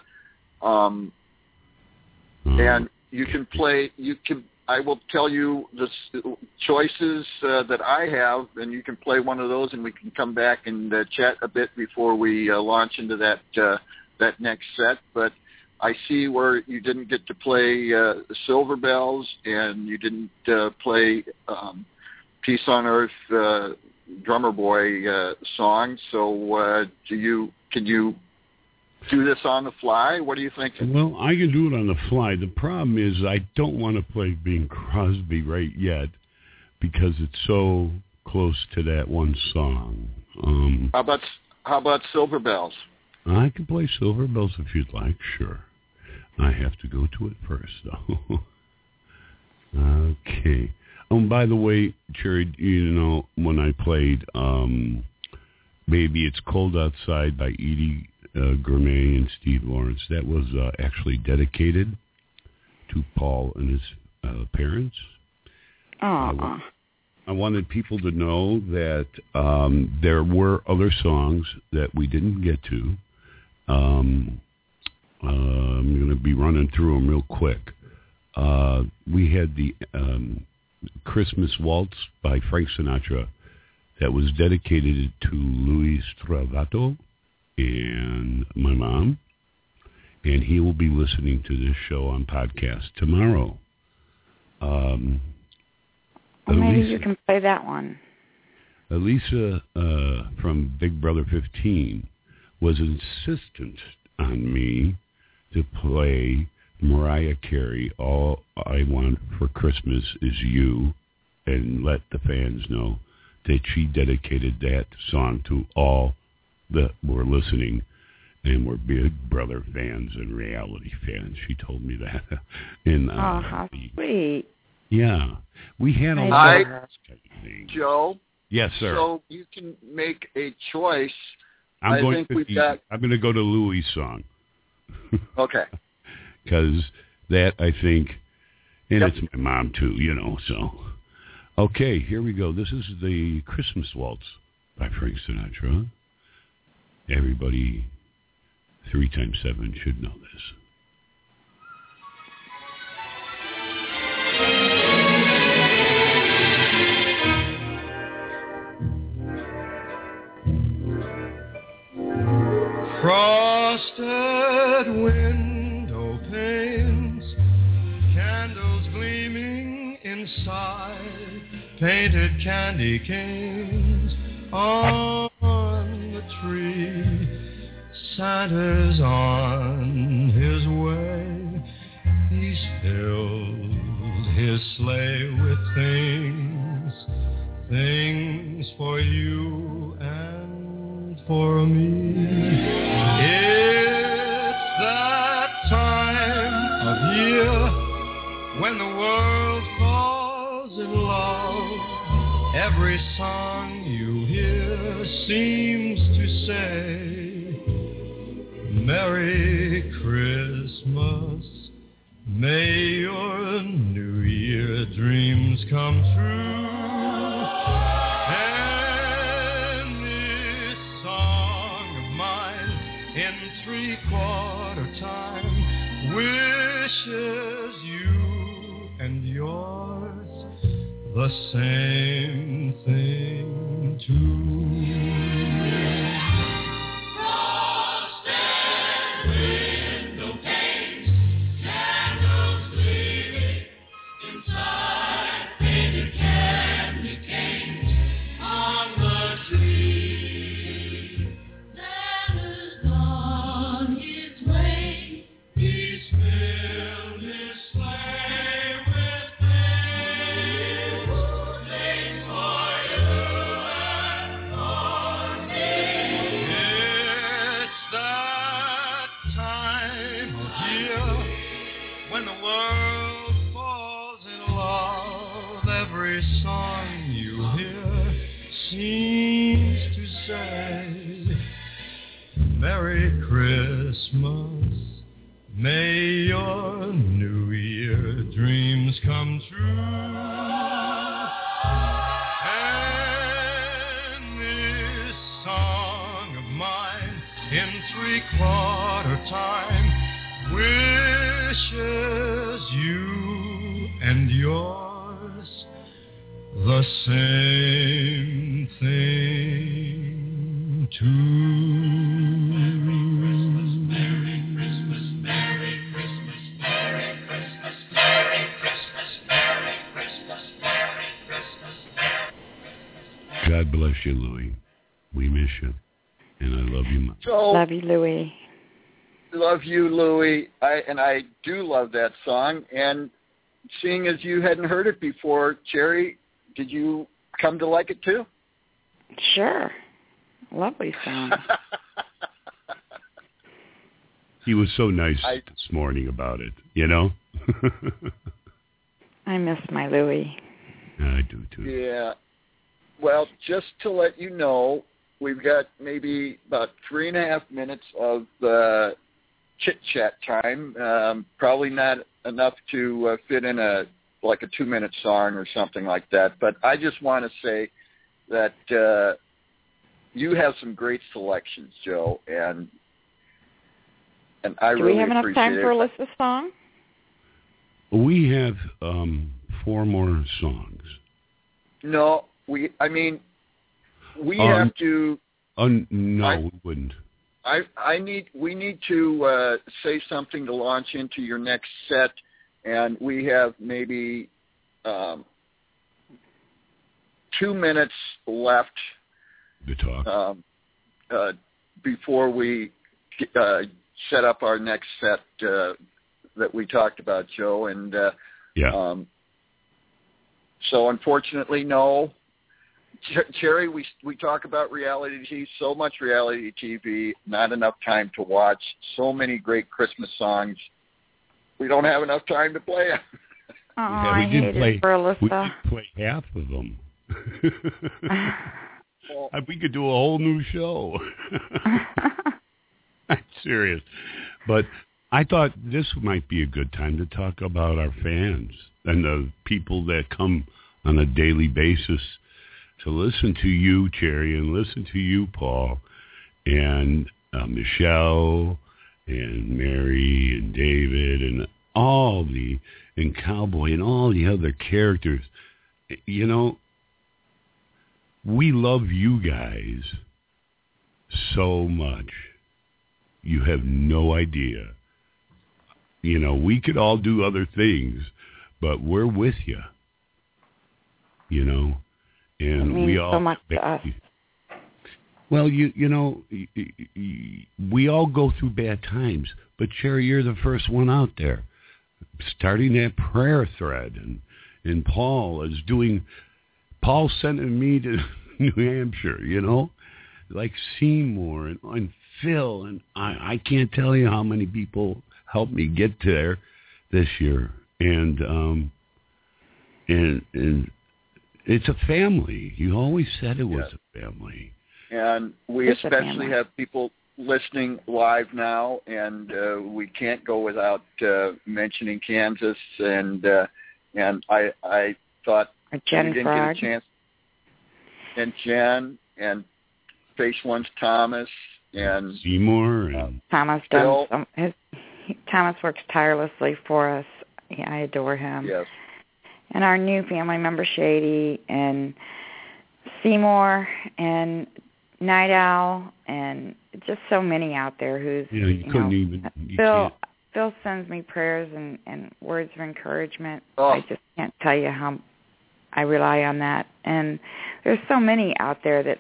And you can play. I will tell you the choices that I have, and you can play one of those, and we can come back and chat a bit before we launch into that next set. But I see where you didn't get to play Silver Bells, and you didn't play Peace on Earth, Drummer Boy song. So can you do this on the fly? What do you think? Well, I can do it on the fly. The problem is I don't want to play Bing Crosby right yet because it's so close to that one song. How about Silver Bells? I can play Silver Bells if you'd like, sure. I have to go to it first, though. Okay. By the way, Cherry, you know, when I played Baby It's Cold Outside by Edie Gourmet and Steve Lawrence, that was actually dedicated to Paul and his parents. I wanted people to know that there were other songs that we didn't get to. I'm going to be running through them real quick. We had the Christmas Waltz by Frank Sinatra that was dedicated to Louis Stravato and my mom, and he will be listening to this show on podcast tomorrow. Well, maybe you can play that one. Elisa from Big Brother 15 was insistent on me to play Mariah Carey, All I Want for Christmas Is You, and let the fans know that she dedicated that song to all that were listening and were Big Brother fans and reality fans. She told me that. And, how sweet. Yeah. We had a lot of things. Joe? Yes, sir. So you can make a choice. I'm going to go to Louis' song. Okay. Because that, I think, and it's my mom too, you know, so. Okay, here we go. This is the Christmas Waltz by Frank Sinatra. Everybody 3 times 7 should know this. Frosted window panes, candles gleaming inside, painted candy canes on the tree. Santa's on his way. He's filled his sleigh with things for you and for me. It's that time of year when the world falls in love. Every song you hear seems to say, Merry Christmas, may your New Year dreams come true. And this song of mine wishes you and yours the same thing too. Frosted window panes, candles gleaming inside, painted candy canes on the tree. Santa's on his way, he's filled his sleigh with things for you and for me. It's that time of year when the world falls in love. Every song you hear seems to say, Merry Christmas, may your New Year dreams come true. And this song of mine in three-quarter time wishes you and yours the same thing too. Merry Christmas, Merry Christmas, Merry Christmas, Merry Christmas, Merry Christmas, Merry Christmas, Merry Christmas. God bless you, Louie. We miss you, and I love you much. So, Love you, Louie. love you, Louie. I do love that song. And seeing as you hadn't heard it before, Cherry, did you come to like it too? Sure. Lovely song. He was so nice this morning about it, you know? I miss my Louie. I do too. Yeah. Well, just to let you know, we've got maybe about 3.5 minutes of chit-chat time. Probably not enough to fit in a 2-minute song or something like that. But I just want to say that you have some great selections, Joe, and I really appreciate it. Do we have enough time for a list of songs? We have 4 more songs. No, we have to. No, we wouldn't. We need to say something to launch into your next set, and we have maybe 2 minutes left to talk before we set up our next set that we talked about, Joe. And so unfortunately, no. Cherry, we talk about reality TV, so much reality TV, not enough time to watch, so many great Christmas songs. We don't have enough time to play them. Oh, we didn't play half of them. We could do a whole new show. I'm serious. But I thought this might be a good time to talk about our fans and the people that come on a daily basis to listen to you, Cherry, and listen to you, Paul, and Michelle, and Mary, and David, and and Cowboy, and all the other characters. You know, we love you guys so much. You have no idea. You know, we could all do other things, but we're with you. You know, and we all so much to us. Well, you know, we all go through bad times, but Cherry, you're the first one out there, starting that prayer thread, and Paul sending me to New Hampshire, you know, like Seymour and Phil, and I can't tell you how many people helped me get there this year, and it's a family. You always said it was a family. And we especially have people listening live now, and we can't go without mentioning Kansas. And I thought Jen we didn't get a chance. And Jen, and Face One's Thomas, and Seymour, and Thomas Phil. Thomas works tirelessly for us. I adore him. Yes. And our new family member, Shady, and Seymour, and Night Owl, and just so many out there who's, Phil sends me prayers and words of encouragement. Oh. I just can't tell you how I rely on that. And there's so many out there that,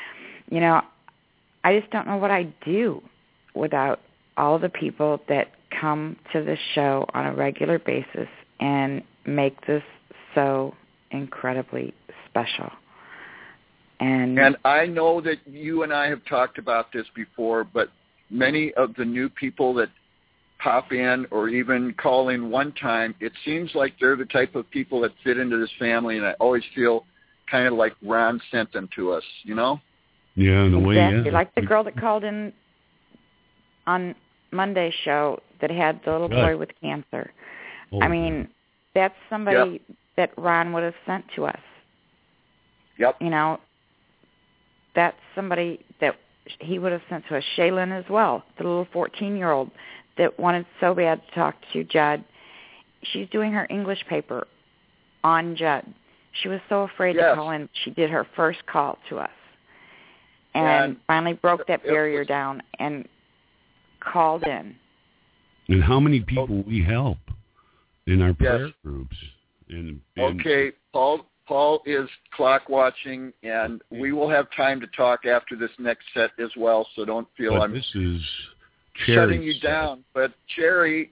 I just don't know what I'd do without all the people that come to the show on a regular basis and make this so incredibly special. And I know that you and I have talked about this before, but many of the new people that pop in or even call in one time, it seems like they're the type of people that fit into this family, and I always feel kind of like Ron sent them to us, Yeah, in a way, exactly. Like the girl that called in on Monday's show that had the little boy with cancer. Oh, I mean, that's somebody that Ron would have sent to us. Yep. That's somebody that he would have sent to us. Shaylin as well, the little 14-year-old that wanted so bad to talk to Judd. She's doing her English paper on Judd. She was so afraid to call in. She did her first call to us and finally broke that barrier down and called in. And how many people we help in our prayer groups. Okay, Paul is clock watching, and we will have time to talk after this next set as well, so don't feel I'm this is shutting you down. But Cherry,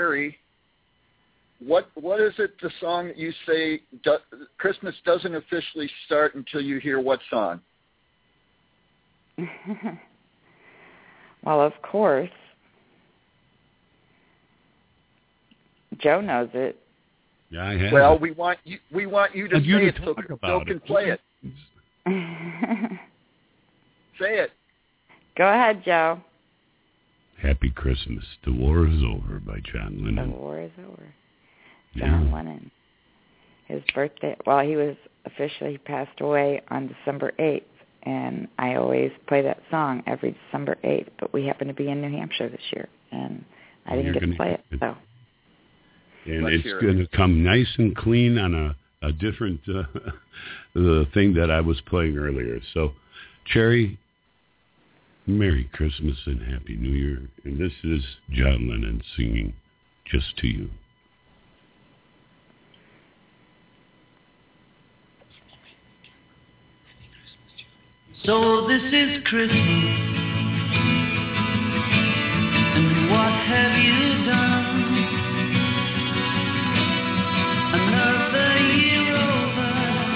what is it, the song that you say Christmas doesn't officially start until you hear what song? Well, of course. Joe knows it. Yeah, I have. Well, we want you to say it so Phil can play it. Say it. Go ahead, Joe. Happy Christmas. The War is Over by John Lennon. The War is Over. John Lennon. His birthday, he was officially passed away on December 8th, and I always play that song every December 8th, but we happen to be in New Hampshire this year, and I didn't get to play it, so. And it's going to come nice and clean on a different the thing that I was playing earlier. So, Cherry, Merry Christmas and Happy New Year. And this is John Lennon singing Just to You. So this is Christmas, and what have you done? Another year over,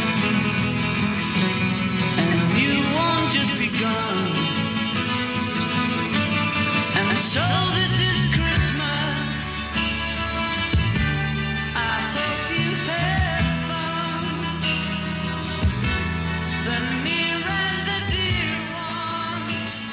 and you won't just begun. And so this is Christmas. I hope you've had fun. The near and the dear ones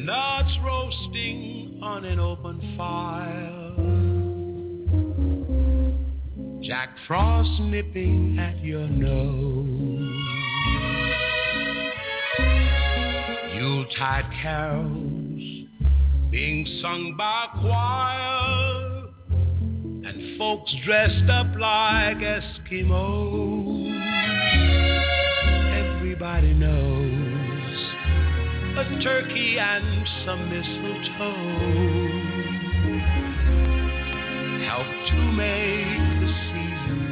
chestnuts roasting on an open fire, Jack Frost nipping at your nose, Yuletide carols being sung by choir, and folks dressed up like Eskimos. Everybody knows a turkey and some mistletoe help to make the season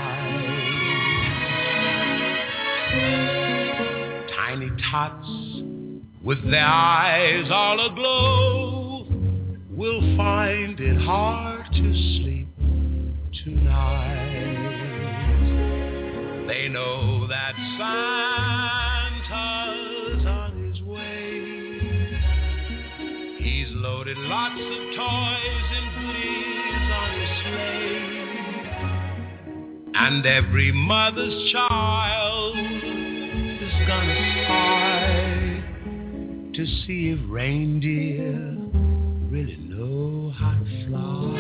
bright. Tiny tots with their eyes all aglow will find it hard to sleep tonight. They know that Santa's on his way. He's loaded lots of toys and goodies on his sleigh, and every mother's child is gonna spy to see if reindeer really know how to fly.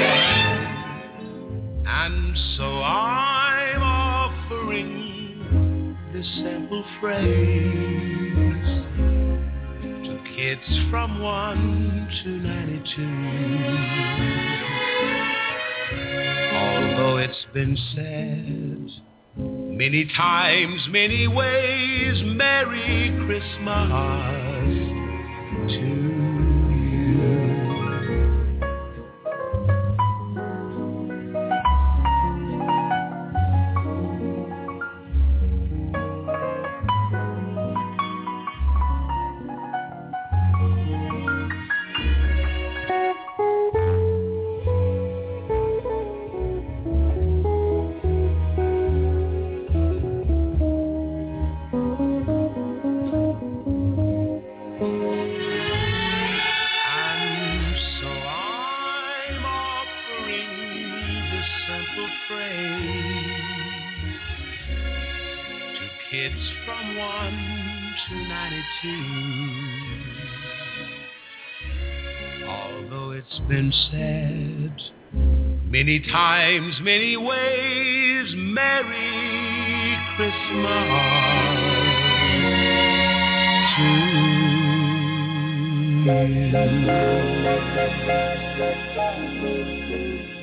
And so I'm offering this simple phrase to kids from 1 to 92. Although it's been said many times, many ways, Merry Christmas to you. Although it's been said many times, many ways, Merry Christmas to you.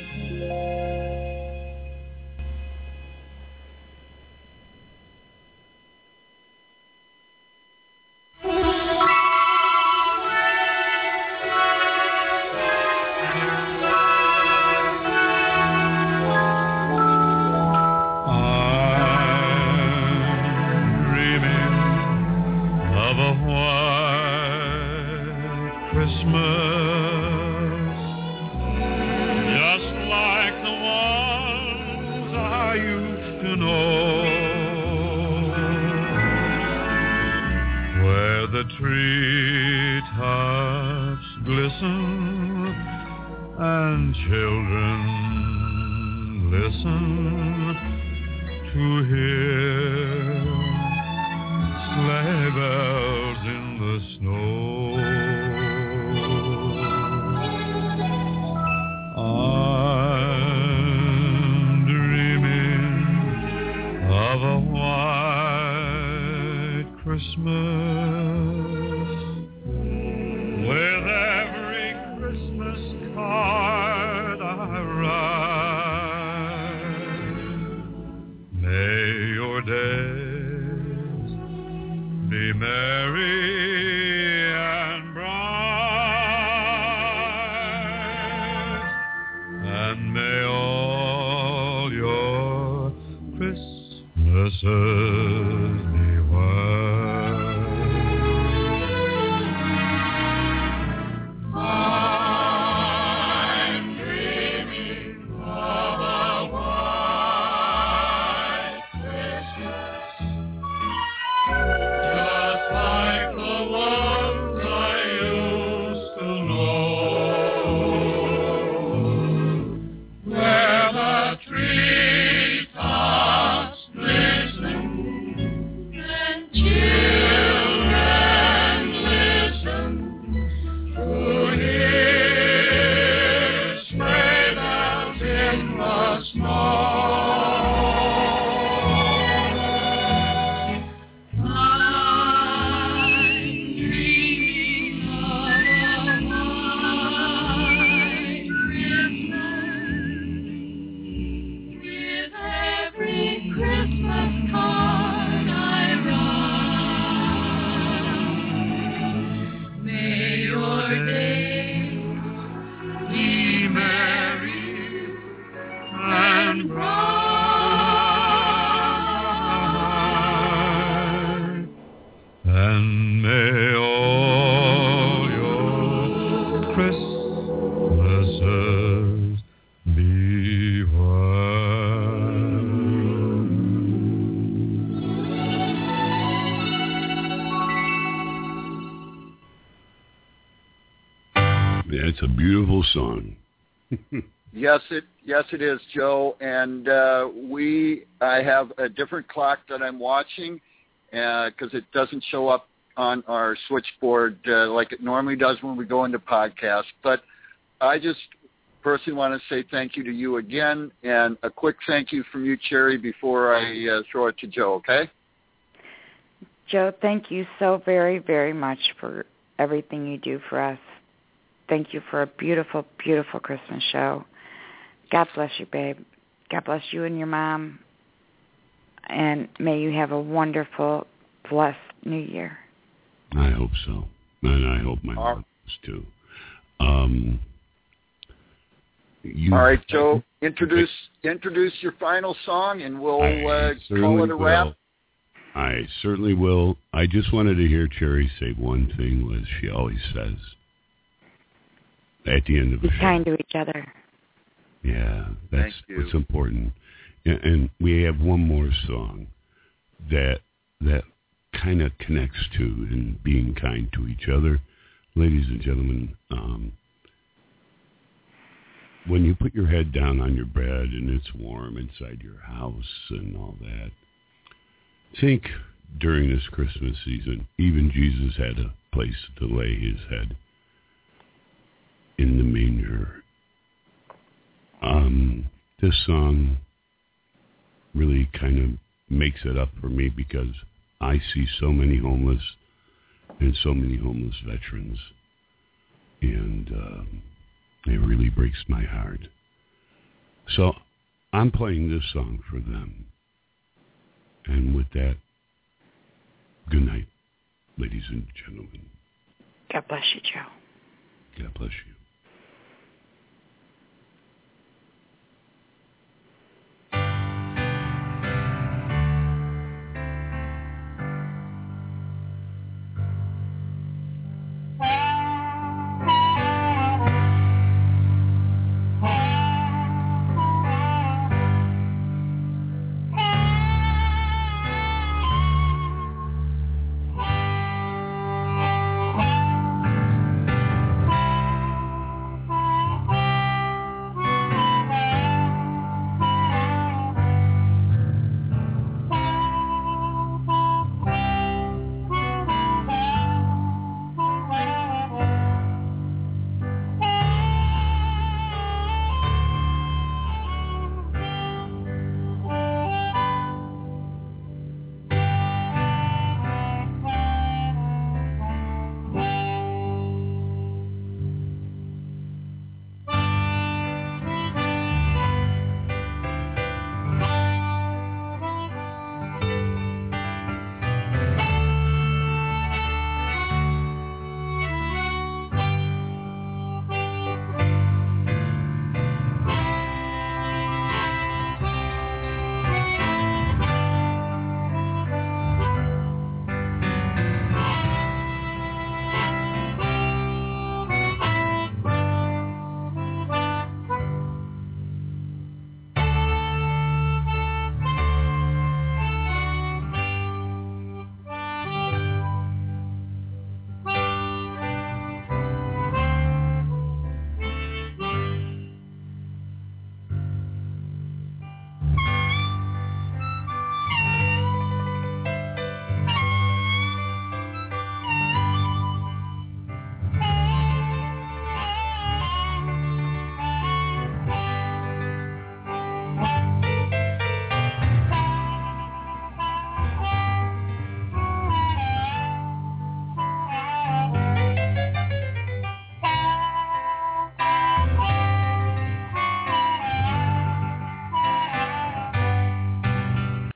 Treetops glisten and children listen to hear sleigh bells in the snow. I'm dreaming of a white Christmas. With every Christmas card I write, may your days be merry and bright, and may all your Christmases be white. Listen days be merry and bright, and may all your Christmases be white. It's a beautiful song. Yes, it is, Joe. And I have a different clock that I'm watching because it doesn't show up on our switchboard like it normally does when we go into podcasts. But I just personally want to say thank you to you again, and a quick thank you from you, Cherry, before I throw it to Joe. Okay? Joe, thank you so very, very much for everything you do for us. Thank you for a beautiful, beautiful Christmas show. God bless you, babe. God bless you and your mom. And may you have a wonderful, blessed New Year. I hope so. And I hope my mom does too. All right, Joe, introduce your final song, and we'll call it a wrap. I certainly will. I just wanted to hear Cherry say one thing, as she always says. At the end of the show. Be kind to each other. Yeah, that's what's important. And we have one more song that kind of connects to and being kind to each other. Ladies and gentlemen, when you put your head down on your bed and it's warm inside your house and all that, think during this Christmas season, even Jesus had a place to lay his head. In the manger. This song really kind of makes it up for me because I see so many homeless and so many homeless veterans, and it really breaks my heart. So I'm playing this song for them. And with that, good night, ladies and gentlemen. God bless you, Joe. God bless you.